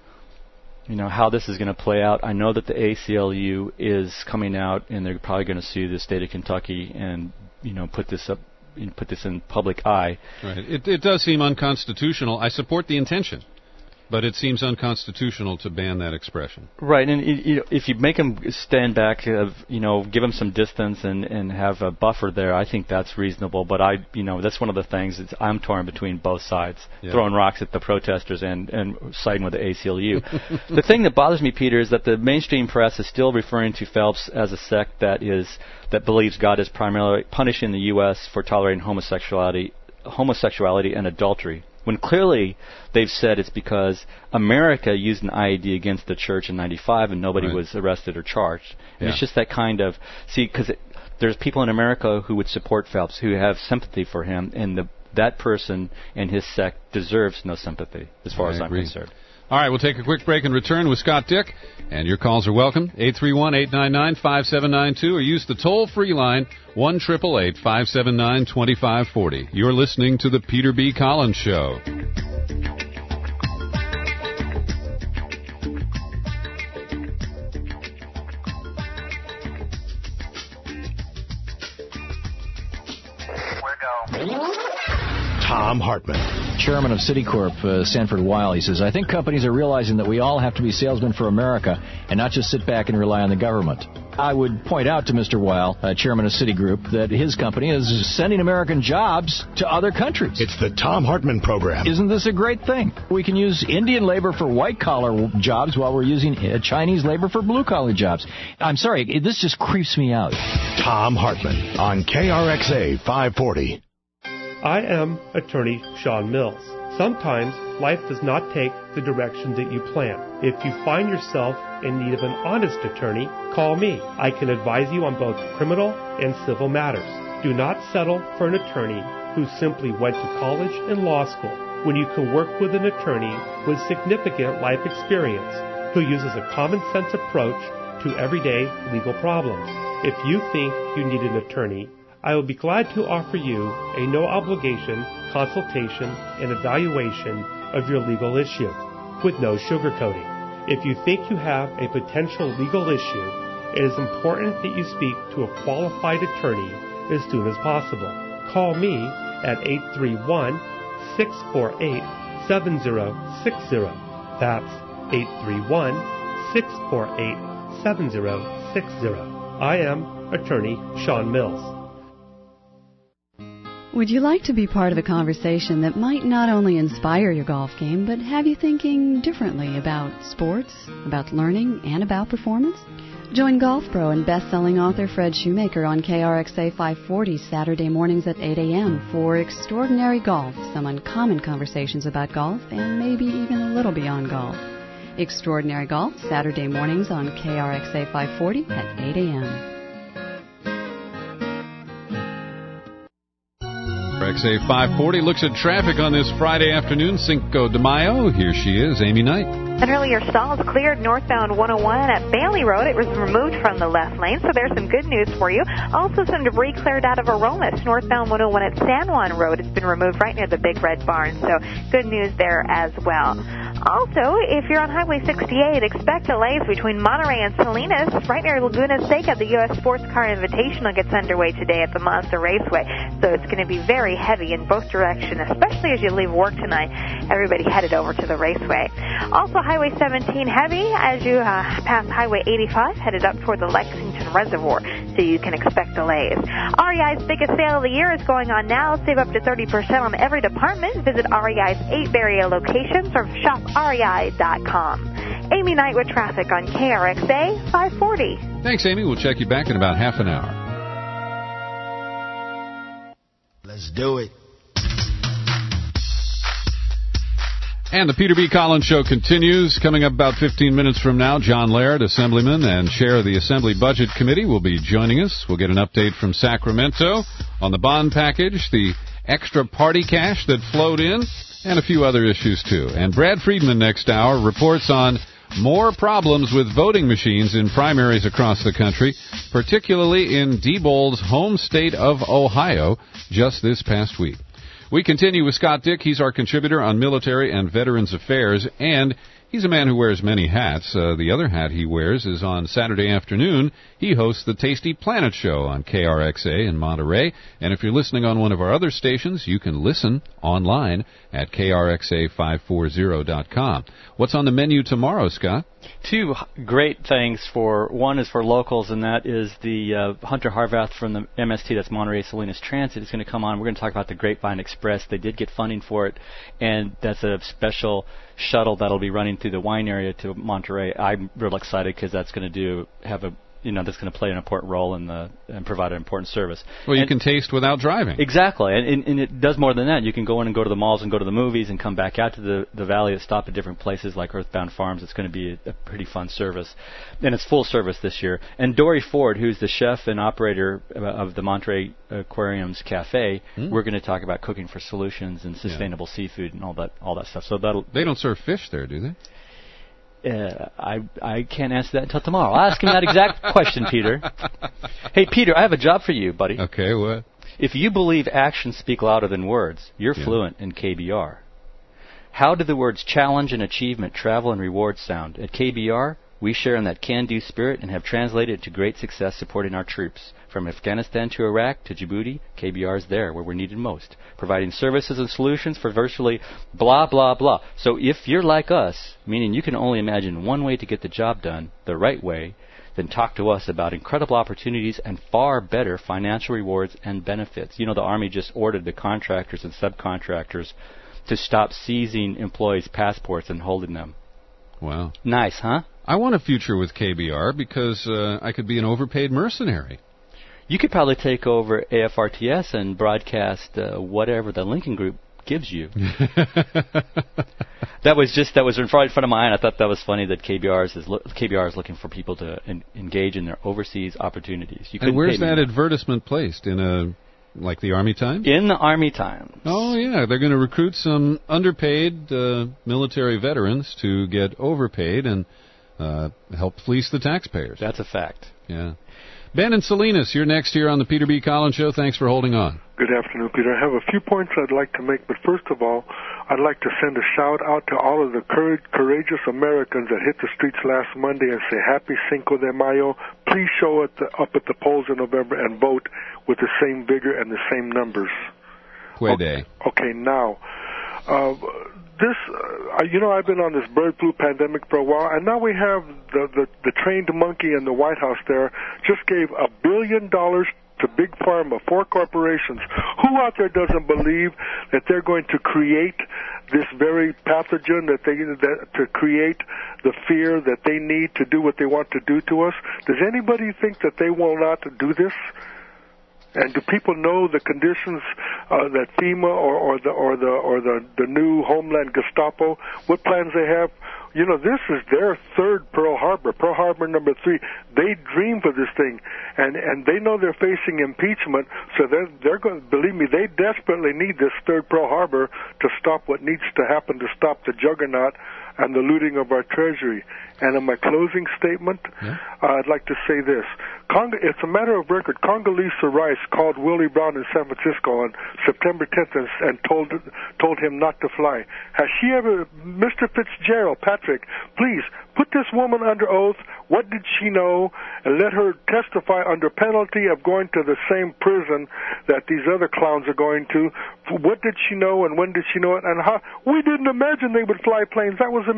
[SPEAKER 5] you know, how this is going to play out. I know that the A C L U is coming out, and they're probably going to sue the state of Kentucky and, you know, put this up, you know, put this in public eye.
[SPEAKER 20] Right. It, it does seem unconstitutional. I support the intention, but it seems unconstitutional to ban that expression.
[SPEAKER 5] Right, and it, you know, if you make them stand back, uh, you know, give them some distance and, and have a buffer there, I think that's reasonable. But I, you know, that's one of the things. It's, I'm torn between both sides, yeah. throwing rocks at the protesters and, and siding with the A C L U. The thing that bothers me, Peter, is that the mainstream press is still referring to Phelps as a sect that is that believes God is primarily punishing the U S for tolerating homosexuality, homosexuality and adultery, when clearly they've said it's because America used an I E D against the church in ninety-five and nobody right. was arrested or charged. And yeah. it's just that kind of, see, because there's people in America who would support Phelps, who have sympathy for him, and the, that person and his sect deserves no sympathy, as far
[SPEAKER 20] I
[SPEAKER 5] as
[SPEAKER 20] agree.
[SPEAKER 5] I'm concerned.
[SPEAKER 20] All right, we'll take a quick break and return with Scott Dick. And your calls are welcome, eight three one, eight nine nine, five seven nine two, or use the toll-free line, one eight eight eight, five seven nine, two five four zero. You're listening to The Peter B. Collins Show.
[SPEAKER 4] Tom Hartman, chairman of Citicorp, uh, Sanford Weill. He says, I think companies are realizing that we all have to be salesmen for America and not just sit back and rely on the government. I would point out to Mister Weill, uh, chairman of Citigroup, that his company is sending American jobs to other countries. It's the Tom Hartman program. Isn't this a great thing? We can use Indian labor for white-collar jobs while we're using uh, Chinese labor for blue-collar jobs. I'm sorry, this just creeps me out. Tom Hartman on K R X A five forty.
[SPEAKER 12] I am attorney Sean Mills. Sometimes life does not take the direction that you plan. If you find yourself in need of an honest attorney, call me. I can advise you on both criminal and civil matters. Do not settle for an attorney who simply went to college and law school when you can work with an attorney with significant life experience who uses a common sense approach to everyday legal problems. If you think you need an attorney, I will be glad to offer you a no-obligation consultation and evaluation of your legal issue with no sugarcoating. If you think you have a potential legal issue, it is important that you speak to a qualified attorney as soon as possible. Call me at eight three one, six four eight, seven zero six zero. That's eight three one, six four eight, seven zero six zero. I am attorney Sean Mills.
[SPEAKER 6] Would you like to be part of a conversation that might not only inspire your golf game, but have you thinking differently about sports, about learning, and about performance? Join Golf Pro and best-selling author Fred Shoemaker on K R X A five forty Saturday mornings at eight a.m. for Extraordinary Golf, some uncommon conversations about golf, and maybe even a little beyond golf. Extraordinary Golf, Saturday mornings on K R X A five forty at eight a.m.
[SPEAKER 20] R X A five forty looks at traffic on this Friday afternoon, Cinco de Mayo. Here she is, Amy Knight.
[SPEAKER 29] An earlier stall is cleared northbound one oh one at Bailey Road. It was removed from the left lane, so there's some good news for you. Also, some debris cleared out of Aromas, northbound one oh one at San Juan Road. It's been removed right near the Big Red Barn, so good news there as well. Also, if you're on Highway sixty-eight, expect delays between Monterey and Salinas. Right near Laguna Seca, the U S Sports Car Invitational gets underway today at the Mazda Raceway, so it's going to be very heavy in both directions, especially as you leave work tonight. Everybody headed over to the raceway. Also, Highway seventeen heavy as you uh, pass Highway eighty-five, headed up toward the Lexington Reservoir, so you can expect delays. R E I's biggest sale of the year is going on now. Save up to thirty percent on every department. Visit R E I's eight area locations or shop R E I dot com. Amy Knight with traffic on K R X A five forty.
[SPEAKER 20] Thanks, Amy. We'll check you back in about half an hour.
[SPEAKER 7] Let's do it.
[SPEAKER 20] And the Peter B. Collins Show continues. Coming up about fifteen minutes from now, John Laird, Assemblyman and Chair of the Assembly Budget Committee, will be joining us. We'll get an update from Sacramento on the bond package, the extra party cash that flowed in, and a few other issues, too. And Brad Friedman next hour reports on more problems with voting machines in primaries across the country, particularly in Diebold's home state of Ohio just this past week. We continue with Scott Dick. He's our contributor on military and veterans affairs, and he's a man who wears many hats. Uh, the other hat he wears is on Saturday afternoon. He hosts the Tasty Planet Show on K R X A in Monterey. And if you're listening on one of our other stations, you can listen online at K R X A five forty dot com. What's on the menu tomorrow, Scott?
[SPEAKER 5] Two great things. For one is for locals, and that is the uh, Hunter Harvath from the M S T, that's Monterey Salinas Transit, is going to come on. We're going to talk about the Grapevine Express. They did get funding for it, and that's a special shuttle that'll be running through the wine area to Monterey. I'm real excited because that's going to do have a you know that's going to play an important role in the and provide an important service.
[SPEAKER 20] Well, you
[SPEAKER 5] and
[SPEAKER 20] can taste without driving.
[SPEAKER 5] Exactly, and, and, and it does more than that. You can go in and go to the malls and go to the movies and come back out to the the valley and stop at different places like Earthbound Farms. It's going to be a, a pretty fun service, and it's full service this year. And Dory Ford, who's the chef and operator of the Monterey Aquarium's Cafe, mm. we're going to talk about cooking for solutions and sustainable yeah. seafood and all that all that stuff. So that'll
[SPEAKER 20] they don't serve fish there, do they?
[SPEAKER 5] Uh, I I can't answer that until tomorrow. I'll ask him that exact question, Peter. Hey, Peter, I have a job for you, buddy.
[SPEAKER 20] Okay, what?
[SPEAKER 5] If you believe actions speak louder than words, you're yeah. fluent in K B R. How do the words challenge and achievement, travel and reward sound? At K B R, we share in that can-do spirit and have translated it to great success supporting our troops. From Afghanistan to Iraq to Djibouti, K B R is there where we're needed most, providing services and solutions for virtually blah, blah, blah. So if you're like us, meaning you can only imagine one way to get the job done, the right way, then talk to us about incredible opportunities and far better financial rewards and benefits. You know, the Army just ordered the contractors and subcontractors to stop seizing employees' passports and holding them.
[SPEAKER 20] Wow.
[SPEAKER 5] Nice, huh?
[SPEAKER 20] I want a future with K B R because uh, I could be an overpaid mercenary.
[SPEAKER 5] You could probably take over A F R T S and broadcast uh, whatever the Lincoln Group gives you. That was just that was in front of my eye. I thought that was funny that K B R is lo- K B R is looking for people to en- engage in their overseas opportunities. You
[SPEAKER 20] and where's that advertisement placed? In a like the Army Times?
[SPEAKER 5] In the Army Times.
[SPEAKER 20] Oh yeah, they're going to recruit some underpaid uh, military veterans to get overpaid and uh, help fleece the taxpayers.
[SPEAKER 5] That's a fact.
[SPEAKER 20] Yeah. Ben and Salinas, you're next here on the Peter B. Collins Show. Thanks for holding on.
[SPEAKER 8] Good afternoon, Peter. I have a few points I'd like to make, but first of all, I'd like to send a shout-out to all of the courage, courageous Americans that hit the streets last Monday and say Happy Cinco de Mayo. Please show at the, up at the polls in November and vote with the same vigor and the same numbers.
[SPEAKER 20] Puede.
[SPEAKER 8] Okay, okay now, uh, this, uh, you know, I've been on this bird flu pandemic for a while, and now we have the, the, the trained monkey in the White House there just gave a billion dollars to Big Pharma, four corporations. Who out there doesn't believe that they're going to create this very pathogen, that they that, to create the fear that they need to do what they want to do to us? Does anybody think that they will not do this? And do people know the conditions uh, that FEMA or, or the or the or the, the new Homeland Gestapo, what plans they have? You know, this is their third Pearl Harbor, Pearl Harbor number three. They dream for this thing, and and they know they're facing impeachment, so they're they're going. Believe me, they desperately need this third Pearl Harbor to stop what needs to happen to stop the juggernaut and the looting of our treasury. And in my closing statement, yeah. uh, I'd like to say this. Cong- it's a matter of record. Condoleezza Rice called Willie Brown in San Francisco on September tenth and, and told told him not to fly. Has she ever, Mister Fitzgerald, Patrick, please put this woman under oath. What did she know? And let her testify under penalty of going to the same prison that these other clowns are going to. What did she know and when did she know it? And how? We didn't imagine they would fly planes. That was a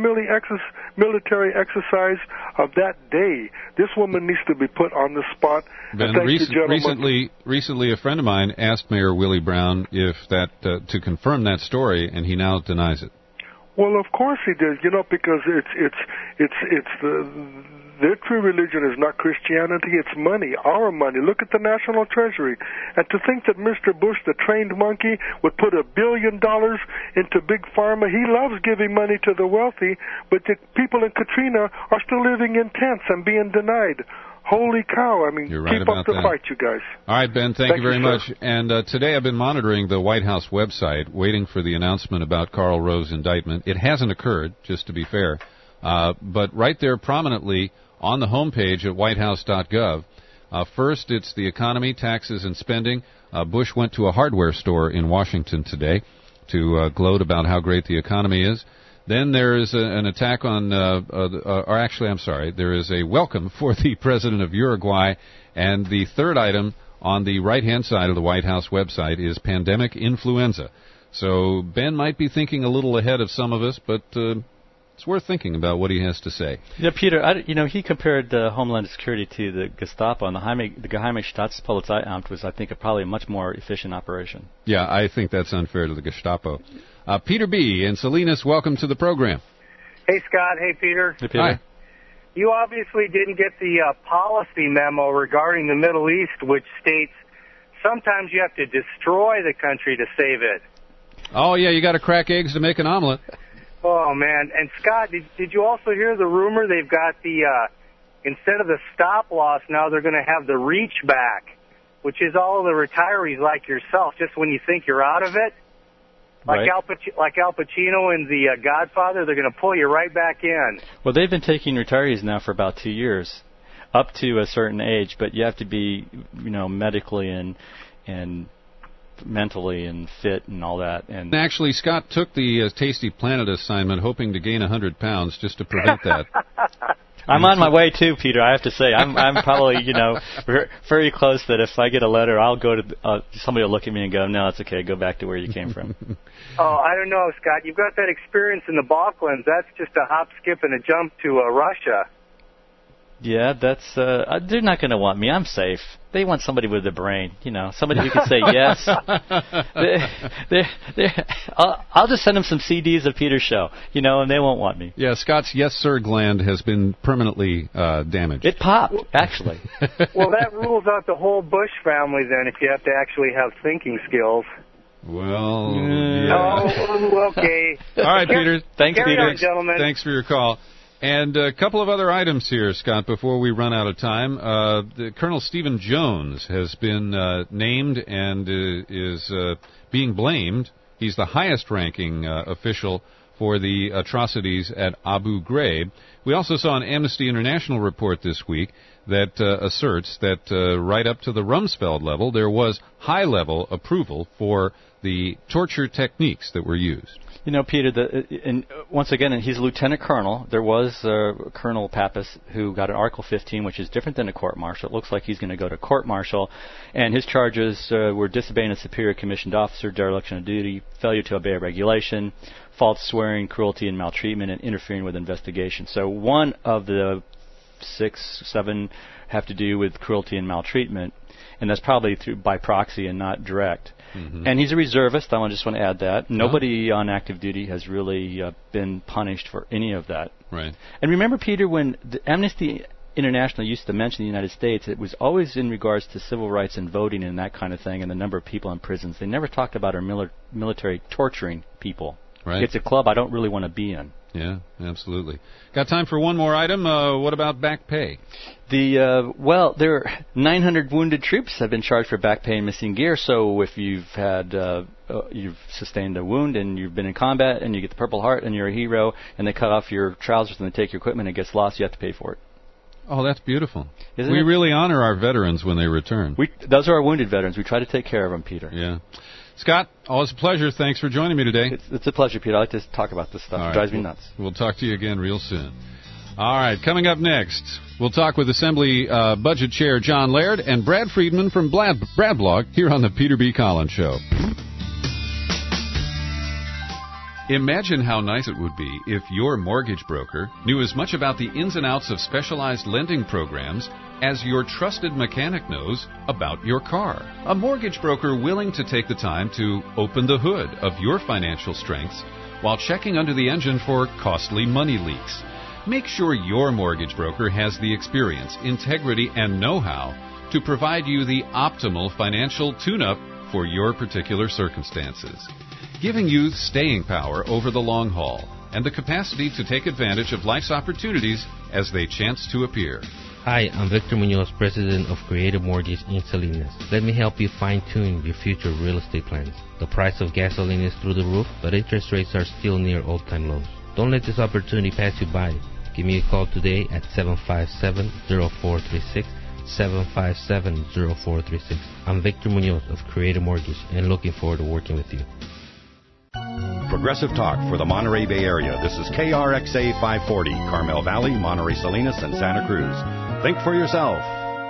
[SPEAKER 8] military exercise of that day. This woman needs to be put on the spot.
[SPEAKER 20] Ben,
[SPEAKER 8] thank
[SPEAKER 20] recent,
[SPEAKER 8] you,
[SPEAKER 20] recently, recently, a friend of mine asked Mayor Willie Brown if that uh, to confirm that story, and he now denies it.
[SPEAKER 8] Well, of course he did. You know, because it's it's it's it's the their true religion is not Christianity, it's money, our money. Look at the National Treasury. And to think that Mister Bush, the trained monkey, would put a billion dollars into Big Pharma. He loves giving money to the wealthy, but the people in Katrina are still living in tents and being denied. Holy cow. I mean,
[SPEAKER 20] You're right
[SPEAKER 8] keep up the
[SPEAKER 20] that.
[SPEAKER 8] fight, you guys.
[SPEAKER 20] All right, Ben, thank,
[SPEAKER 8] thank
[SPEAKER 20] you very
[SPEAKER 8] you,
[SPEAKER 20] much. And uh, today I've been monitoring the White House website, waiting for the announcement about Karl Rove's indictment. It hasn't occurred, just to be fair. Uh, but right there prominently on the homepage at white house dot gov, uh, first it's the economy, taxes, and spending. Uh, Bush went to a hardware store in Washington today to uh, gloat about how great the economy is. Then there is a, an attack on, uh, uh, or actually, I'm sorry, there is a welcome for the president of Uruguay. And the third item on the right-hand side of the White House website is pandemic influenza. So Ben might be thinking a little ahead of some of us, but uh, it's worth thinking about what he has to say.
[SPEAKER 5] Yeah, Peter, I, you know, he compared uh, Homeland Security to the Gestapo, and the Geheime, the Geheime Staatspolizeiamt was, I think, a probably a much more efficient operation.
[SPEAKER 20] Yeah, I think that's unfair to the Gestapo. Uh, Peter B. in Salinas, welcome to the program.
[SPEAKER 1] Hey, Scott. Hey, Peter.
[SPEAKER 20] Hey, Peter. Hi.
[SPEAKER 1] You obviously didn't get the uh, policy memo regarding the Middle East, which states sometimes you have to destroy the country to save it.
[SPEAKER 20] Oh, yeah, you got to crack eggs to make an omelet.
[SPEAKER 1] Oh, man. And, Scott, did, did you also hear the rumor they've got the, uh, instead of the stop loss, now they're going to have the reach back, which is all of the retirees like yourself, just when you think you're out of it. Like, right. Al Pac- like Al Pacino in The uh, Godfather, they're going to pull you right back in.
[SPEAKER 5] Well, they've been taking retirees now for about two years, up to a certain age, but you have to be, you know, medically and and mentally and fit and all that. And
[SPEAKER 20] actually, Scott took the uh, Tasty Planet assignment, hoping to gain one hundred pounds just to prevent that.
[SPEAKER 5] I'm on my way too, Peter. I have to say, I'm I'm probably you know very close. That if I get a letter, I'll go to uh, somebody will look at me and go, "No, it's okay. Go back to where you came from."
[SPEAKER 1] Oh, I don't know, Scott. You've got that experience in the Balkans. That's just a hop, skip, and a jump to uh, Russia.
[SPEAKER 5] Yeah, that's. Uh, they're not going to want me. I'm safe. They want somebody with a brain, you know, somebody who can say yes. they, they, they, I'll, I'll just send them some C Ds of Peter's show, you know, and they won't want me.
[SPEAKER 20] Yeah, Scott's yes sir gland has been permanently uh, damaged.
[SPEAKER 5] It popped, actually.
[SPEAKER 1] Well, that rules out the whole Bush family then, if you have to actually have thinking skills.
[SPEAKER 20] Well,
[SPEAKER 1] yeah.
[SPEAKER 20] yeah.
[SPEAKER 1] Oh, okay.
[SPEAKER 20] All right, Peter.
[SPEAKER 5] Thanks,
[SPEAKER 1] Carry
[SPEAKER 5] Peter.
[SPEAKER 1] on, gentlemen.
[SPEAKER 20] Thanks for your call. And a couple of other items here, Scott, before we run out of time. Uh, the, Colonel Stephen Jones has been uh, named and uh, is uh, being blamed. He's the highest-ranking uh, official for the atrocities at Abu Ghraib. We also saw an Amnesty International report this week that uh, asserts that uh, right up to the Rumsfeld level, there was high-level approval for the torture techniques that were used.
[SPEAKER 5] You know, Peter, the, and once again, and he's a lieutenant colonel. There was uh, Colonel Pappas who got an Article fifteen, which is different than a court-martial. It looks like he's going to go to court-martial. And his charges uh, were disobeying a superior commissioned officer, dereliction of duty, failure to obey a regulation, false swearing, cruelty and maltreatment, and interfering with investigation. So one of the six, seven have to do with cruelty and maltreatment, and that's probably through by proxy and not direct. Mm-hmm. And he's a reservist. I just want to add that. Nobody on active duty has really uh, been punished for any of that.
[SPEAKER 20] Right.
[SPEAKER 5] And remember, Peter, when the Amnesty International used to mention the United States, it was always in regards to civil rights and voting and that kind of thing and the number of people in prisons. They never talked about our mili- military torturing people.
[SPEAKER 20] Right.
[SPEAKER 5] It's a club I don't really want to be in.
[SPEAKER 20] Yeah, absolutely. Got time for one more item. Uh, what about back pay?
[SPEAKER 5] The uh, well, there are nine hundred wounded troops have been charged for back pay and missing gear. So if you've had uh, uh, you've sustained a wound and you've been in combat and you get the Purple Heart and you're a hero and they cut off your trousers and they take your equipment and it gets lost, you have to pay for it.
[SPEAKER 20] Oh, that's beautiful.
[SPEAKER 5] Isn't
[SPEAKER 20] we
[SPEAKER 5] it?
[SPEAKER 20] really honor our veterans when they return.
[SPEAKER 5] We those are our wounded veterans. We try to take care of them, Peter.
[SPEAKER 20] Yeah. Scott, always a pleasure. Thanks for joining me today.
[SPEAKER 5] It's, it's a pleasure, Peter. I like to talk about this stuff.
[SPEAKER 20] All
[SPEAKER 5] It
[SPEAKER 20] right.
[SPEAKER 5] drives me
[SPEAKER 20] We'll-
[SPEAKER 5] nuts.
[SPEAKER 20] We'll talk to you again real soon. All right, coming up next, we'll talk with Assembly uh, Budget Chair John Laird and Brad Friedman from Brad, Bradblog here on the Peter B. Collins Show. Imagine how nice it would be if your mortgage broker knew as much about the ins and outs of specialized lending programs as your trusted mechanic knows about your car. A mortgage broker willing to take the time to open the hood of your financial strengths while checking under the engine for costly money leaks. Make sure your mortgage broker has the experience, integrity, and know-how to provide you the optimal financial tune-up for your particular circumstances, giving you staying power over the long haul and the capacity to take advantage of life's opportunities as they chance to appear.
[SPEAKER 2] Hi, I'm Victor Munoz, President of Creative Mortgage in Salinas. Let me help you fine-tune your future real estate plans. The price of gasoline is through the roof, but interest rates are still near all-time lows. Don't let this opportunity pass you by. Give me a call today at seven five seven, zero four three six, seven five seven, zero four three six. I'm Victor Munoz of Creative Mortgage and looking forward to working with you.
[SPEAKER 3] Progressive Talk for the Monterey Bay Area. This is K R X A five forty, Carmel Valley, Monterey Salinas, and Santa Cruz. Think for yourself.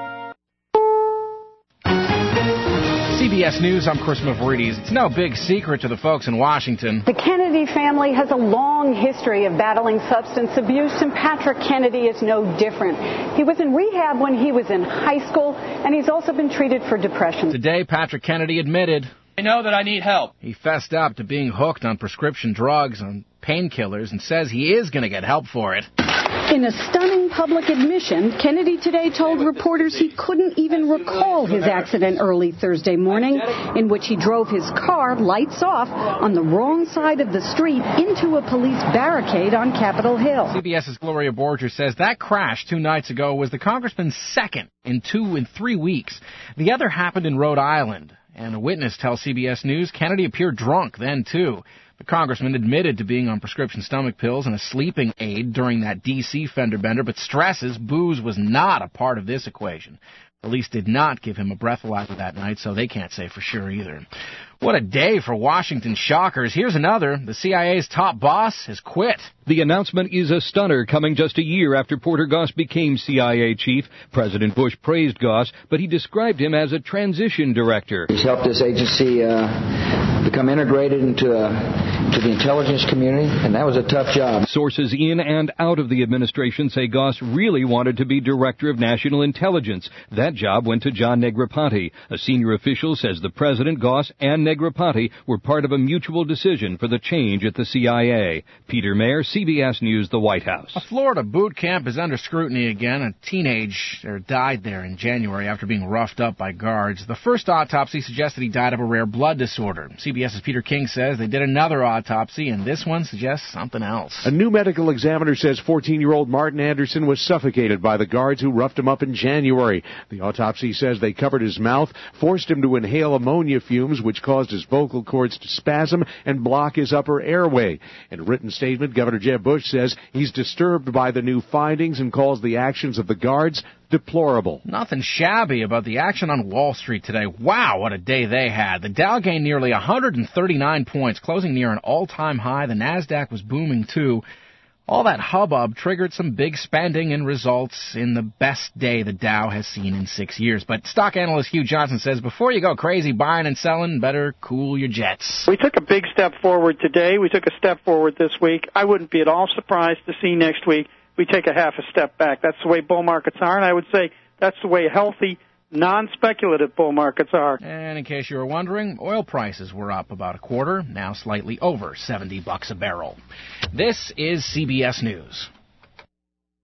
[SPEAKER 9] C B S News, I'm Chris Mavridis. It's no big secret to the folks in Washington.
[SPEAKER 10] The Kennedy family has a long history of battling substance abuse, and Patrick Kennedy is no different. He was in rehab when he was in high school, and he's also been treated for depression.
[SPEAKER 9] Today, Patrick Kennedy admitted, I know that I need help. He fessed up to being hooked on prescription drugs and painkillers and says he is going to get help for it.
[SPEAKER 10] In a stunning public admission, Kennedy today told reporters he couldn't even recall his accident early Thursday morning, in which he drove his car, lights off, on the wrong side of the street into a police barricade on Capitol Hill.
[SPEAKER 9] CBS's Gloria Borger says that crash two nights ago was the congressman's second in two and three weeks. The other happened in Rhode Island, and a witness tells C B S News Kennedy appeared drunk then, too. The congressman admitted to being on prescription stomach pills and a sleeping aid during that D C fender bender, but stresses booze was not a part of this equation. Police did not give him a breathalyzer that night, so they can't say for sure either. What a day for Washington shockers. Here's another. The C I A's top boss has quit.
[SPEAKER 11] The announcement is a stunner, coming just a year after Porter Goss became C I A chief. President Bush praised Goss, but he described him as a transition director.
[SPEAKER 13] He's helped this agency uh, become integrated into uh, to the intelligence community, and that was a tough job.
[SPEAKER 11] Sources in and out of the administration say Goss really wanted to be Director of National Intelligence. That job went to John Negroponte. A senior official says the president, Goss, and Negroponte were part of a mutual decision for the change at the C I A. Peter Mayer, C B S News, the White House.
[SPEAKER 9] A Florida boot camp is under scrutiny again. A teenager died there in January after being roughed up by guards. The first autopsy suggested he died of a rare blood disorder. CBS's Peter King says they did another autopsy, and this one suggests something else.
[SPEAKER 14] A new medical examiner says fourteen-year-old Martin Anderson was suffocated by the guards who roughed him up in January. The autopsy says they covered his mouth, forced him to inhale ammonia fumes, which caused his vocal cords to spasm and block his upper airway. In a written statement, Governor Jeb Bush says he's disturbed by the new findings and calls the actions of the guards deplorable.
[SPEAKER 9] Nothing shabby about the action on Wall Street today. Wow, what a day they had. The Dow gained nearly one hundred thirty-nine points, closing near an all-time high. The Nasdaq was booming, too. All that hubbub triggered some big spending and results in the best day the Dow has seen in six years. But stock analyst Hugh Johnson says before you go crazy buying and selling, better cool your jets.
[SPEAKER 15] We took a big step forward today. We took a step forward this week. I wouldn't be at all surprised to see next week we take a half a step back. That's the way bull markets are, and I would say that's the way healthy, non-speculative bull markets are.
[SPEAKER 9] And in case you were wondering, oil prices were up about a quarter, now slightly over seventy bucks a barrel. This is C B S News.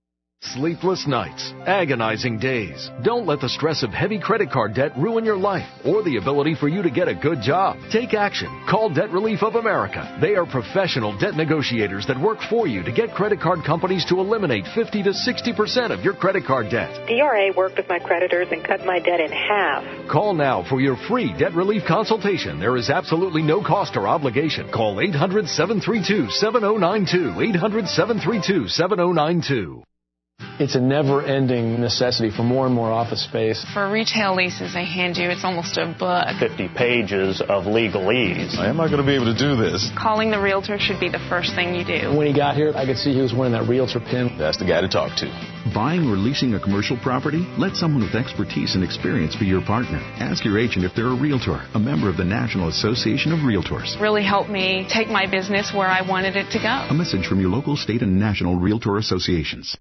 [SPEAKER 16] Sleepless nights, agonizing days. Don't let the stress of heavy credit card debt ruin your life or the ability for you to get a good job. Take action. Call Debt Relief of America. They are professional debt negotiators that work for you to get credit card companies to eliminate fifty to sixty percent of your credit card debt.
[SPEAKER 18] D R A worked with my creditors and cut my debt in half.
[SPEAKER 16] Call now for your free debt relief consultation. There is absolutely no cost or obligation. Call eight hundred, seven three two, seven oh nine two. eight hundred, seven three two, seven oh nine two.
[SPEAKER 19] It's a never-ending necessity for more and more office space.
[SPEAKER 21] For retail leases they hand you, it's almost a book.
[SPEAKER 22] fifty pages of legalese.
[SPEAKER 23] Am I going to be able to do this?
[SPEAKER 21] Calling the realtor should be the first thing you do.
[SPEAKER 19] When he got here, I could see he was wearing that realtor pin.
[SPEAKER 23] That's the guy to talk to.
[SPEAKER 24] Buying or leasing a commercial property? Let someone with expertise and experience be your partner. Ask your agent if they're a realtor, a member of the National Association of Realtors.
[SPEAKER 21] Really helped me take my business where I wanted it to go.
[SPEAKER 24] A message from your local, state, and national realtor associations.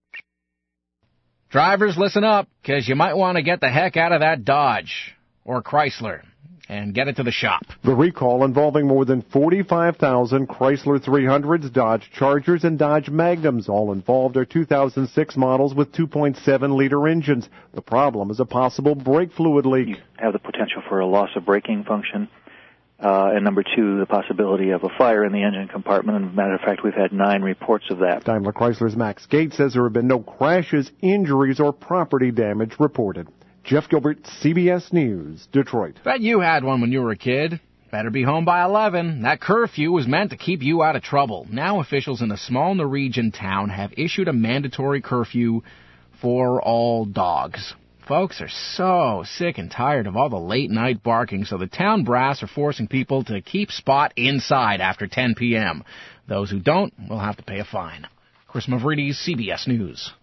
[SPEAKER 9] Drivers, listen up, because you might want to get the heck out of that Dodge or Chrysler and get it to the shop.
[SPEAKER 26] The recall involving more than forty-five thousand Chrysler three hundreds, Dodge Chargers, and Dodge Magnums. All involved are two thousand six models with two point seven liter engines. The problem is a possible brake fluid leak.
[SPEAKER 27] You have the potential for a loss of braking function. Uh, and number two, the possibility of a fire in the engine compartment. And as a matter of fact, we've had nine reports of that.
[SPEAKER 26] Daimler Chrysler's Max Gates says there have been no crashes, injuries, or property damage reported. Jeff Gilbert, C B S News, Detroit.
[SPEAKER 9] Bet you had one when you were a kid. Better be home by eleven. That curfew was meant to keep you out of trouble. Now officials in a small Norwegian town have issued a mandatory curfew for all dogs. Folks are so sick and tired of all the late-night barking, so the town brass are forcing people to keep Spot inside after ten p.m. Those who don't will have to pay a fine. Chris Mavridis, C B S News.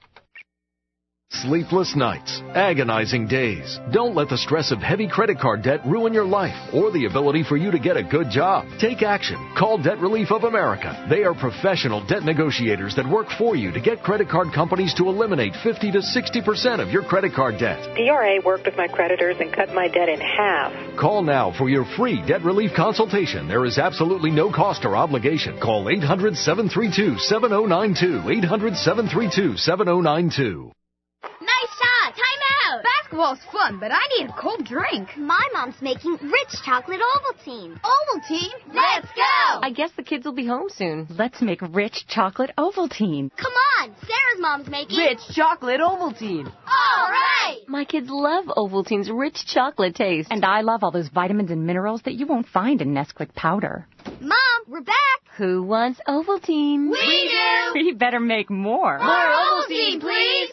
[SPEAKER 16] Sleepless nights, agonizing days. Don't let the stress of heavy credit card debt ruin your life or the ability for you to get a good job. Take action. Call Debt Relief of America. They are professional debt negotiators that work for you to get credit card companies to eliminate fifty to sixty percent of your credit card debt.
[SPEAKER 18] D R A worked with my creditors and cut my debt in half.
[SPEAKER 16] Call now for your free debt relief consultation. There is absolutely no cost or obligation. Call eight hundred, seven three two, seven oh nine two. eight hundred, seven three two, seven oh nine two.
[SPEAKER 28] Nice shot! Time out! Basketball's fun, but I need a cold drink.
[SPEAKER 31] My mom's making rich chocolate Ovaltine.
[SPEAKER 28] Ovaltine?
[SPEAKER 31] Let's go!
[SPEAKER 32] I guess the kids will be home soon. Let's make rich chocolate Ovaltine.
[SPEAKER 31] Come on! Sarah's mom's making
[SPEAKER 32] rich chocolate Ovaltine.
[SPEAKER 31] All right!
[SPEAKER 32] My kids love Ovaltine's rich chocolate taste.
[SPEAKER 33] And I love all those vitamins and minerals that you won't find in Nesquik powder.
[SPEAKER 31] Mom, we're back!
[SPEAKER 32] Who wants Ovaltine?
[SPEAKER 31] We do!
[SPEAKER 33] We better make more.
[SPEAKER 31] More Ovaltine, please!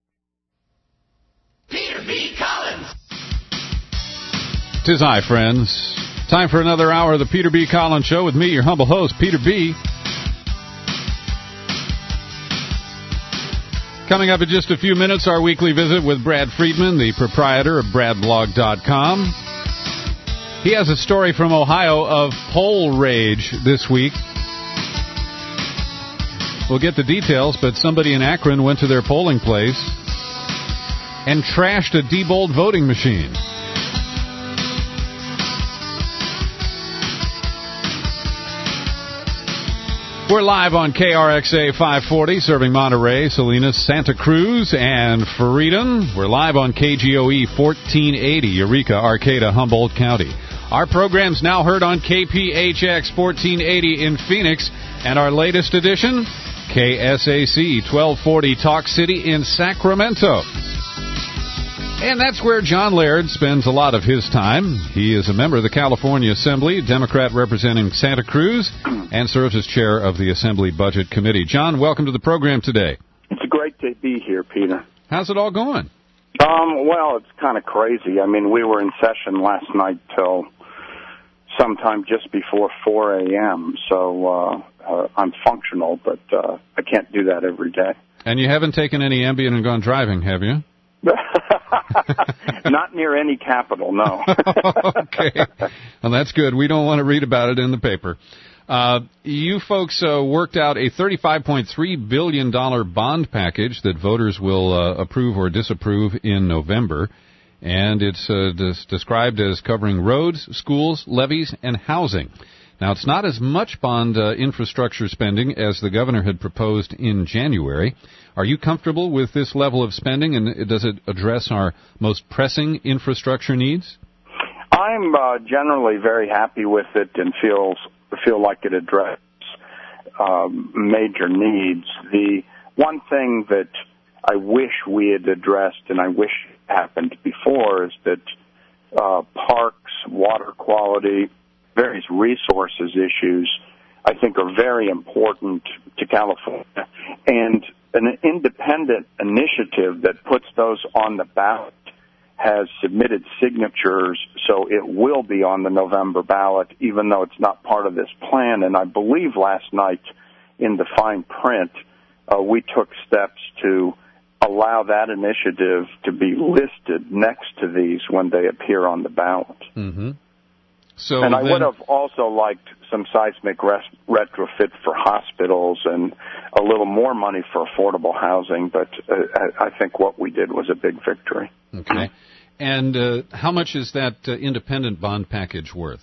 [SPEAKER 34] Peter B. Collins.
[SPEAKER 20] Tis I, friends. Time for another hour of the Peter B. Collins Show with me, your humble host, Peter B. Coming up in just a few minutes, our weekly visit with Brad Friedman, the proprietor of brad blog dot com. He has a story from Ohio of poll rage this week. We'll get the details, but somebody in Akron went to their polling place and trashed a Diebold voting machine. We're live on K R X A five forty, serving Monterey, Salinas, Santa Cruz, and Freedom. We're live on K G O E fourteen eighty, Eureka, Arcata, Humboldt County. Our program's now heard on K P H X fourteen eighty in Phoenix, and our latest edition, K S A C twelve forty, Talk City in Sacramento. And that's where John Laird spends a lot of his time. He is a member of the California Assembly, Democrat representing Santa Cruz, and serves as chair of the Assembly Budget Committee. John, welcome to the program today.
[SPEAKER 35] It's great to be here, Peter.
[SPEAKER 20] How's it all going?
[SPEAKER 35] Um, well, it's kind of crazy. I mean, we were in session last night till sometime just before four a.m., so uh, uh, I'm functional, but uh, I can't do that every day.
[SPEAKER 20] And you haven't taken any Ambien and gone driving, have you?
[SPEAKER 35] Not near any capital, no.
[SPEAKER 20] Okay. Well, that's good. We don't want to read about it in the paper. Uh, you folks uh, worked out a thirty-five point three billion dollars bond package that voters will uh, approve or disapprove in November. And it's uh, des- described as covering roads, schools, levees, and housing. Now, it's not as much bond uh, infrastructure spending as the governor had proposed in January. Are you comfortable with this level of spending, and does it address our most pressing infrastructure needs?
[SPEAKER 35] I'm uh, generally very happy with it and feels feel like it addresses um, major needs. The one thing that I wish we had addressed, and I wish happened before, is that uh, parks, water quality, various resources issues, I think are very important to California. And an independent initiative that puts those on the ballot has submitted signatures, so it will be on the November ballot, even though it's not part of this plan. And I believe last night in the fine print, uh, we took steps to allow that initiative to be listed next to these when they appear on the ballot.
[SPEAKER 20] Mm-hmm. So
[SPEAKER 35] and I
[SPEAKER 20] then,
[SPEAKER 35] would have also liked some seismic res- retrofit for hospitals and a little more money for affordable housing, but uh, I think what we did was a big victory.
[SPEAKER 20] Okay. And uh, how much is that uh, independent bond package worth?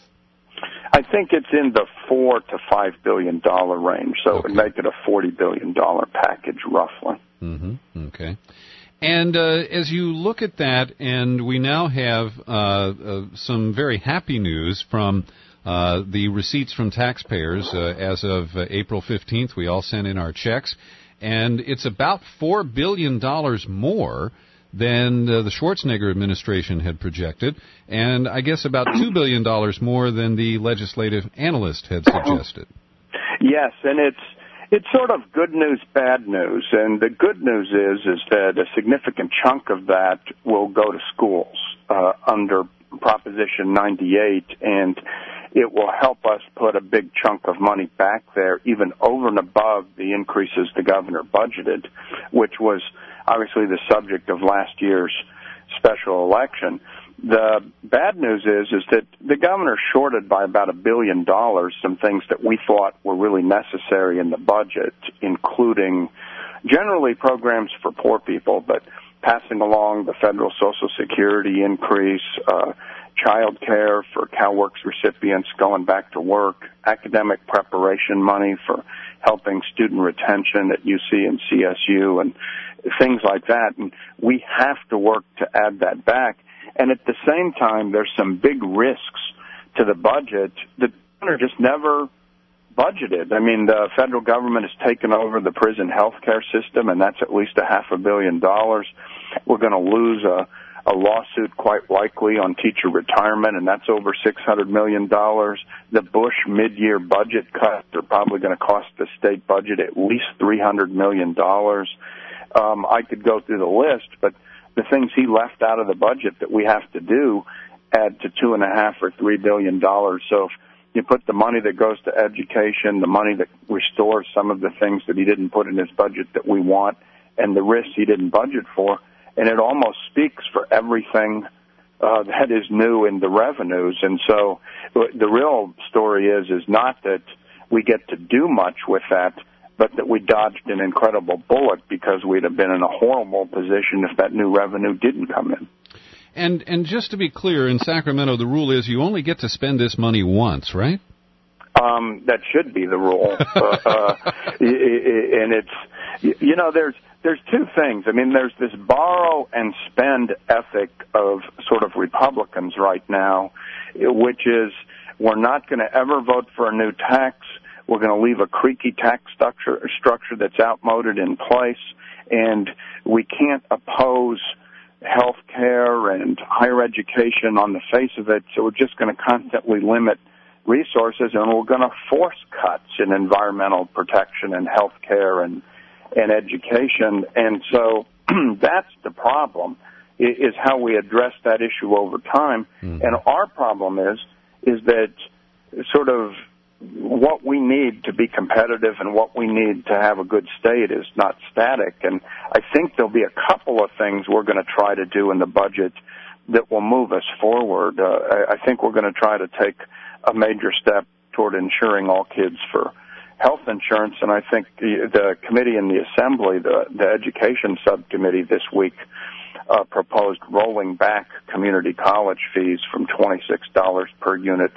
[SPEAKER 35] I think it's in the four to five billion dollar range, so
[SPEAKER 20] okay.
[SPEAKER 35] it would make it a forty billion dollar package, roughly.
[SPEAKER 20] Mm-hmm. Okay. And uh, as you look at that, and we now have uh, uh, some very happy news from uh, the receipts from taxpayers uh, as of uh, April fifteenth. We all sent in our checks, and it's about four billion dollars more than uh, the Schwarzenegger administration had projected, and I guess about two billion dollars more than the legislative analyst had suggested.
[SPEAKER 35] Yes, and it's It's sort of good news, bad news, and the good news is is that a significant chunk of that will go to schools uh, under Proposition ninety-eight, and it will help us put a big chunk of money back there, even over and above the increases the governor budgeted, which was obviously the subject of last year's special election. The bad news is is that the governor shorted by about a billion dollars some things that we thought were really necessary in the budget, including generally programs for poor people, but passing along the federal Social Security increase, uh, child care for CalWORKs recipients going back to work, academic preparation money for helping student retention at U C and C S U, and things like that. And we have to work to add that back. And at the same time, there's some big risks to the budget that the governor just never budgeted. I mean, the federal government has taken over the prison health care system, and that's at least a half a billion dollars. We're going to lose a, a lawsuit quite likely on teacher retirement, and that's over six hundred million dollars. The Bush mid-year budget cuts are probably going to cost the state budget at least three hundred million dollars. Um, I could go through the list, but the things he left out of the budget that we have to do add to two and a half or three billion dollars. So if you put the money that goes to education, the money that restores some of the things that he didn't put in his budget that we want, and the risks he didn't budget for, and it almost speaks for everything uh, that is new in the revenues. And so the real story is is not that we get to do much with that, but that we dodged an incredible bullet because we'd have been in a horrible position if that new revenue didn't come in.
[SPEAKER 20] And and just to be clear, in Sacramento, the rule is you only get to spend this money once, right?
[SPEAKER 35] Um, that should be the rule. uh, uh, and it's, you know, there's there's two things. I mean, there's this borrow and spend ethic of sort of Republicans right now, which is we're not going to ever vote for a new tax. We're going to leave a creaky tax structure, structure that's outmoded in place, and we can't oppose health care and higher education on the face of it, so we're just going to constantly limit resources, and we're going to force cuts in environmental protection and health care and, and education. And so that's the problem, is how we address that issue over time. Mm-hmm. And our problem is, is that sort of what we need to be competitive and what we need to have a good state is not static. And I think there'll be a couple of things we're going to try to do in the budget that will move us forward. Uh, I, I think we're going to try to take a major step toward insuring all kids for health insurance. And I think the, the committee in the Assembly, the, the Education Subcommittee this week, uh, proposed rolling back community college fees from twenty-six dollars per unit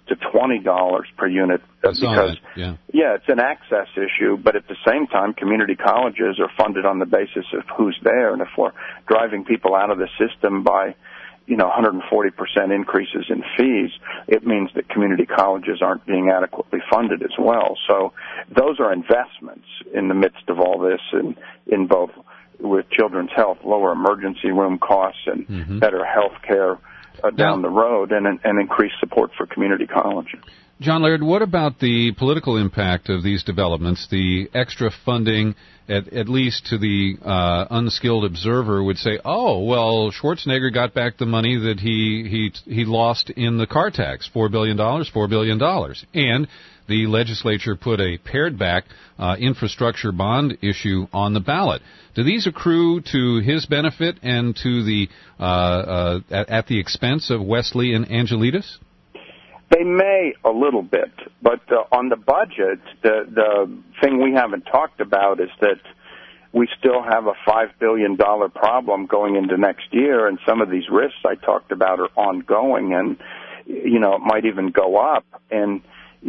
[SPEAKER 35] to twenty dollars per unit uh, because,
[SPEAKER 20] yeah.
[SPEAKER 35] yeah, it's an access issue, but at the same time, community colleges are funded on the basis of who's there, and if we're driving people out of the system by, you know, one hundred forty percent increases in fees, it means that community colleges aren't being adequately funded as well. So those are investments in the midst of all this, and in both with children's health, lower emergency room costs, and mm-hmm. better health care uh, down now, the road, and, and increased support for community colleges.
[SPEAKER 20] John Laird, what about the political impact of these developments? The extra funding, at, at least to the uh, unskilled observer, would say, oh, well, Schwarzenegger got back the money that he he he lost in the car tax, four billion dollars, four billion dollars. And the legislature put a pared-back uh, infrastructure bond issue on the ballot. Do these accrue to his benefit and to the uh, uh, at, at the expense of Wesley and Angelitas?
[SPEAKER 35] They may a little bit, but uh, on the budget, the the thing we haven't talked about is that we still have a five billion dollars problem going into next year, and some of these risks I talked about are ongoing, and, you know, it might even go up. And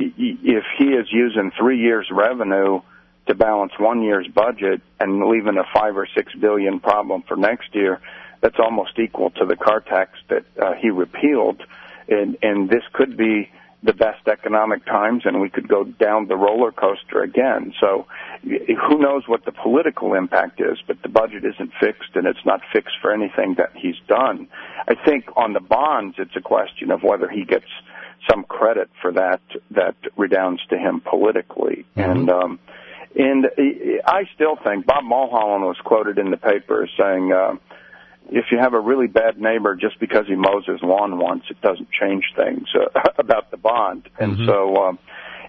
[SPEAKER 35] if he is using three years' revenue to balance one year's budget and leaving a five or six billion problem for next year, that's almost equal to the car tax that uh, he repealed. And, and this could be the best economic times, and we could go down the roller coaster again. So who knows what the political impact is, but the budget isn't fixed, and it's not fixed for anything that he's done. I think on the bonds, it's a question of whether he gets some credit for that that redounds to him politically. Mm-hmm. And um, and I still think Bob Mulholland was quoted in the paper as saying, uh, if you have a really bad neighbor, just because he mows his lawn once, it doesn't change things uh, about the bond. And mm-hmm. so um,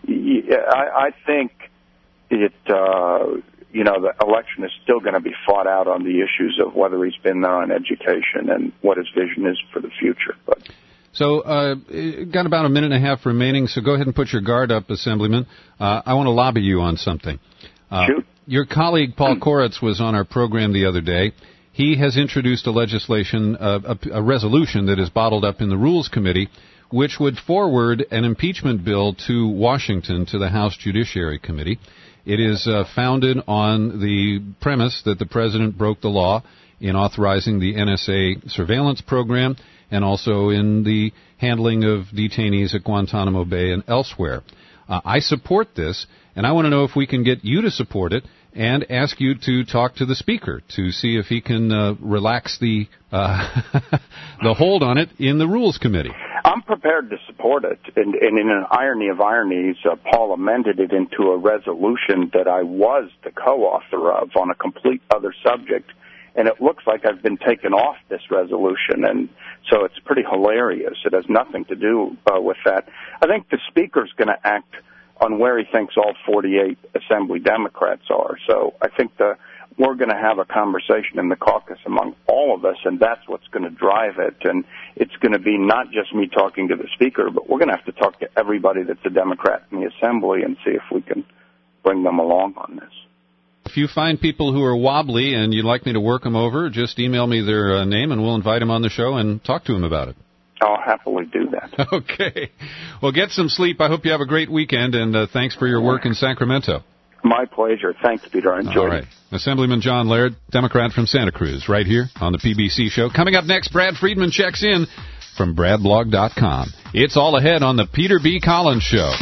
[SPEAKER 35] I, I think it, uh, you know, the election is still going to be fought out on the issues of whether he's been there on education and what his vision is for the future. But
[SPEAKER 20] So, uh, got about a minute and a half remaining, so go ahead and put your guard up, Assemblyman. Uh, I want to lobby you on something. Uh,
[SPEAKER 35] Shoot.
[SPEAKER 20] Your colleague, Paul Koretz, was on our program the other day. He has introduced a legislation, uh, a, a resolution that is bottled up in the Rules Committee, which would forward an impeachment bill to Washington, to the House Judiciary Committee. It is uh, founded on the premise that the President broke the law in authorizing the N S A surveillance program and also in the handling of detainees at Guantanamo Bay and elsewhere. Uh, I support this, and I want to know if we can get you to support it and ask you to talk to the Speaker to see if he can uh, relax the uh, the hold on it in the Rules Committee.
[SPEAKER 35] I'm prepared to support it, and, and in an irony of ironies, uh, Paul amended it into a resolution that I was the co-author of on a complete other subject, and it looks like I've been taken off this resolution, and so it's pretty hilarious. It has nothing to do uh, with that. I think the Speaker's going to act on where he thinks all forty-eight Assembly Democrats are. So I think the, we're going to have a conversation in the caucus among all of us, and that's what's going to drive it. And it's going to be not just me talking to the Speaker, but we're going to have to talk to everybody that's a Democrat in the Assembly and see if we can bring them along on this.
[SPEAKER 20] If you find people who are wobbly and you'd like me to work them over, just email me their uh, name and we'll invite them on the show and talk to them about it.
[SPEAKER 35] I'll happily do that.
[SPEAKER 20] Okay. Well, get some sleep. I hope you have a great weekend, and uh, thanks for your work in Sacramento.
[SPEAKER 35] My pleasure. Thanks, Peter. I enjoyed
[SPEAKER 20] All right.
[SPEAKER 35] it.
[SPEAKER 20] Assemblyman John Laird, Democrat from Santa Cruz, right here on the P B C show. Coming up next, Brad Friedman checks in from brad blog dot com. It's all ahead on the Peter B. Collins Show.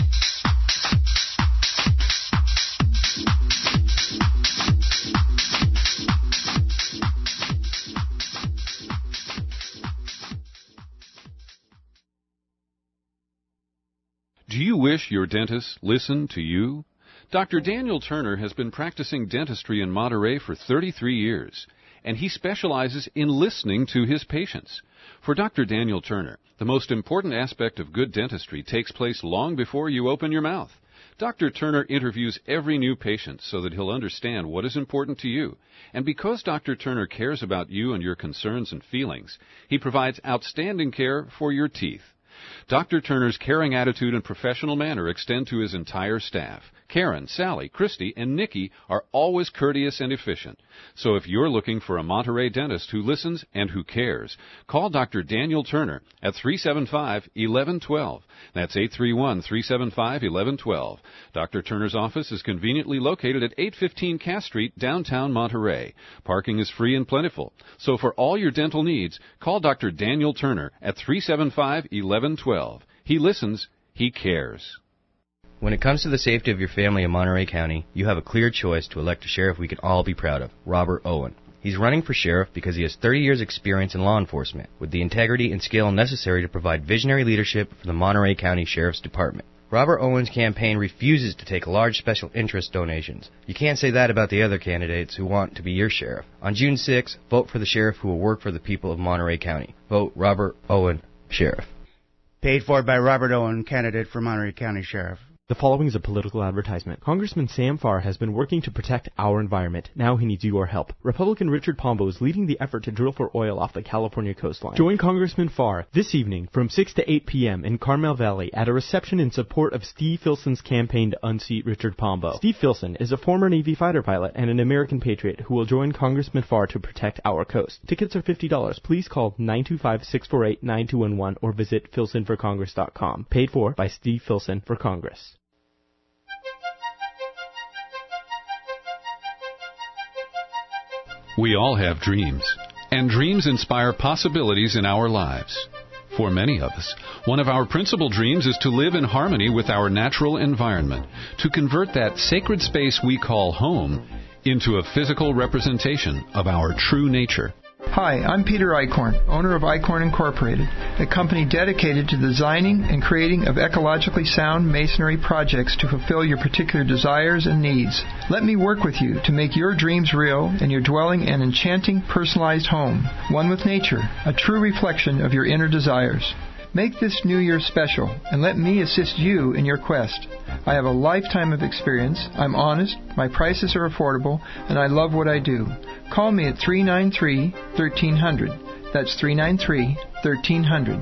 [SPEAKER 20] Do you wish your dentist listened to you? Doctor Daniel Turner has been practicing dentistry in Monterey for thirty-three years, and he specializes in listening to his patients. For Doctor Daniel Turner, the most important aspect of good dentistry takes place long before you open your mouth. Doctor Turner interviews every new patient so that he'll understand what is important to you. And because Doctor Turner cares about you and your concerns and feelings, he provides outstanding care for your teeth. Doctor Turner's caring attitude and professional manner extend to his entire staff. Karen, Sally, Christy, and Nikki are always courteous and efficient. So if you're looking for a Monterey dentist who listens and who cares, call Doctor Daniel Turner at three seven five, one one one two. That's eight three one, three seven five, one one one two. Doctor Turner's office is conveniently located at eight fifteen Cass Street, downtown Monterey. Parking is free and plentiful. So for all your dental needs, call Doctor Daniel Turner at three seven five, one one one two. He listens, he cares.
[SPEAKER 1] When it comes to the safety of your family in Monterey County, you have a clear choice to elect a sheriff we can all be proud of, Robert Owen. He's running for sheriff because he has thirty years' experience in law enforcement, with the integrity and skill necessary to provide visionary leadership for the Monterey County Sheriff's Department. Robert Owen's campaign refuses to take large special interest donations. You can't say that about the other candidates who want to be your sheriff. On June sixth, vote for the sheriff who will work for the people of Monterey County. Vote Robert Owen, Sheriff.
[SPEAKER 2] Paid for by Robert Owen, candidate for Monterey County Sheriff.
[SPEAKER 3] The following is a political advertisement. Congressman Sam Farr has been working to protect our environment. Now he needs your help. Republican Richard Pombo is leading the effort to drill for oil off the California coastline. Join Congressman Farr this evening from six to eight p.m. in Carmel Valley at a reception in support of Steve Filson's campaign to unseat Richard Pombo. Steve Filson is a former Navy fighter pilot and an American patriot who will join Congressman Farr to protect our coast. Tickets are fifty dollars. Please call nine two five, six four eight, nine two one one or visit filson for congress dot com. Paid for by Steve Filson for Congress.
[SPEAKER 20] We all have dreams, and dreams inspire possibilities in our lives. For many of us, one of our principal dreams is to live in harmony with our natural environment, to convert that sacred space we call home into a physical representation of our true nature.
[SPEAKER 4] Hi, I'm Peter Eichhorn, owner of Eichhorn Incorporated, a company dedicated to the designing and creating of ecologically sound masonry projects to fulfill your particular desires and needs. Let me work with you to make your dreams real and your dwelling an enchanting, personalized home, one with nature, a true reflection of your inner desires. Make this New Year special, and let me assist you in your quest. I have a lifetime of experience, I'm honest, my prices are affordable, and I love what I do. Call me at three nine three, one three zero zero. That's three nine three, one three zero zero.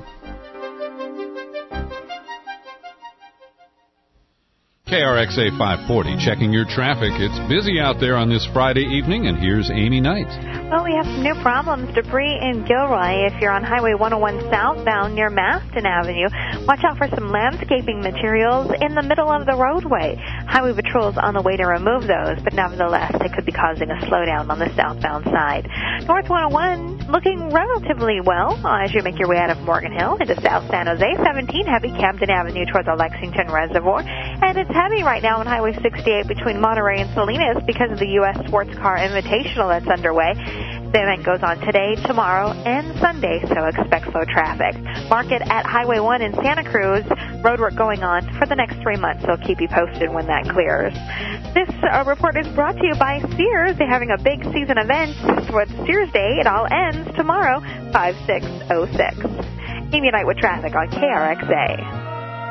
[SPEAKER 20] K R X A five forty, checking your traffic. It's busy out there on this Friday evening, and here's Amy Knight.
[SPEAKER 5] Well, we have some new problems. Debris in Gilroy if you're on Highway one oh one southbound near Maston Avenue. Watch out for some landscaping materials in the middle of the roadway. Highway patrol's on the way to remove those, but nevertheless, they could be causing a slowdown on the southbound side. North one oh one looking relatively well as you make your way out of Morgan Hill into South San Jose. seventeen heavy Camden Avenue toward the Lexington Reservoir. And it's heavy right now on Highway sixty-eight between Monterey and Salinas because of the U S Sports Car Invitational that's underway. The event goes on today, tomorrow, and Sunday, so expect slow traffic. Market at Highway one in Santa Cruz. Roadwork going on for the next three months, so keep you posted when that clears. This uh, report is brought to you by Sears. They're having a big season event for Sears Day. It all ends tomorrow, five six oh six. Amy Knight with traffic on K R X A.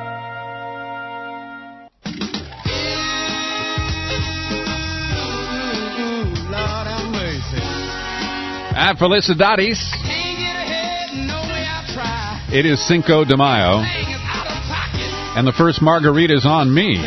[SPEAKER 20] And Felicidades. It is Cinco de Mayo. And the first margarita's on me.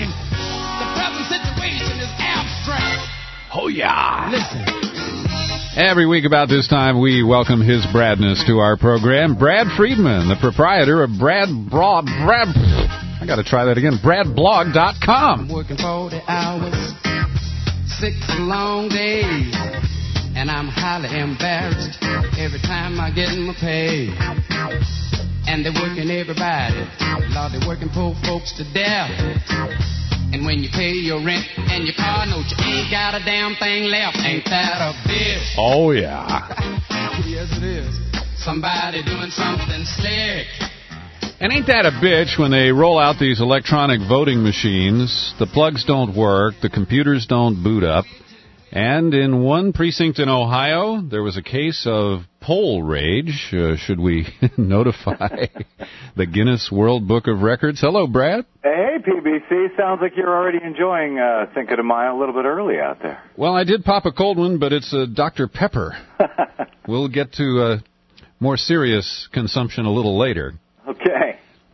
[SPEAKER 20] Oh, yeah. Listen. Every week about this time, we welcome his Bradness to our program. Brad Friedman, the proprietor of Brad Blog. Brad, I got to try that again. brad blog dot com.
[SPEAKER 6] Working forty hours, six long days. And I'm highly embarrassed every time I get my pay. And they're working everybody. Lord, they're working poor folks to death. And when you pay your rent and your car note, you ain't got a damn thing left. Ain't that a bitch?
[SPEAKER 20] Oh, yeah.
[SPEAKER 6] Yes, it is. Somebody doing something slick.
[SPEAKER 20] And ain't that a bitch when they roll out these electronic voting machines? The plugs don't work. The computers don't boot up. And in one precinct in Ohio, there was a case of poll rage. Uh, should we notify the Guinness World Book of Records? Hello, Brad.
[SPEAKER 7] Hey, P B C. Sounds like you're already enjoying uh, Cinco de Mayo a little bit early out there.
[SPEAKER 20] Well, I did pop a cold one, but it's a Doctor Pepper. We'll get to uh, more serious consumption a little later.
[SPEAKER 7] Okay.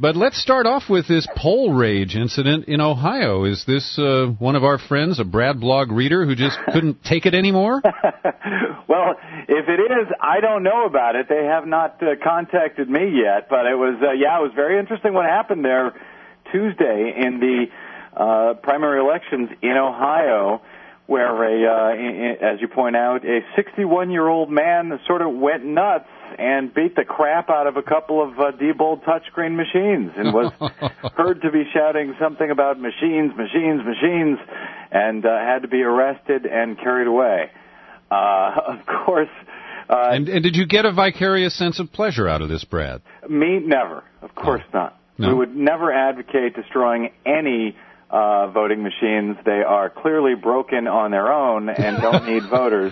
[SPEAKER 20] But let's start off with this poll rage incident in Ohio. Is this uh, one of our friends, a Brad blog reader, who just couldn't take it anymore?
[SPEAKER 7] Well, if it is, I don't know about it. They have not uh, contacted me yet, but it was, uh, yeah, it was very interesting what happened there Tuesday in the uh, primary elections in Ohio, where, a, uh, in, as you point out, a sixty-one-year-old man sort of went nuts and beat the crap out of a couple of uh, Diebold touchscreen machines and was heard to be shouting something about machines, machines, machines, and uh, had to be arrested and carried away. Uh, of course... Uh,
[SPEAKER 20] and, and did you get a vicarious sense of pleasure out of this, Brad?
[SPEAKER 7] Me, never. Of course oh. not.
[SPEAKER 20] No?
[SPEAKER 7] We would never advocate destroying any uh, voting machines. They are clearly broken on their own and don't need voters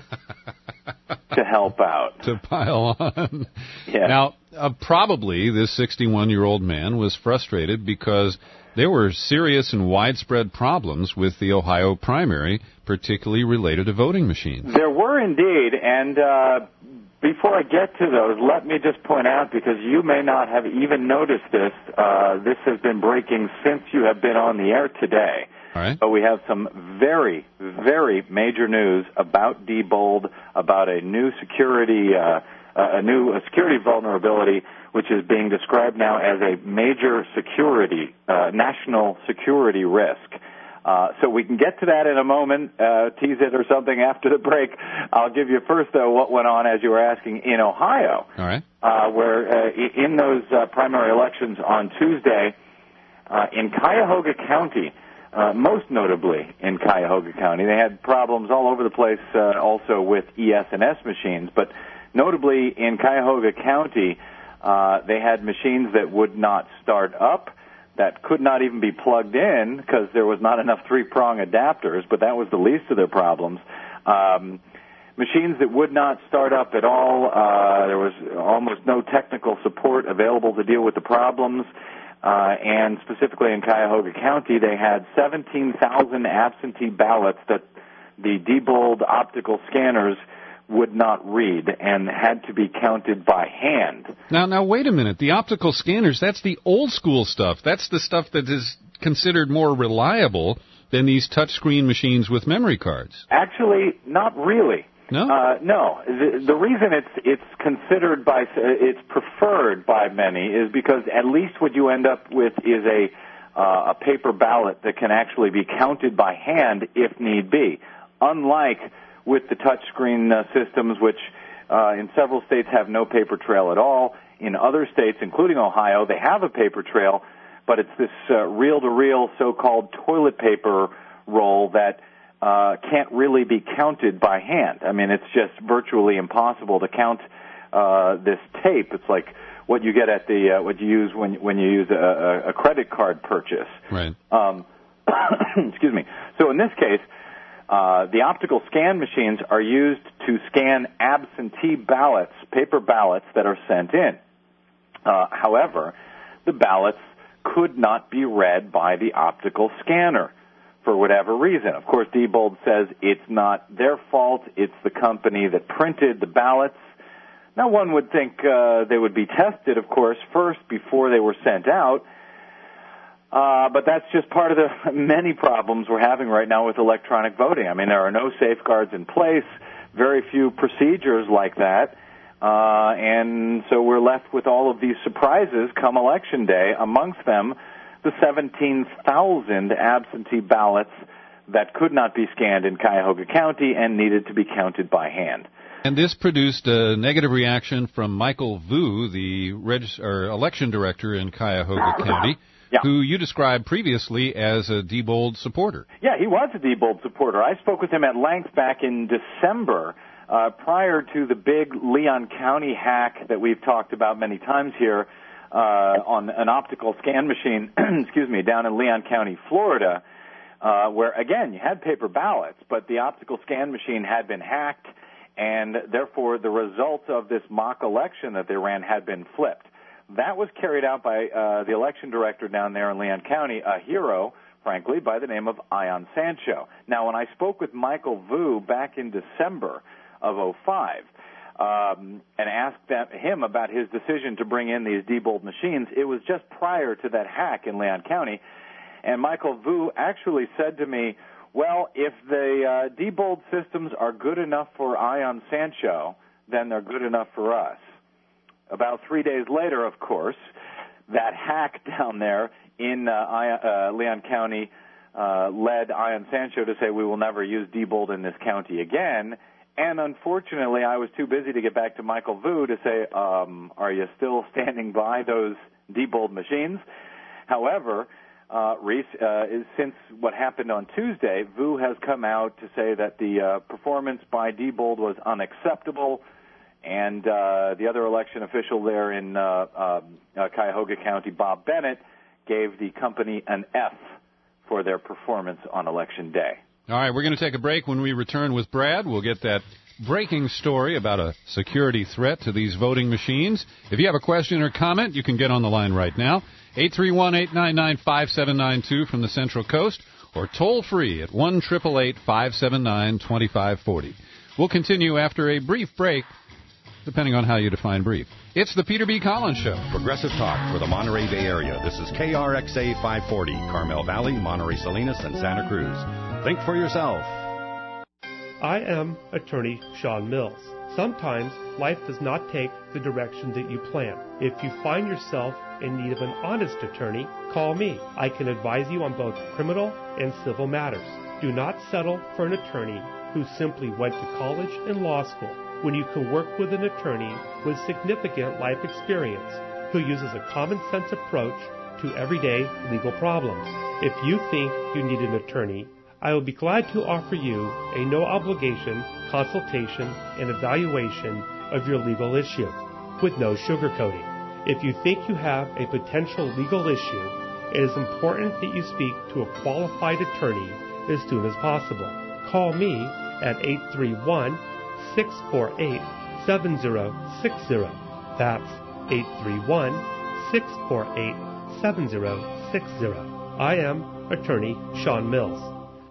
[SPEAKER 7] to help out.
[SPEAKER 20] To pile on.
[SPEAKER 7] Yeah.
[SPEAKER 20] Now, uh, probably this sixty-one-year-old man was frustrated because there were serious and widespread problems with the Ohio primary, particularly related to voting machines.
[SPEAKER 7] There were indeed, and uh, before I get to those, let me just point out, because you may not have even noticed this, uh, this has been breaking since you have been on the air today.
[SPEAKER 20] All right.
[SPEAKER 7] But we have some very, very major news about Diebold, about a new security, uh, a new a security vulnerability, which is being described now as a major security, uh, national security risk. Uh, so we can get to that in a moment, uh, tease it or something after the break. I'll give you first, though, what went on, as you were asking, in Ohio.
[SPEAKER 20] All right.
[SPEAKER 7] Uh, where uh, in those uh, primary elections on Tuesday, uh, in Cuyahoga County, uh, most notably in Cuyahoga County, they had problems all over the place uh, also with E S and S machines, but notably in Cuyahoga County, uh, they had machines that would not start up, that could not even be plugged in because there was not enough three-prong adapters, but that was the least of their problems. Um, machines that would not start up at all. Uh, there was almost no technical support available to deal with the problems. Uh, and specifically in Cuyahoga County, they had seventeen thousand absentee ballots that the Diebold optical scanners would not read and had to be counted by hand.
[SPEAKER 20] Now, now, wait a minute. The optical scanners, that's the old school stuff. That's the stuff that is considered more reliable than these touchscreen machines with memory cards.
[SPEAKER 7] Actually, not really.
[SPEAKER 20] No?
[SPEAKER 7] Uh, no. The, the reason it's it's considered by, it's preferred by many is because at least what you end up with is a, uh, a paper ballot that can actually be counted by hand if need be. Unlike with the touchscreen uh, systems, which uh, in several states have no paper trail at all. In other states, including Ohio, they have a paper trail, but it's this uh, reel-to-reel so-called toilet paper roll that uh, can't really be counted by hand. I mean, it's just virtually impossible to count uh, this tape. It's like what you get at the uh, what you use when when you use a, a credit card purchase.
[SPEAKER 20] Right.
[SPEAKER 7] Um, excuse me. So in this case, Uh, the optical scan machines are used to scan absentee ballots, paper ballots that are sent in. Uh, however, the ballots could not be read by the optical scanner for whatever reason. Of course, Diebold says it's not their fault. It's the company that printed the ballots. Now, one would think uh, they would be tested, of course, first before they were sent out. Uh, but that's just part of the many problems we're having right now with electronic voting. I mean, there are no safeguards in place, very few procedures like that, uh, and so we're left with all of these surprises come Election Day, amongst them the seventeen thousand absentee ballots that could not be scanned in Cuyahoga County and needed to be counted by hand.
[SPEAKER 20] And this produced a negative reaction from Michael Vu, the reg- or election director in Cuyahoga County.
[SPEAKER 7] Yeah.
[SPEAKER 20] Who you described previously as a Diebold supporter.
[SPEAKER 7] Yeah, he was a Diebold supporter. I spoke with him at length back in December, uh, prior to the big Leon County hack that we've talked about many times here uh, on an optical scan machine, excuse me, down in Leon County, Florida, uh, where, again, you had paper ballots, but the optical scan machine had been hacked, and therefore the results of this mock election that they ran had been flipped. That was carried out by uh, the election director down there in Leon County, a hero, frankly, by the name of Ion Sancho. Now, when I spoke with Michael Vu back in December of oh five, um, and asked that, him about his decision to bring in these Diebold machines. It was just prior to that hack in Leon County, and Michael Vu actually said to me, well, if the uh, Diebold systems are good enough for Ion Sancho, then they're good enough for us. About three days later, of course, that hack down there in uh, uh, Leon County uh, led Ion Sancho to say we will never use Diebold in this county again. And unfortunately, I was too busy to get back to Michael Vu to say, um, are you still standing by those Diebold machines? However, uh, Reese, uh, since what happened on Tuesday, Vu has come out to say that the uh, performance by Diebold was unacceptable. And uh, the other election official there in uh, uh, uh, Cuyahoga County, Bob Bennett, gave the company an F for their performance on Election Day.
[SPEAKER 20] All right, we're going to take a break. When we return with Brad, we'll get that breaking story about a security threat to these voting machines. If you have a question or comment, you can get on the line right now. eight three one, eight nine nine, five seven nine two from the Central Coast, or toll free at one eight eight eight, five seven nine, two five four zero. We'll continue after a brief break, depending on how you define brief. It's the Peter B. Collins Show.
[SPEAKER 8] Progressive talk for the Monterey Bay Area. This is K R X A five forty, Carmel Valley, Monterey Salinas, and Santa Cruz. Think for yourself.
[SPEAKER 10] I am attorney Sean Mills. Sometimes life does not take the direction that you plan. If you find yourself in need of an honest attorney, call me. I can advise you on both criminal and civil matters. Do not settle for an attorney who simply went to college and law school, when you can work with an attorney with significant life experience who uses a common sense approach to everyday legal problems. If you think you need an attorney, I will be glad to offer you a no-obligation consultation and evaluation of your legal issue with no sugarcoating. If you think you have a potential legal issue, it is important that you speak to a qualified attorney as soon as possible. Call me at eight three one, six four eight, seven zero six zero. That's eight three one, six four eight, seven zero six zero. I am attorney Sean Mills.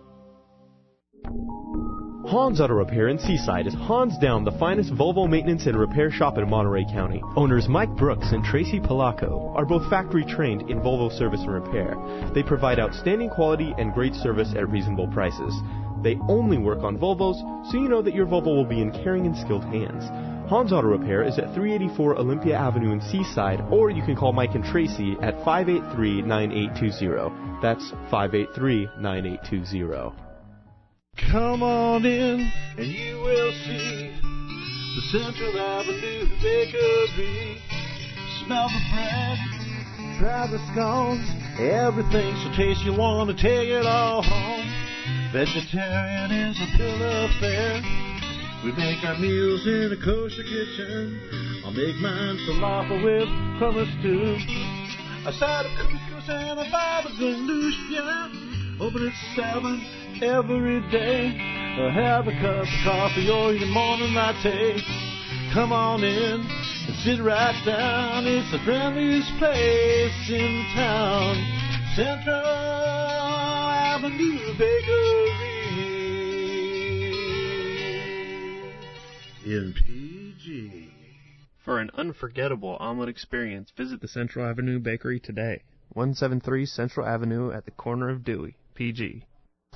[SPEAKER 3] Hans Auto Repair in Seaside is hands down the finest Volvo maintenance and repair shop in Monterey County. Owners Mike Brooks and Tracy Palaco are both factory trained in Volvo service and repair. They provide outstanding quality and great service at reasonable prices. They only work on Volvos, so you know that your Volvo will be in caring and skilled hands. Hans Auto Repair is at three eighty-four Olympia Avenue in Seaside, or you can call Mike and Tracy at five eight three, nine eight two zero. That's five eight three, nine eight two zero.
[SPEAKER 11] Come on in and you will see the Central Avenue Bakery. Smell the bread, try the scones, everything's so tasty you want to take it all home. Vegetarian is a bill of fare. We make our meals in a kosher kitchen. I'll make mine falafel with hummus too. A side of couscous and a vibe of ganoush, yeah. Open at seven every day. Or have a cup of coffee or your morning latte. Come on in and sit right down. It's the friendliest place in town. Central Avenue Bakery in P G.
[SPEAKER 3] For an unforgettable omelet experience, visit the Central Avenue Bakery today. one seventy-three Central Avenue at the corner of Dewey, P G.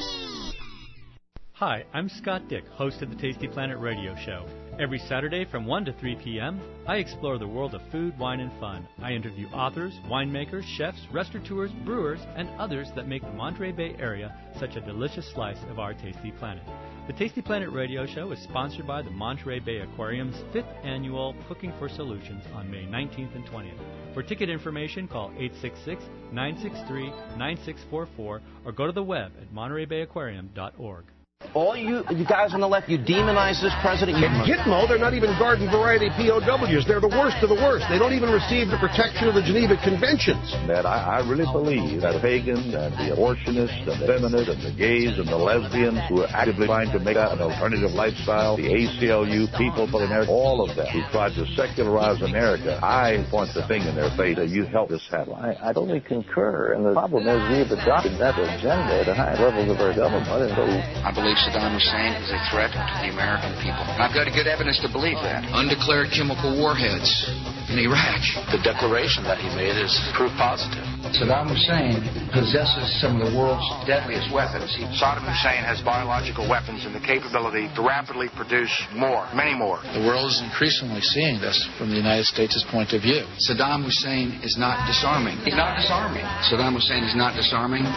[SPEAKER 12] Hi, I'm Scott Dick, host of the Tasty Planet radio show. Every Saturday from one to three p.m., I explore the world of food, wine, and fun. I interview authors, winemakers, chefs, restaurateurs, brewers, and others that make the Monterey Bay Area such a delicious slice of our Tasty Planet. The Tasty Planet radio show is sponsored by the Monterey Bay Aquarium's fifth annual Cooking for Solutions on May nineteenth and twentieth. For ticket information, call eight six six, nine six three, nine six four four or go to the web at monterey bay aquarium dot org.
[SPEAKER 13] All you, you guys on the left, you demonize this president.
[SPEAKER 14] In Gitmo, they're not even garden variety P O Ws. They're the worst of the worst. They don't even receive the protection of the Geneva Conventions.
[SPEAKER 15] That I, I really believe that pagans and the abortionists and the feminists and the gays and the lesbians who are actively trying to make that an alternative lifestyle, the A C L U, People for America, all of them who tried to secularize America, I point the thing in their face that you help this happen.
[SPEAKER 17] I, I totally concur. And the problem is we have adopted that agenda at the high levels of our government. And so
[SPEAKER 19] I believe
[SPEAKER 9] Saddam Hussein is a threat to the American people. I've got good evidence to believe that. Undeclared chemical warheads in Iraq. The declaration that he made is proof positive. Saddam Hussein possesses some of the world's deadliest weapons. He, Saddam Hussein has biological weapons and the capability to rapidly produce more, many more. The world is increasingly seeing this from the United States' point of view. Saddam Hussein is not disarming. He's not disarming. Saddam Hussein is not disarming.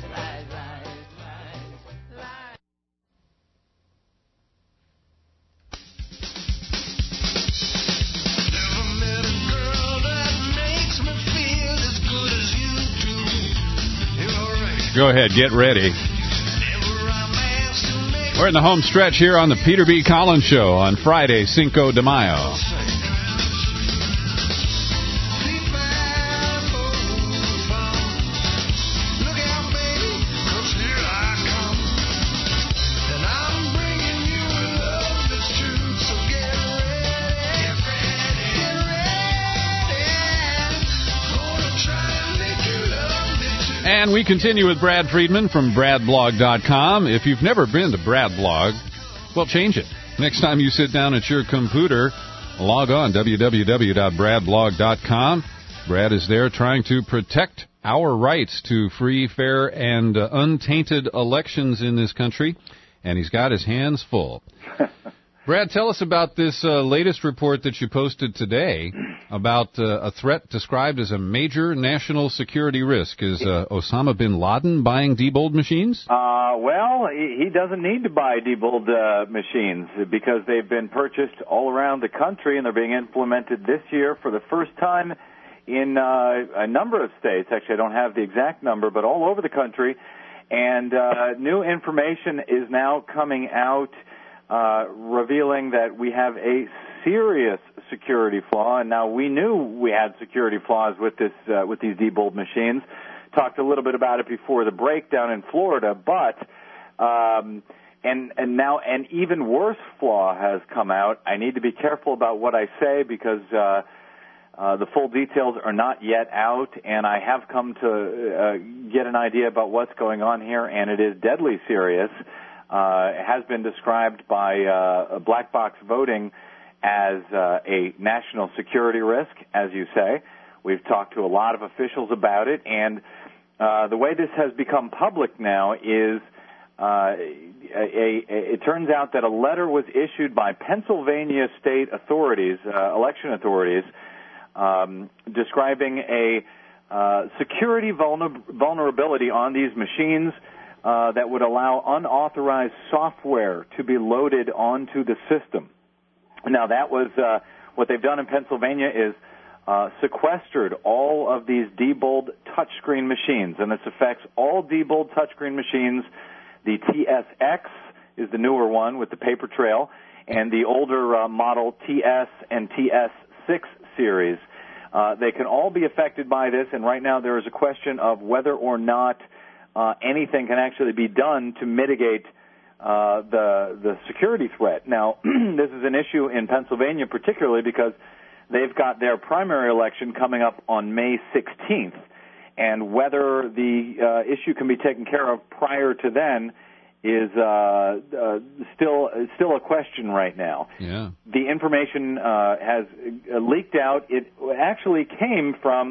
[SPEAKER 20] Go ahead, get ready. We're in the home stretch here on the Peter B. Collins Show on Friday, Cinco de Mayo. And we continue with Brad Friedman from brad blog dot com. If you've never been to Brad Blog, well, change it. Next time you sit down at your computer, log on, w w w dot brad blog dot com. Brad is there trying to protect our rights to free, fair, and uh, untainted elections in this country, and he's got his hands full. Brad, tell us about this uh, latest report that you posted today about uh, a threat described as a major national security risk. Is uh, Osama bin Laden buying Diebold machines?
[SPEAKER 7] Uh, well, he doesn't need to buy Diebold uh, machines because they've been purchased all around the country, and they're being implemented this year for the first time in uh, a number of states. Actually, I don't have the exact number, but all over the country. And uh, new information is now coming out Uh, revealing that we have a serious security flaw, and now we knew we had security flaws with this uh, with these Diebold machines. Talked a little bit about it before the break down in Florida, but um, and and now an even worse flaw has come out. I need to be careful about what I say because uh, uh, the full details are not yet out, and I have come to uh, get an idea about what's going on here, and it is deadly serious. Uh, it has been described by uh, black box voting as uh, a national security risk, as you say. We've talked to a lot of officials about it, and uh, the way this has become public now is uh, a, a, it turns out that a letter was issued by Pennsylvania state authorities, uh, election authorities, um, describing a uh, security vulner- vulnerability on these machines Uh, that would allow unauthorized software to be loaded onto the system. Now, that was uh, what they've done in Pennsylvania is uh, sequestered all of these Diebold touchscreen machines, and this affects all Diebold touchscreen machines. The T S X is the newer one with the paper trail, and the older uh, model T S and T S six series. Uh, they can all be affected by this, and right now there is a question of whether or not Uh, anything can actually be done to mitigate uh, the the security threat. Now, this is an issue in Pennsylvania particularly because they've got their primary election coming up on May sixteenth, and whether the uh, issue can be taken care of prior to then is uh, uh, still still a question right now.
[SPEAKER 20] Yeah.
[SPEAKER 7] The information uh, has leaked out. It actually came from,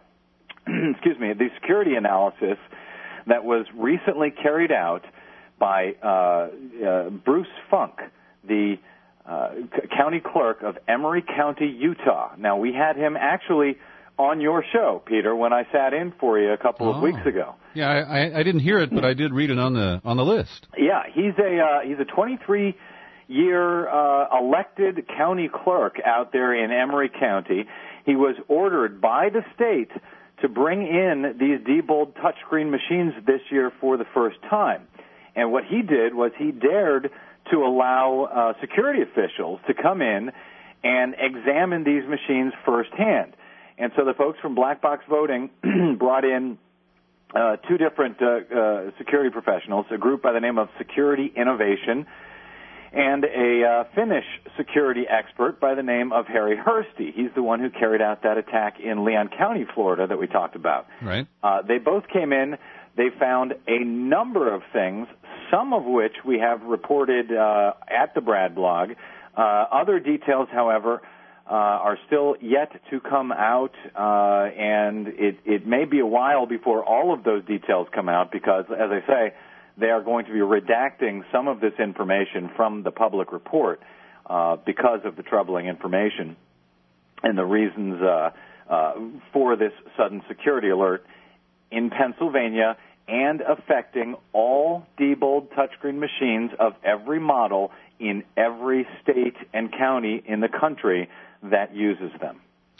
[SPEAKER 7] excuse me, the security analysis that was recently carried out by uh, uh, Bruce Funk, the uh, c- county clerk of Emery County, Utah. Now, we had him actually on your show, Peter, when I sat in for you a couple
[SPEAKER 20] oh.
[SPEAKER 7] of weeks ago.
[SPEAKER 20] Yeah, I, I, I didn't hear it, but I did read it on the on the list.
[SPEAKER 7] Yeah, he's a uh, he's a twenty-three year uh, elected county clerk out there in Emery County. He was ordered by the state to bring in these Diebold touchscreen machines this year for the first time. And what he did was he dared to allow uh, security officials to come in and examine these machines firsthand. And so the folks from Black Box Voting brought in uh, two different uh, uh, security professionals, a group by the name of Security Innovation, and a uh, Finnish security expert by the name of Harry Hursty. He's the one who carried out that attack in Leon County, Florida, that we talked about.
[SPEAKER 20] Right.
[SPEAKER 7] Uh, they both came in. They found a number of things some of which we have reported uh, at the Brad blog. Uh, other details, however, uh, are still yet to come out, uh, and it, it may be a while before all of those details come out because, as I say, they are going to be redacting some of this information from the public report uh, because of the troubling information and the reasons uh, uh, for this sudden security alert in Pennsylvania and affecting all Diebold touchscreen machines of every model in every state and county in the country that uses them.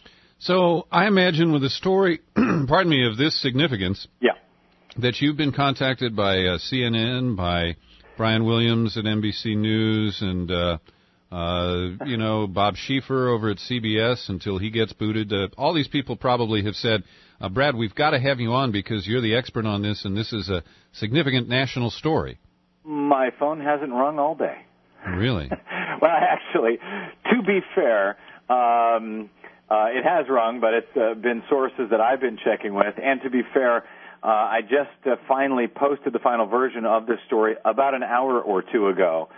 [SPEAKER 20] So I imagine with a story, pardon me, of this significance,
[SPEAKER 7] yeah.
[SPEAKER 20] that you've been contacted by uh, C N N, by Brian Williams at N B C News, and, uh, uh, you know, Bob Schieffer over at C B S until he gets booted. Uh, all these people probably have said, uh, Brad, we've got to have you on because you're the expert on this, and this is a significant national story.
[SPEAKER 7] My phone hasn't rung all day.
[SPEAKER 20] Really?
[SPEAKER 7] Well, actually, to be fair, um, uh, it has rung, but it's uh, been sources that I've been checking with. And to be fair, uh, I just uh, finally posted the final version of this story about an hour or two ago.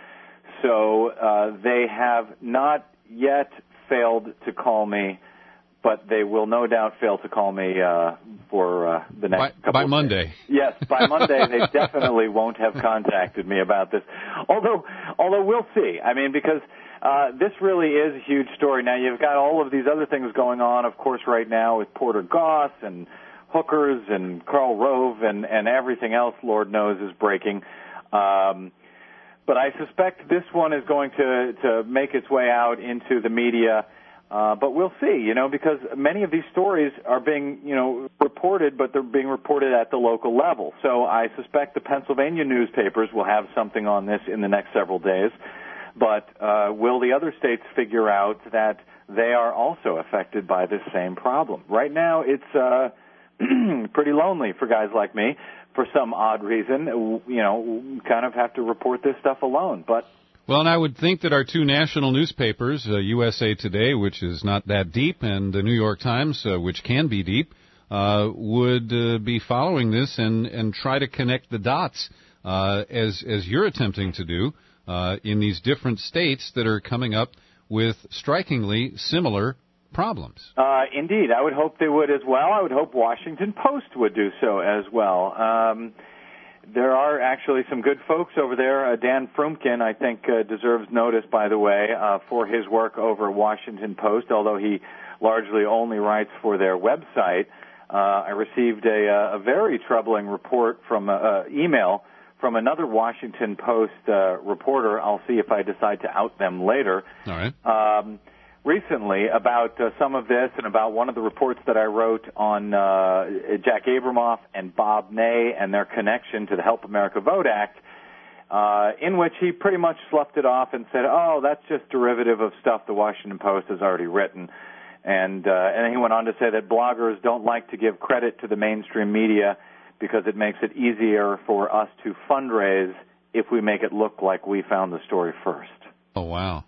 [SPEAKER 7] So uh, they have not yet failed to call me, but they will no doubt fail to call me uh, for uh, the next
[SPEAKER 20] by,
[SPEAKER 7] couple
[SPEAKER 20] by
[SPEAKER 7] of
[SPEAKER 20] Monday.
[SPEAKER 7] days. Yes, by Monday they definitely won't have contacted me about this. Although, although we'll see. I mean, because uh, this really is a huge story. Now you've got all of these other things going on, of course, right now with Porter Goss and hookers and Karl Rove and and everything else. Lord knows is breaking. Um, but I suspect this one is going to to make its way out into the media. Uh, but we'll see, you know, because many of these stories are being, you know, reported, but they're being reported at the local level. So I suspect the Pennsylvania newspapers will have something on this in the next several days. But uh, will the other states figure out that they are also affected by this same problem? Right now, it's uh, pretty lonely for guys like me. For some odd reason, you know, kind of have to report this stuff alone. But
[SPEAKER 20] well, and I would think that our two national newspapers, uh, U S A Today, which is not that deep, and the New York Times, uh, which can be deep, uh, would uh, be following this and, and try to connect the dots uh, as as you're attempting to do uh, in these different states that are coming up with strikingly similar problems.
[SPEAKER 7] Uh, indeed, I would hope they would as well. I would hope Washington Post would do so as well. Um, There are actually some good folks over there. Uh, Dan Frumkin, I think, uh, deserves notice, by the way, uh, for his work over at Washington Post, although he largely only writes for their website. Uh, I received a, a very troubling report from uh, uh, email from another Washington Post uh, reporter. I'll see if I decide to out them later.
[SPEAKER 20] All right.
[SPEAKER 7] Um, recently about uh, some of this and about one of the reports that I wrote on uh, Jack Abramoff and Bob Ney and their connection to the Help America Vote Act, uh, in which he pretty much sloughed it off and said, oh, that's just derivative of stuff the Washington Post has already written. And, uh, and then he went on to say that bloggers don't like to give credit to the mainstream media because it makes it easier for us to fundraise if we make it look like we found the story first.
[SPEAKER 20] Oh, wow.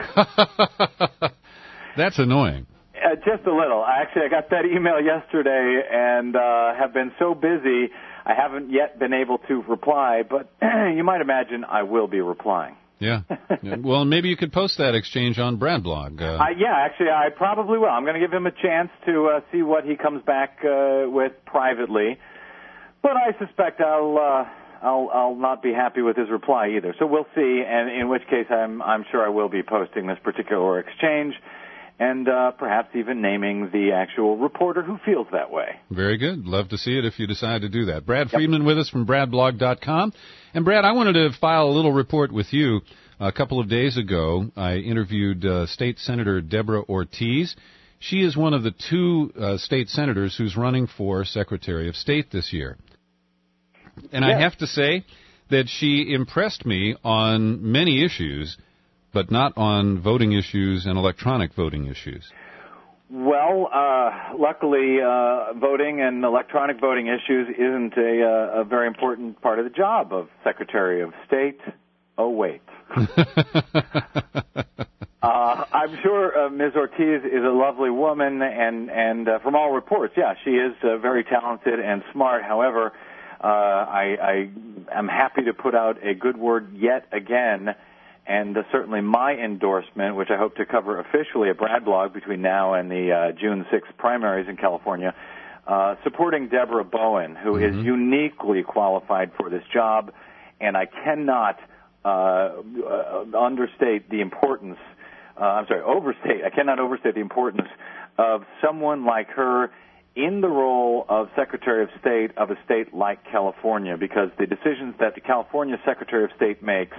[SPEAKER 20] That's annoying.
[SPEAKER 7] Uh, just a little. Actually, I got that email yesterday and uh, have been so busy I haven't yet been able to reply, but you might imagine I will be replying.
[SPEAKER 20] Yeah. Well, maybe you could post that exchange on Brad Blog. Uh,
[SPEAKER 7] uh, yeah, actually, I probably will. I'm going to give him a chance to uh, see what he comes back uh, with privately, but I suspect I'll... Uh, I'll, I'll not be happy with his reply either. So we'll see, and in which case I'm, I'm sure I will be posting this particular exchange and uh, perhaps even naming the actual reporter who feels that way.
[SPEAKER 20] Very good. Love to see it if you decide to do that. Brad yep. Friedman with us from brad blog dot com. And, Brad, I wanted to file a little report with you. A couple of days ago, I interviewed uh, State Senator Deborah Ortiz. She is one of the two uh, state senators who's running for Secretary of State this year. And yeah. I have to say that she impressed me on many issues, but not on voting issues and electronic voting issues.
[SPEAKER 7] Well, uh, luckily, uh, voting and electronic voting issues isn't a, uh, a very important part of the job of Secretary of State. Oh, wait. uh, I'm sure uh, Miz Ortiz is a lovely woman, and, and uh, from all reports, yeah, she is uh, very talented and smart. However, uh, I, I am happy to put out a good word yet again, and uh, certainly my endorsement, which I hope to cover officially at Brad Blog between now and the uh, June sixth primaries in California, uh, supporting Deborah Bowen, who mm-hmm. is uniquely qualified for this job, and I cannot uh, uh, understate the importance, uh, I'm sorry, overstate, I cannot overstate the importance of someone like her in the role of Secretary of State of a state like California, because the decisions that the California Secretary of State makes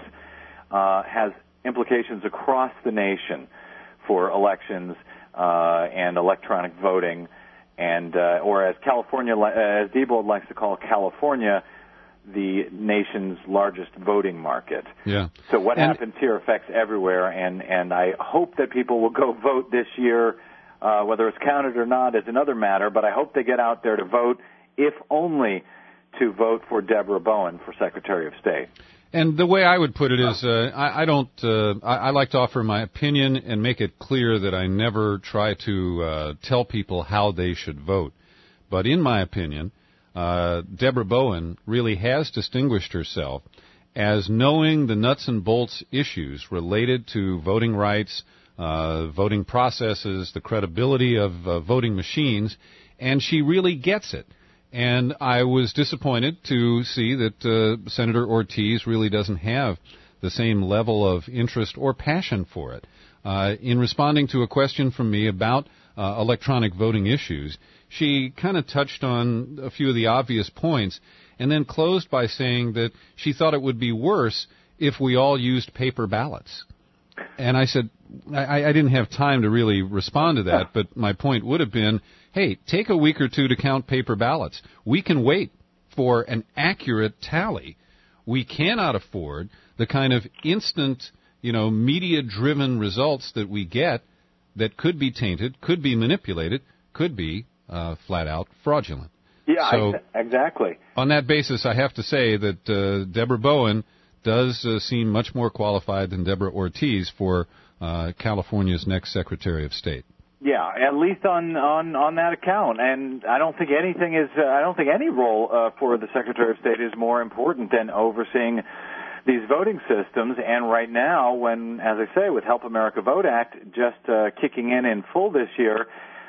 [SPEAKER 7] uh, has implications across the nation for elections uh, and electronic voting, and uh, or as California, as Diebold likes to call California, the nation's largest voting market.
[SPEAKER 20] Yeah.
[SPEAKER 7] So what
[SPEAKER 20] and
[SPEAKER 7] happens here affects everywhere, and, and I hope that people will go vote this year. Uh, whether it's counted or not is another matter, but I hope they get out there to vote, if only to vote for Deborah Bowen for Secretary of State.
[SPEAKER 20] And the way I would put it is, uh, I, I don't. Uh, I, I like to offer my opinion and make it clear that I never try to uh, tell people how they should vote. But in my opinion, uh, Deborah Bowen really has distinguished herself as knowing the nuts and bolts issues related to voting rights, Uh, voting processes, the credibility of uh, voting machines, and she really gets it. And I was disappointed to see that uh, Senator Ortiz really doesn't have the same level of interest or passion for it. Uh, in responding to a question from me about uh, electronic voting issues, she kind of touched on a few of the obvious points and then closed by saying that she thought it would be worse if we all used paper ballots. And I said, I, I didn't have time to really respond to that, but my point would have been, hey, take a week or two to count paper ballots. We can wait for an accurate tally. We cannot afford the kind of instant, you know, media-driven results that we get that could be tainted, could be manipulated, could be uh, flat-out fraudulent.
[SPEAKER 7] Yeah,
[SPEAKER 20] so,
[SPEAKER 7] I, exactly.
[SPEAKER 20] On that basis, I have to say that uh, Deborah Bowen does uh, seem much more qualified than Deborah Ortiz for uh, California's next Secretary of State.
[SPEAKER 7] Yeah, at least on, on, on that account. And I don't think anything is, uh, I don't think any role uh, for the Secretary of State is more important than overseeing these voting systems. And right now, when, as I say, with Help America Vote Act just uh, kicking in in full this year,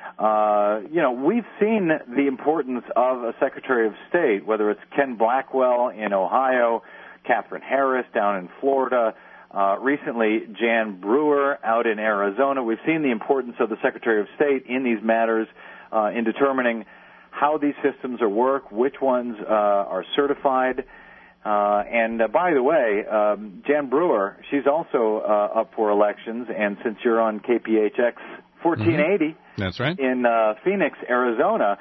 [SPEAKER 7] uh, you know, we've seen the importance of a Secretary of State, whether it's Ken Blackwell in Ohio, Catherine Harris down in Florida, uh, recently Jan Brewer out in Arizona. We've seen the importance of the Secretary of State in these matters uh, in determining how these systems are work, which ones uh, are certified. Uh, and uh, by the way, um, Jan Brewer, she's also uh, up for elections, and since you're on K P H X fourteen eighty
[SPEAKER 20] mm-hmm. That's right.
[SPEAKER 7] in uh, Phoenix, Arizona,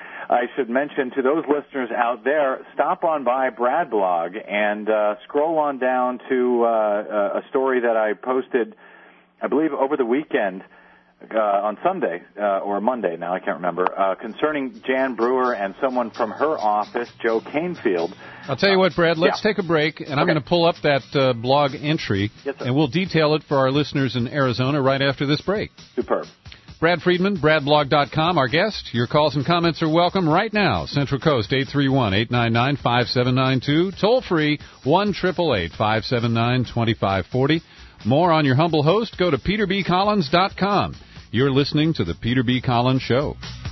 [SPEAKER 7] I should mention to those listeners out there, stop on by Brad Blog and uh, scroll on down to uh, a story that I posted, I believe, over the weekend uh, on Sunday uh, or Monday now, I can't remember, uh, concerning Jan Brewer and someone from her office, Joe Canfield.
[SPEAKER 20] I'll tell you what, Brad, let's
[SPEAKER 7] yeah.
[SPEAKER 20] take a break, and
[SPEAKER 7] okay.
[SPEAKER 20] I'm going to pull up that uh, blog entry,
[SPEAKER 7] yes, sir.
[SPEAKER 20] and we'll detail it for our listeners in Arizona right after this break.
[SPEAKER 7] Superb.
[SPEAKER 20] Brad Friedman, brad blog dot com, our guest. Your calls and comments are welcome right now. Central Coast, eight three one, eight nine nine, five seven nine two. Toll free, one eight eight eight, five seven nine, two five four zero. More on your humble host, go to peter b collins dot com. You're listening to The Peter B. Collins Show.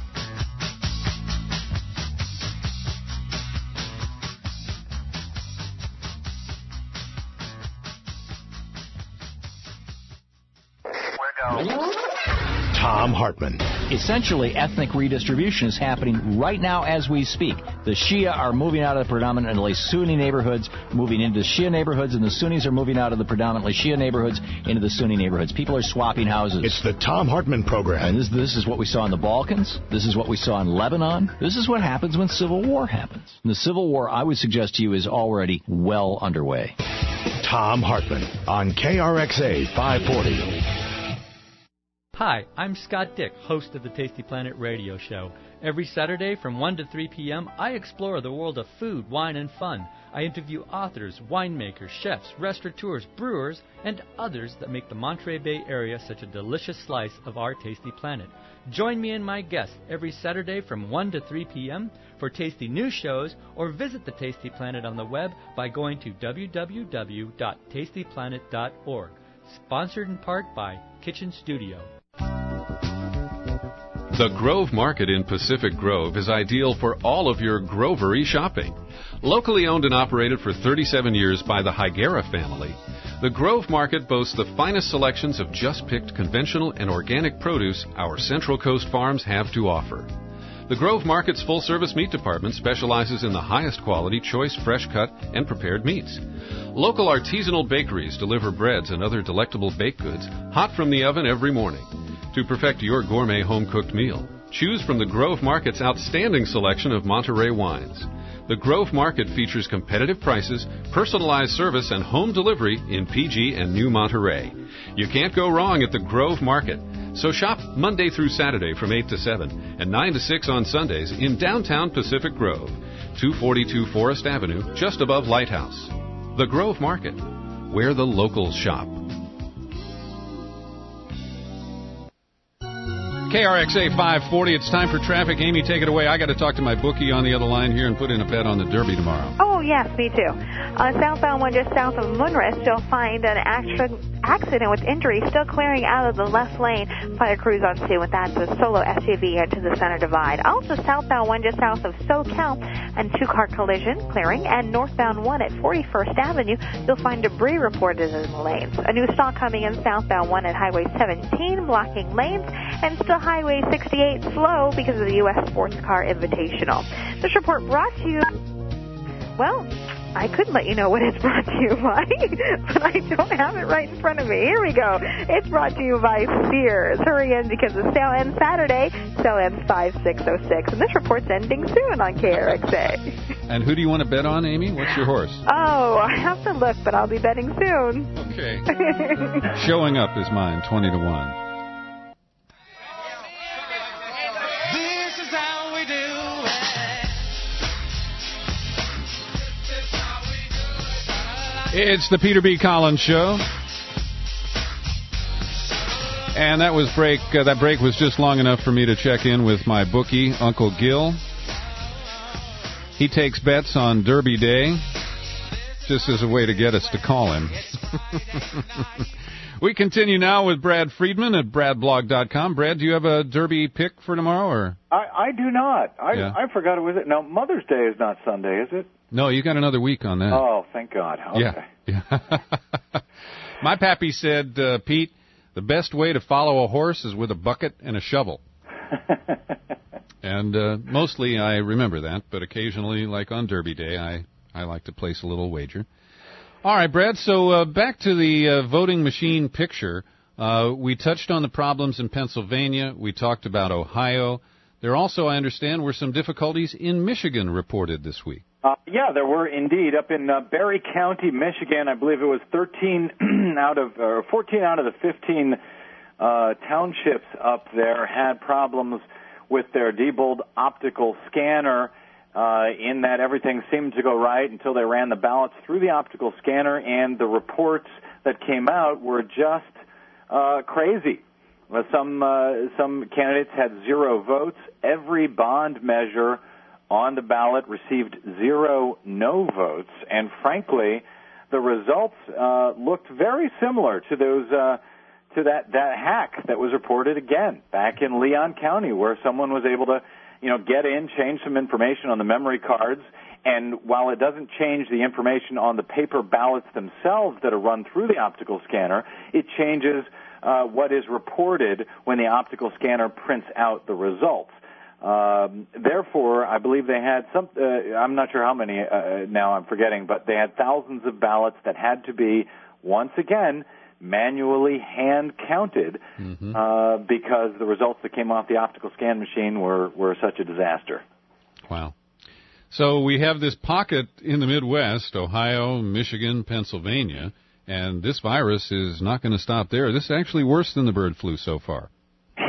[SPEAKER 16] Tom Hartman.
[SPEAKER 17] Essentially, ethnic redistribution is happening right now as we speak. The Shia are moving out of the predominantly Sunni neighborhoods, moving into Shia neighborhoods, and the Sunnis are moving out of the predominantly Shia neighborhoods into the Sunni neighborhoods. People are swapping houses.
[SPEAKER 16] It's the Tom Hartman program.
[SPEAKER 17] And this, this is what we saw in the Balkans. This is what we saw in Lebanon. This is what happens when civil war happens. And the civil war, I would suggest to you, is already well underway.
[SPEAKER 16] Tom Hartman on K R X A five forty.
[SPEAKER 12] Hi, I'm Scott Dick, host of the Tasty Planet radio show. Every Saturday from one to three p.m., I explore the world of food, wine, and fun. I interview authors, winemakers, chefs, restaurateurs, brewers, and others that make the Monterey Bay Area such a delicious slice of our tasty planet. Join me and my guests every Saturday from one to three p.m. for tasty news shows, or visit the Tasty Planet on the web by going to w w w dot tasty planet dot org. Sponsored in part by Kitchen Studio.
[SPEAKER 20] The Grove Market in Pacific Grove is ideal for all of your grovery shopping. Locally owned and operated for thirty-seven years by the Higuera family, the Grove Market boasts the finest selections of just-picked conventional and organic produce our Central Coast farms have to offer. The Grove Market's full-service meat department specializes in the highest quality, choice, fresh-cut, and prepared meats. Local artisanal bakeries deliver breads and other delectable baked goods hot from the oven every morning. To perfect your gourmet home-cooked meal, choose from the Grove Market's outstanding selection of Monterey wines. The Grove Market features competitive prices, personalized service, and home delivery in P G and New Monterey. You can't go wrong at the Grove Market. So shop Monday through Saturday from eight to seven and nine to six on Sundays in downtown Pacific Grove, two forty-two Forest Avenue, just above Lighthouse. The Grove Market, where the locals shop. K R X A five forty, it's time for traffic. Amy, take it away. I got to talk to my bookie on the other line here and put in a bet on the Derby tomorrow.
[SPEAKER 5] Oh, yes, me too. On southbound one just south of Moonrest, you'll find an accident accident with injury still clearing out of the left lane. Fire crews on scene with that. The solo S U V into the center divide. Also southbound one just south of SoCal, and two-car collision clearing. And northbound one at forty-first Avenue, you'll find debris reported in the lanes. A new stall coming in southbound one at Highway seventeen, blocking lanes, and still Highway sixty-eight slow because of the U S Sports Car Invitational. This report brought to you, well, I could let you know what it's brought to you by, but I don't have it right in front of me. Here we go. It's brought to you by Sears. Hurry in because the sale ends Saturday. Sale ends five six oh six, and this report's ending soon on K R X A.
[SPEAKER 20] And who do you want to bet on, Amy? What's your horse?
[SPEAKER 5] Oh, I have to look, but I'll be betting soon.
[SPEAKER 20] Okay. Showing Up is mine, twenty to one. It's the Peter B. Collins Show. And that was break. Uh, that break was just long enough for me to check in with my bookie, Uncle Gil. He takes bets on Derby Day, just as a way to get us to call him. We continue now with Brad Friedman at brad blog dot com. Brad, do you have a Derby pick for tomorrow? Or
[SPEAKER 7] I, I do not. I,
[SPEAKER 20] yeah.
[SPEAKER 7] I forgot it was it. Now, Mother's Day is not Sunday, is it?
[SPEAKER 20] No, you got another week on that.
[SPEAKER 7] Oh, thank God. Okay.
[SPEAKER 20] Yeah. yeah. My pappy said, uh, Pete, the best way to follow a horse is with a bucket and a shovel. And uh, mostly I remember that, but occasionally, like on Derby Day, I, I like to place a little wager. All right, Brad, so uh, back to the uh, voting machine picture. Uh, we touched on the problems in Pennsylvania. We talked about Ohio. There also, I understand, were some difficulties in Michigan reported this week.
[SPEAKER 7] Uh, yeah, there were indeed. Up in uh, Berry County, Michigan, I believe it was thirteen out of, or fourteen out of the fifteen uh, townships up there had problems with their Diebold optical scanner, uh, in that everything seemed to go right until they ran the ballots through the optical scanner, and the reports that came out were just uh, crazy. Well, some uh, some candidates had zero votes. Every bond measure on the ballot received zero no votes, and frankly, the results uh, looked very similar to those uh, to that that hack that was reported again back in Leon County, where someone was able to, you know, get in, change some information on the memory cards, and while it doesn't change the information on the paper ballots themselves that are run through the optical scanner, it changes uh, what is reported when the optical scanner prints out the results. Um, therefore, I believe they had some, uh, I'm not sure how many uh, now, I'm forgetting, but they had thousands of ballots that had to be, once again, manually hand-counted mm-hmm. uh, because the results that came off the optical scan machine were, were such a disaster.
[SPEAKER 20] Wow. So we have this pocket in the Midwest, Ohio, Michigan, Pennsylvania, and this virus is not going to stop there. This is actually worse than the bird flu so far.
[SPEAKER 7] Yeah, well,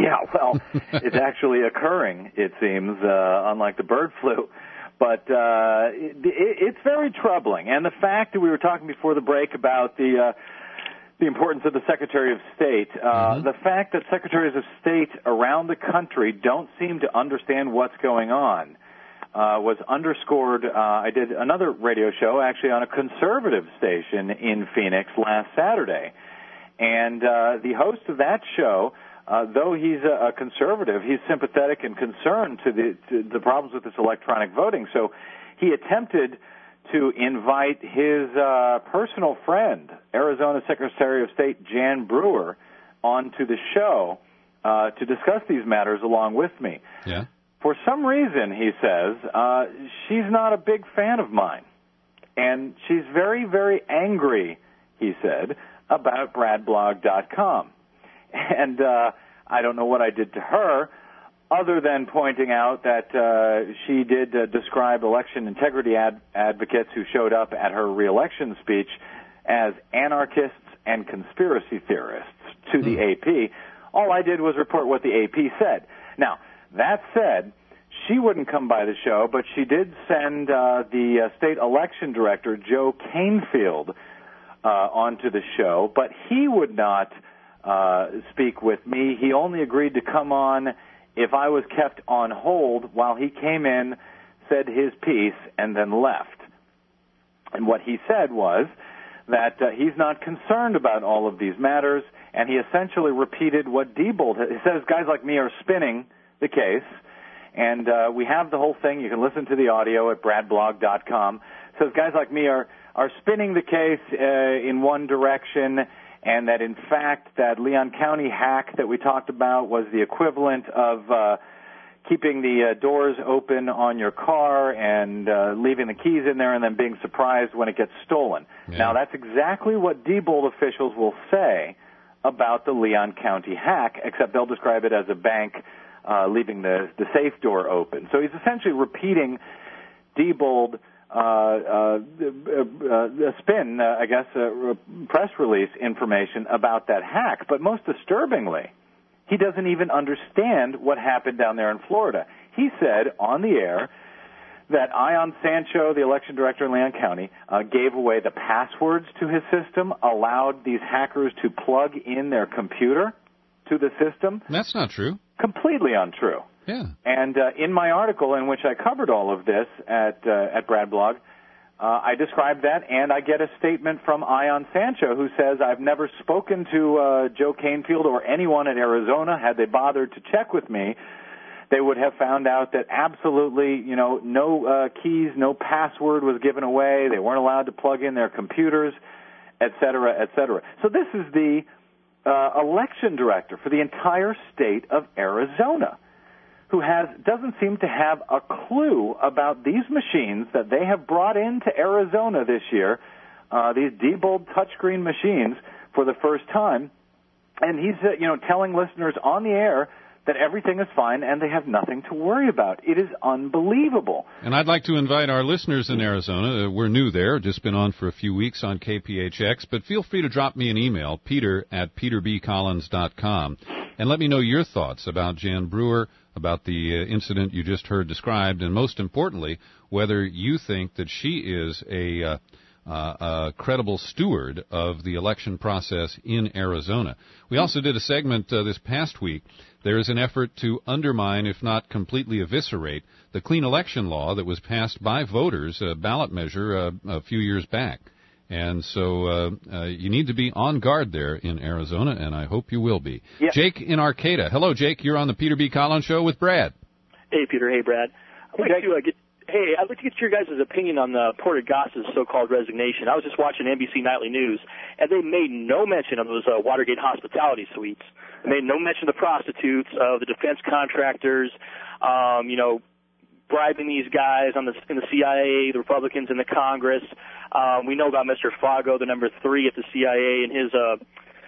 [SPEAKER 7] well, it's actually occurring, it seems, uh, unlike the bird flu. But uh, it, it's very troubling. And the fact that we were talking before the break about the uh, the importance of the Secretary of State, uh, mm-hmm. the fact that Secretaries of State around the country don't seem to understand what's going on uh, was underscored. Uh, I did another radio show actually on a conservative station in Phoenix last Saturday. And uh, the host of that show, Uh, though he's a, a conservative, he's sympathetic and concerned to the to the problems with this electronic voting. So he attempted to invite his uh, personal friend, Arizona Secretary of State Jan Brewer, onto the show uh, to discuss these matters along with me.
[SPEAKER 20] Yeah.
[SPEAKER 7] For some reason, he says, uh, she's not a big fan of mine. And she's very, very angry, he said, about brad blog dot com. And uh, I don't know what I did to her, other than pointing out that uh, she did uh, describe election integrity ad- advocates who showed up at her reelection speech as anarchists and conspiracy theorists to the A P. All I did was report what the A P said. Now, that said, she wouldn't come by the show, but she did send uh, the uh, state election director, Joe Canfield, uh, onto the show, but he would not Uh, speak with me. He only agreed to come on if I was kept on hold while he came in, said his piece, and then left. And what he said was that uh, he's not concerned about all of these matters, and he essentially repeated what Diebold he says. Guys like me are spinning the case, and uh, we have the whole thing. You can listen to the audio at brad blog dot com. Says guys like me are are spinning the case uh, in one direction, and that, in fact, that Leon County hack that we talked about was the equivalent of uh, keeping the uh, doors open on your car and uh, leaving the keys in there and then being surprised when it gets stolen. Yeah. Now, that's exactly what Diebold officials will say about the Leon County hack, except they'll describe it as a bank uh, leaving the, the safe door open. So he's essentially repeating Diebold Uh, uh, uh, a spin, uh, I guess, uh, press release information about that hack. But most disturbingly, he doesn't even understand what happened down there in Florida. He said on the air that Ion Sancho, the election director in Leon County, uh, gave away the passwords to his system, allowed these hackers to plug in their computer to the system.
[SPEAKER 20] That's not true.
[SPEAKER 7] Completely untrue.
[SPEAKER 20] Yeah.
[SPEAKER 7] And uh, in my article in which I covered all of this at uh, at Bradblog, uh, I described that, and I get a statement from Ion Sancho who says, I've never spoken to uh, Joe Canfield or anyone in Arizona. Had they bothered to check with me, they would have found out that absolutely, you know, no uh, keys, no password was given away. They weren't allowed to plug in their computers, et cetera, et cetera. So this is the uh, election director for the entire state of Arizona, who has doesn't seem to have a clue about these machines that they have brought into Arizona this year, uh, these Diebold touchscreen machines for the first time, and he's uh, you know telling listeners on the air that everything is fine and they have nothing to worry about. It is unbelievable.
[SPEAKER 20] And I'd like to invite our listeners in Arizona. Uh, we're new there, just been on for a few weeks on K P H X, but feel free to drop me an email, peter at peter b collins dot com, and let me know your thoughts about Jan Brewer, about the uh, incident you just heard described, and most importantly, whether you think that she is a, uh, uh, a credible steward of the election process in Arizona. We also did a segment uh, this past week. There is an effort to undermine, if not completely eviscerate, the clean election law that was passed by voters, a ballot measure uh, a few years back. And so uh, uh, you need to be on guard there in Arizona, and I hope you will be.
[SPEAKER 18] Yeah.
[SPEAKER 20] Jake in Arcata. Hello, Jake. You're on the Peter B. Collins Show with Brad.
[SPEAKER 18] Hey, Peter. Hey, Brad. I'd like to uh, get. Hey, I'd like to get your guys' opinion on the Porter Goss's so-called resignation. I was just watching N B C Nightly News, and they made no mention of those uh, Watergate hospitality suites. They made no mention of the prostitutes, of the defense contractors, um, you know, bribing these guys on the, in the C I A, the Republicans in the Congress. Um, we know about Mister Fago, the number three at the C I A, and his uh,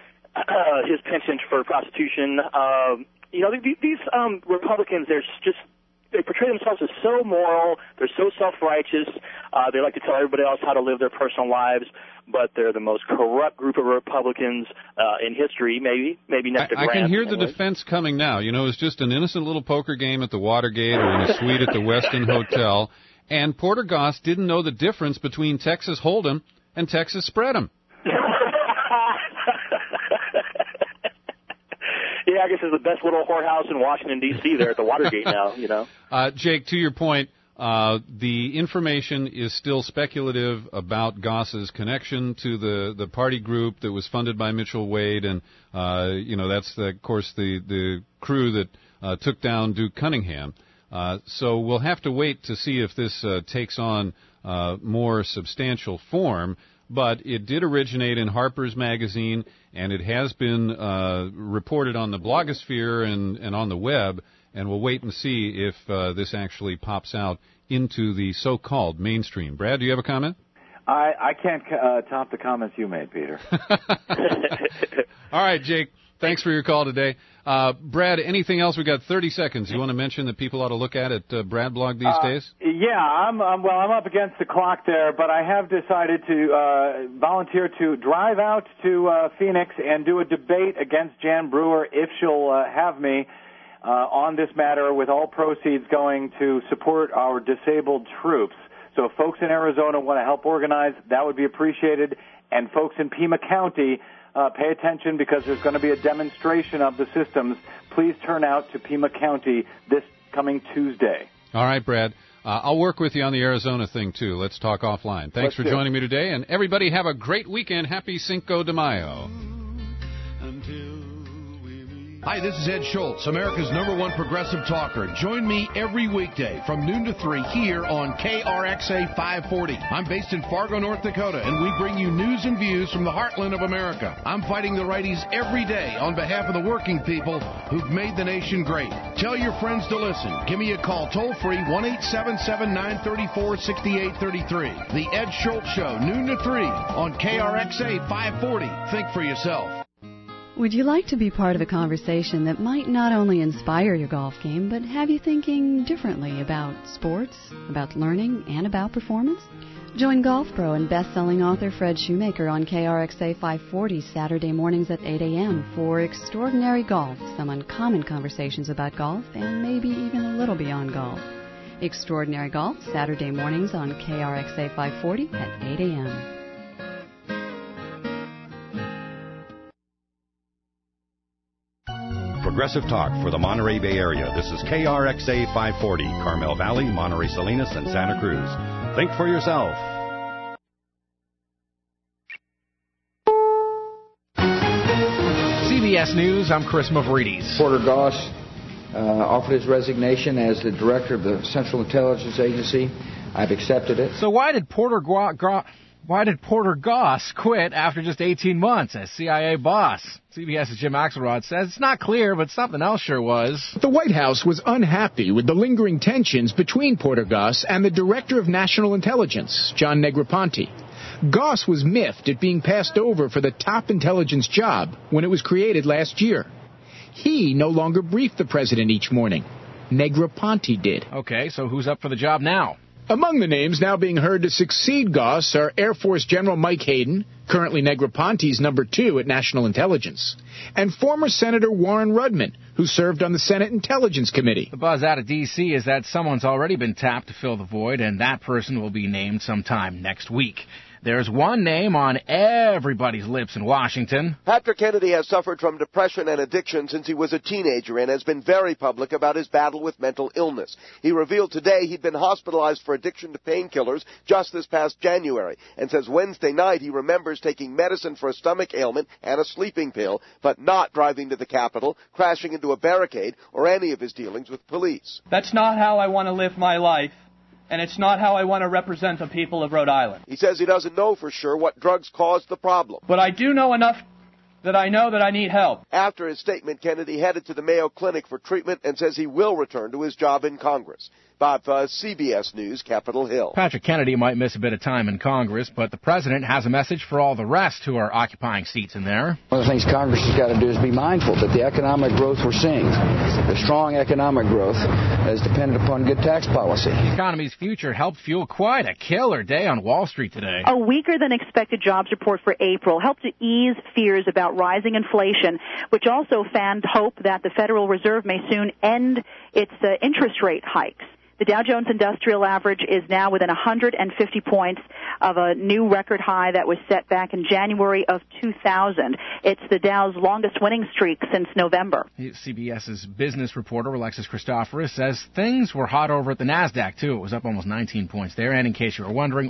[SPEAKER 18] uh, his penchant for prostitution. Uh, you know, these um, Republicans, they're just they portray themselves as so moral. They're so self-righteous. Uh, they like to tell everybody else how to live their personal lives. But they're the most corrupt group of Republicans uh, in history, maybe, maybe next to
[SPEAKER 20] I, I
[SPEAKER 18] Grant.
[SPEAKER 20] can hear the
[SPEAKER 18] anyway.
[SPEAKER 20] defense coming now. You know, it was just an innocent little poker game at the Watergate or in a suite at the Westin Hotel, and Porter Goss didn't know the difference between Texas Hold'em and Texas Spread'em.
[SPEAKER 18] Yeah, I guess it's the best little whorehouse in Washington, D C there at the Watergate now, you know.
[SPEAKER 20] Uh, Jake, to your point, uh, the information is still speculative about Goss's connection to the, the party group that was funded by Mitchell Wade, and, uh, you know, that's, the, of course, the, the crew that uh, took down Duke Cunningham. Uh, so we'll have to wait to see if this uh, takes on uh, more substantial form. But it did originate in Harper's Magazine, and it has been uh, reported on the blogosphere and, and on the web, and we'll wait and see if uh, this actually pops out into the so-called mainstream. Brad, do you have a comment?
[SPEAKER 7] I, I can't uh, top the comments you made, Peter.
[SPEAKER 20] All right, Jake. Thanks for your call today. Uh, Brad, anything else? We got thirty seconds. You want to mention that people ought to look at at uh, Brad Blog these
[SPEAKER 7] uh,
[SPEAKER 20] days?
[SPEAKER 7] Yeah, I'm, I'm well. I'm up against the clock there, but I have decided to uh, volunteer to drive out to uh, Phoenix and do a debate against Jan Brewer if she'll uh, have me uh, on this matter, with all proceeds going to support our disabled troops. So if folks in Arizona want to help organize, that would be appreciated. And folks in Pima County, Uh, pay attention, because there's going to be a demonstration of the systems. Please turn out to Pima County this coming Tuesday.
[SPEAKER 20] All right, Brad. Uh, I'll work with you on the Arizona thing, too. Let's talk offline. Thanks
[SPEAKER 7] Let's
[SPEAKER 20] for
[SPEAKER 7] do.
[SPEAKER 20] joining me today. And everybody have a great weekend. Happy Cinco de Mayo.
[SPEAKER 14] Hi, this is Ed Schultz, America's number one progressive talker. Join me every weekday from noon to three here on K R X A five forty. I'm based in Fargo, North Dakota, and we bring you news and views from the heartland of America. I'm fighting the righties every day on behalf of the working people who've made the nation great. Tell your friends to listen. Give me a call toll-free, one eight seven seven, nine three four, six eight three three. The Ed Schultz Show, noon to three on K R X A five forty. Think for yourself.
[SPEAKER 19] Would you like to be part of a conversation that might not only inspire your golf game, but have you thinking differently about sports, about learning, and about performance? Join Golf Pro and best-selling author Fred Shoemaker on K R X A five forty Saturday mornings at eight a.m. for Extraordinary Golf, some uncommon conversations about golf, and maybe even a little beyond golf. Extraordinary Golf, Saturday mornings on K R X A five forty at eight a.m.
[SPEAKER 8] Progressive talk for the Monterey Bay Area. This is K R X A five forty, Carmel Valley, Monterey Salinas, and Santa Cruz. Think for yourself.
[SPEAKER 21] C B S News, I'm Chris Mavridis.
[SPEAKER 22] Porter Goss uh, offered his resignation as the director of the Central Intelligence Agency. I've accepted it.
[SPEAKER 21] So why did Porter Gro- Gro- why did Porter Goss quit after just eighteen months as C I A boss? CBS's Jim Axelrod says it's not clear, but something else sure was.
[SPEAKER 23] The White House was unhappy with the lingering tensions between Porter Goss and the Director of National Intelligence, John Negroponte. Goss was miffed at being passed over for the top intelligence job when it was created last year. He no longer briefed the president each morning. Negroponte did.
[SPEAKER 21] Okay, so who's up for the job now?
[SPEAKER 23] Among the names now being heard to succeed Goss are Air Force General Mike Hayden, currently Negroponte's number two at National Intelligence, and former Senator Warren Rudman, who served on the Senate Intelligence Committee.
[SPEAKER 21] The buzz out of D C is that someone's already been tapped to fill the void, and that person will be named sometime next week. There's one name on everybody's lips in Washington.
[SPEAKER 24] Patrick Kennedy has suffered from depression and addiction since he was a teenager and has been very public about his battle with mental illness. He revealed today he'd been hospitalized for addiction to painkillers just this past January, and says Wednesday night he remembers taking medicine for a stomach ailment and a sleeping pill, but not driving to the Capitol, crashing into a barricade, or any of his dealings with police.
[SPEAKER 25] That's not how I want to live my life. And it's not how I want to represent the people of Rhode Island.
[SPEAKER 24] He says he doesn't know for sure what drugs caused the problem.
[SPEAKER 25] But I do know enough that I know that I need help.
[SPEAKER 24] After his statement, Kennedy headed to the Mayo Clinic for treatment and says he will return to his job in Congress. Bob Fuzz, C B S News, Capitol Hill.
[SPEAKER 21] Patrick Kennedy might miss a bit of time in Congress, but the president has a message for all the rest who are occupying seats in there.
[SPEAKER 22] One of the things Congress has got to do is be mindful that the economic growth we're seeing, the strong economic growth, is dependent upon good tax policy.
[SPEAKER 21] The economy's future helped fuel quite a killer day on Wall Street today.
[SPEAKER 1] A weaker than expected jobs report for April helped to ease fears about rising inflation, which also fanned hope that the Federal Reserve may soon end its uh, interest rate hikes. The Dow Jones Industrial Average is now within one hundred fifty points of a new record high that was set back in January of two thousand. It's the Dow's longest winning streak since November.
[SPEAKER 21] CBS's business reporter, Alexis Christoforous, says things were hot over at the NASDAQ, too. It was up almost nineteen points there. And in case you were wondering,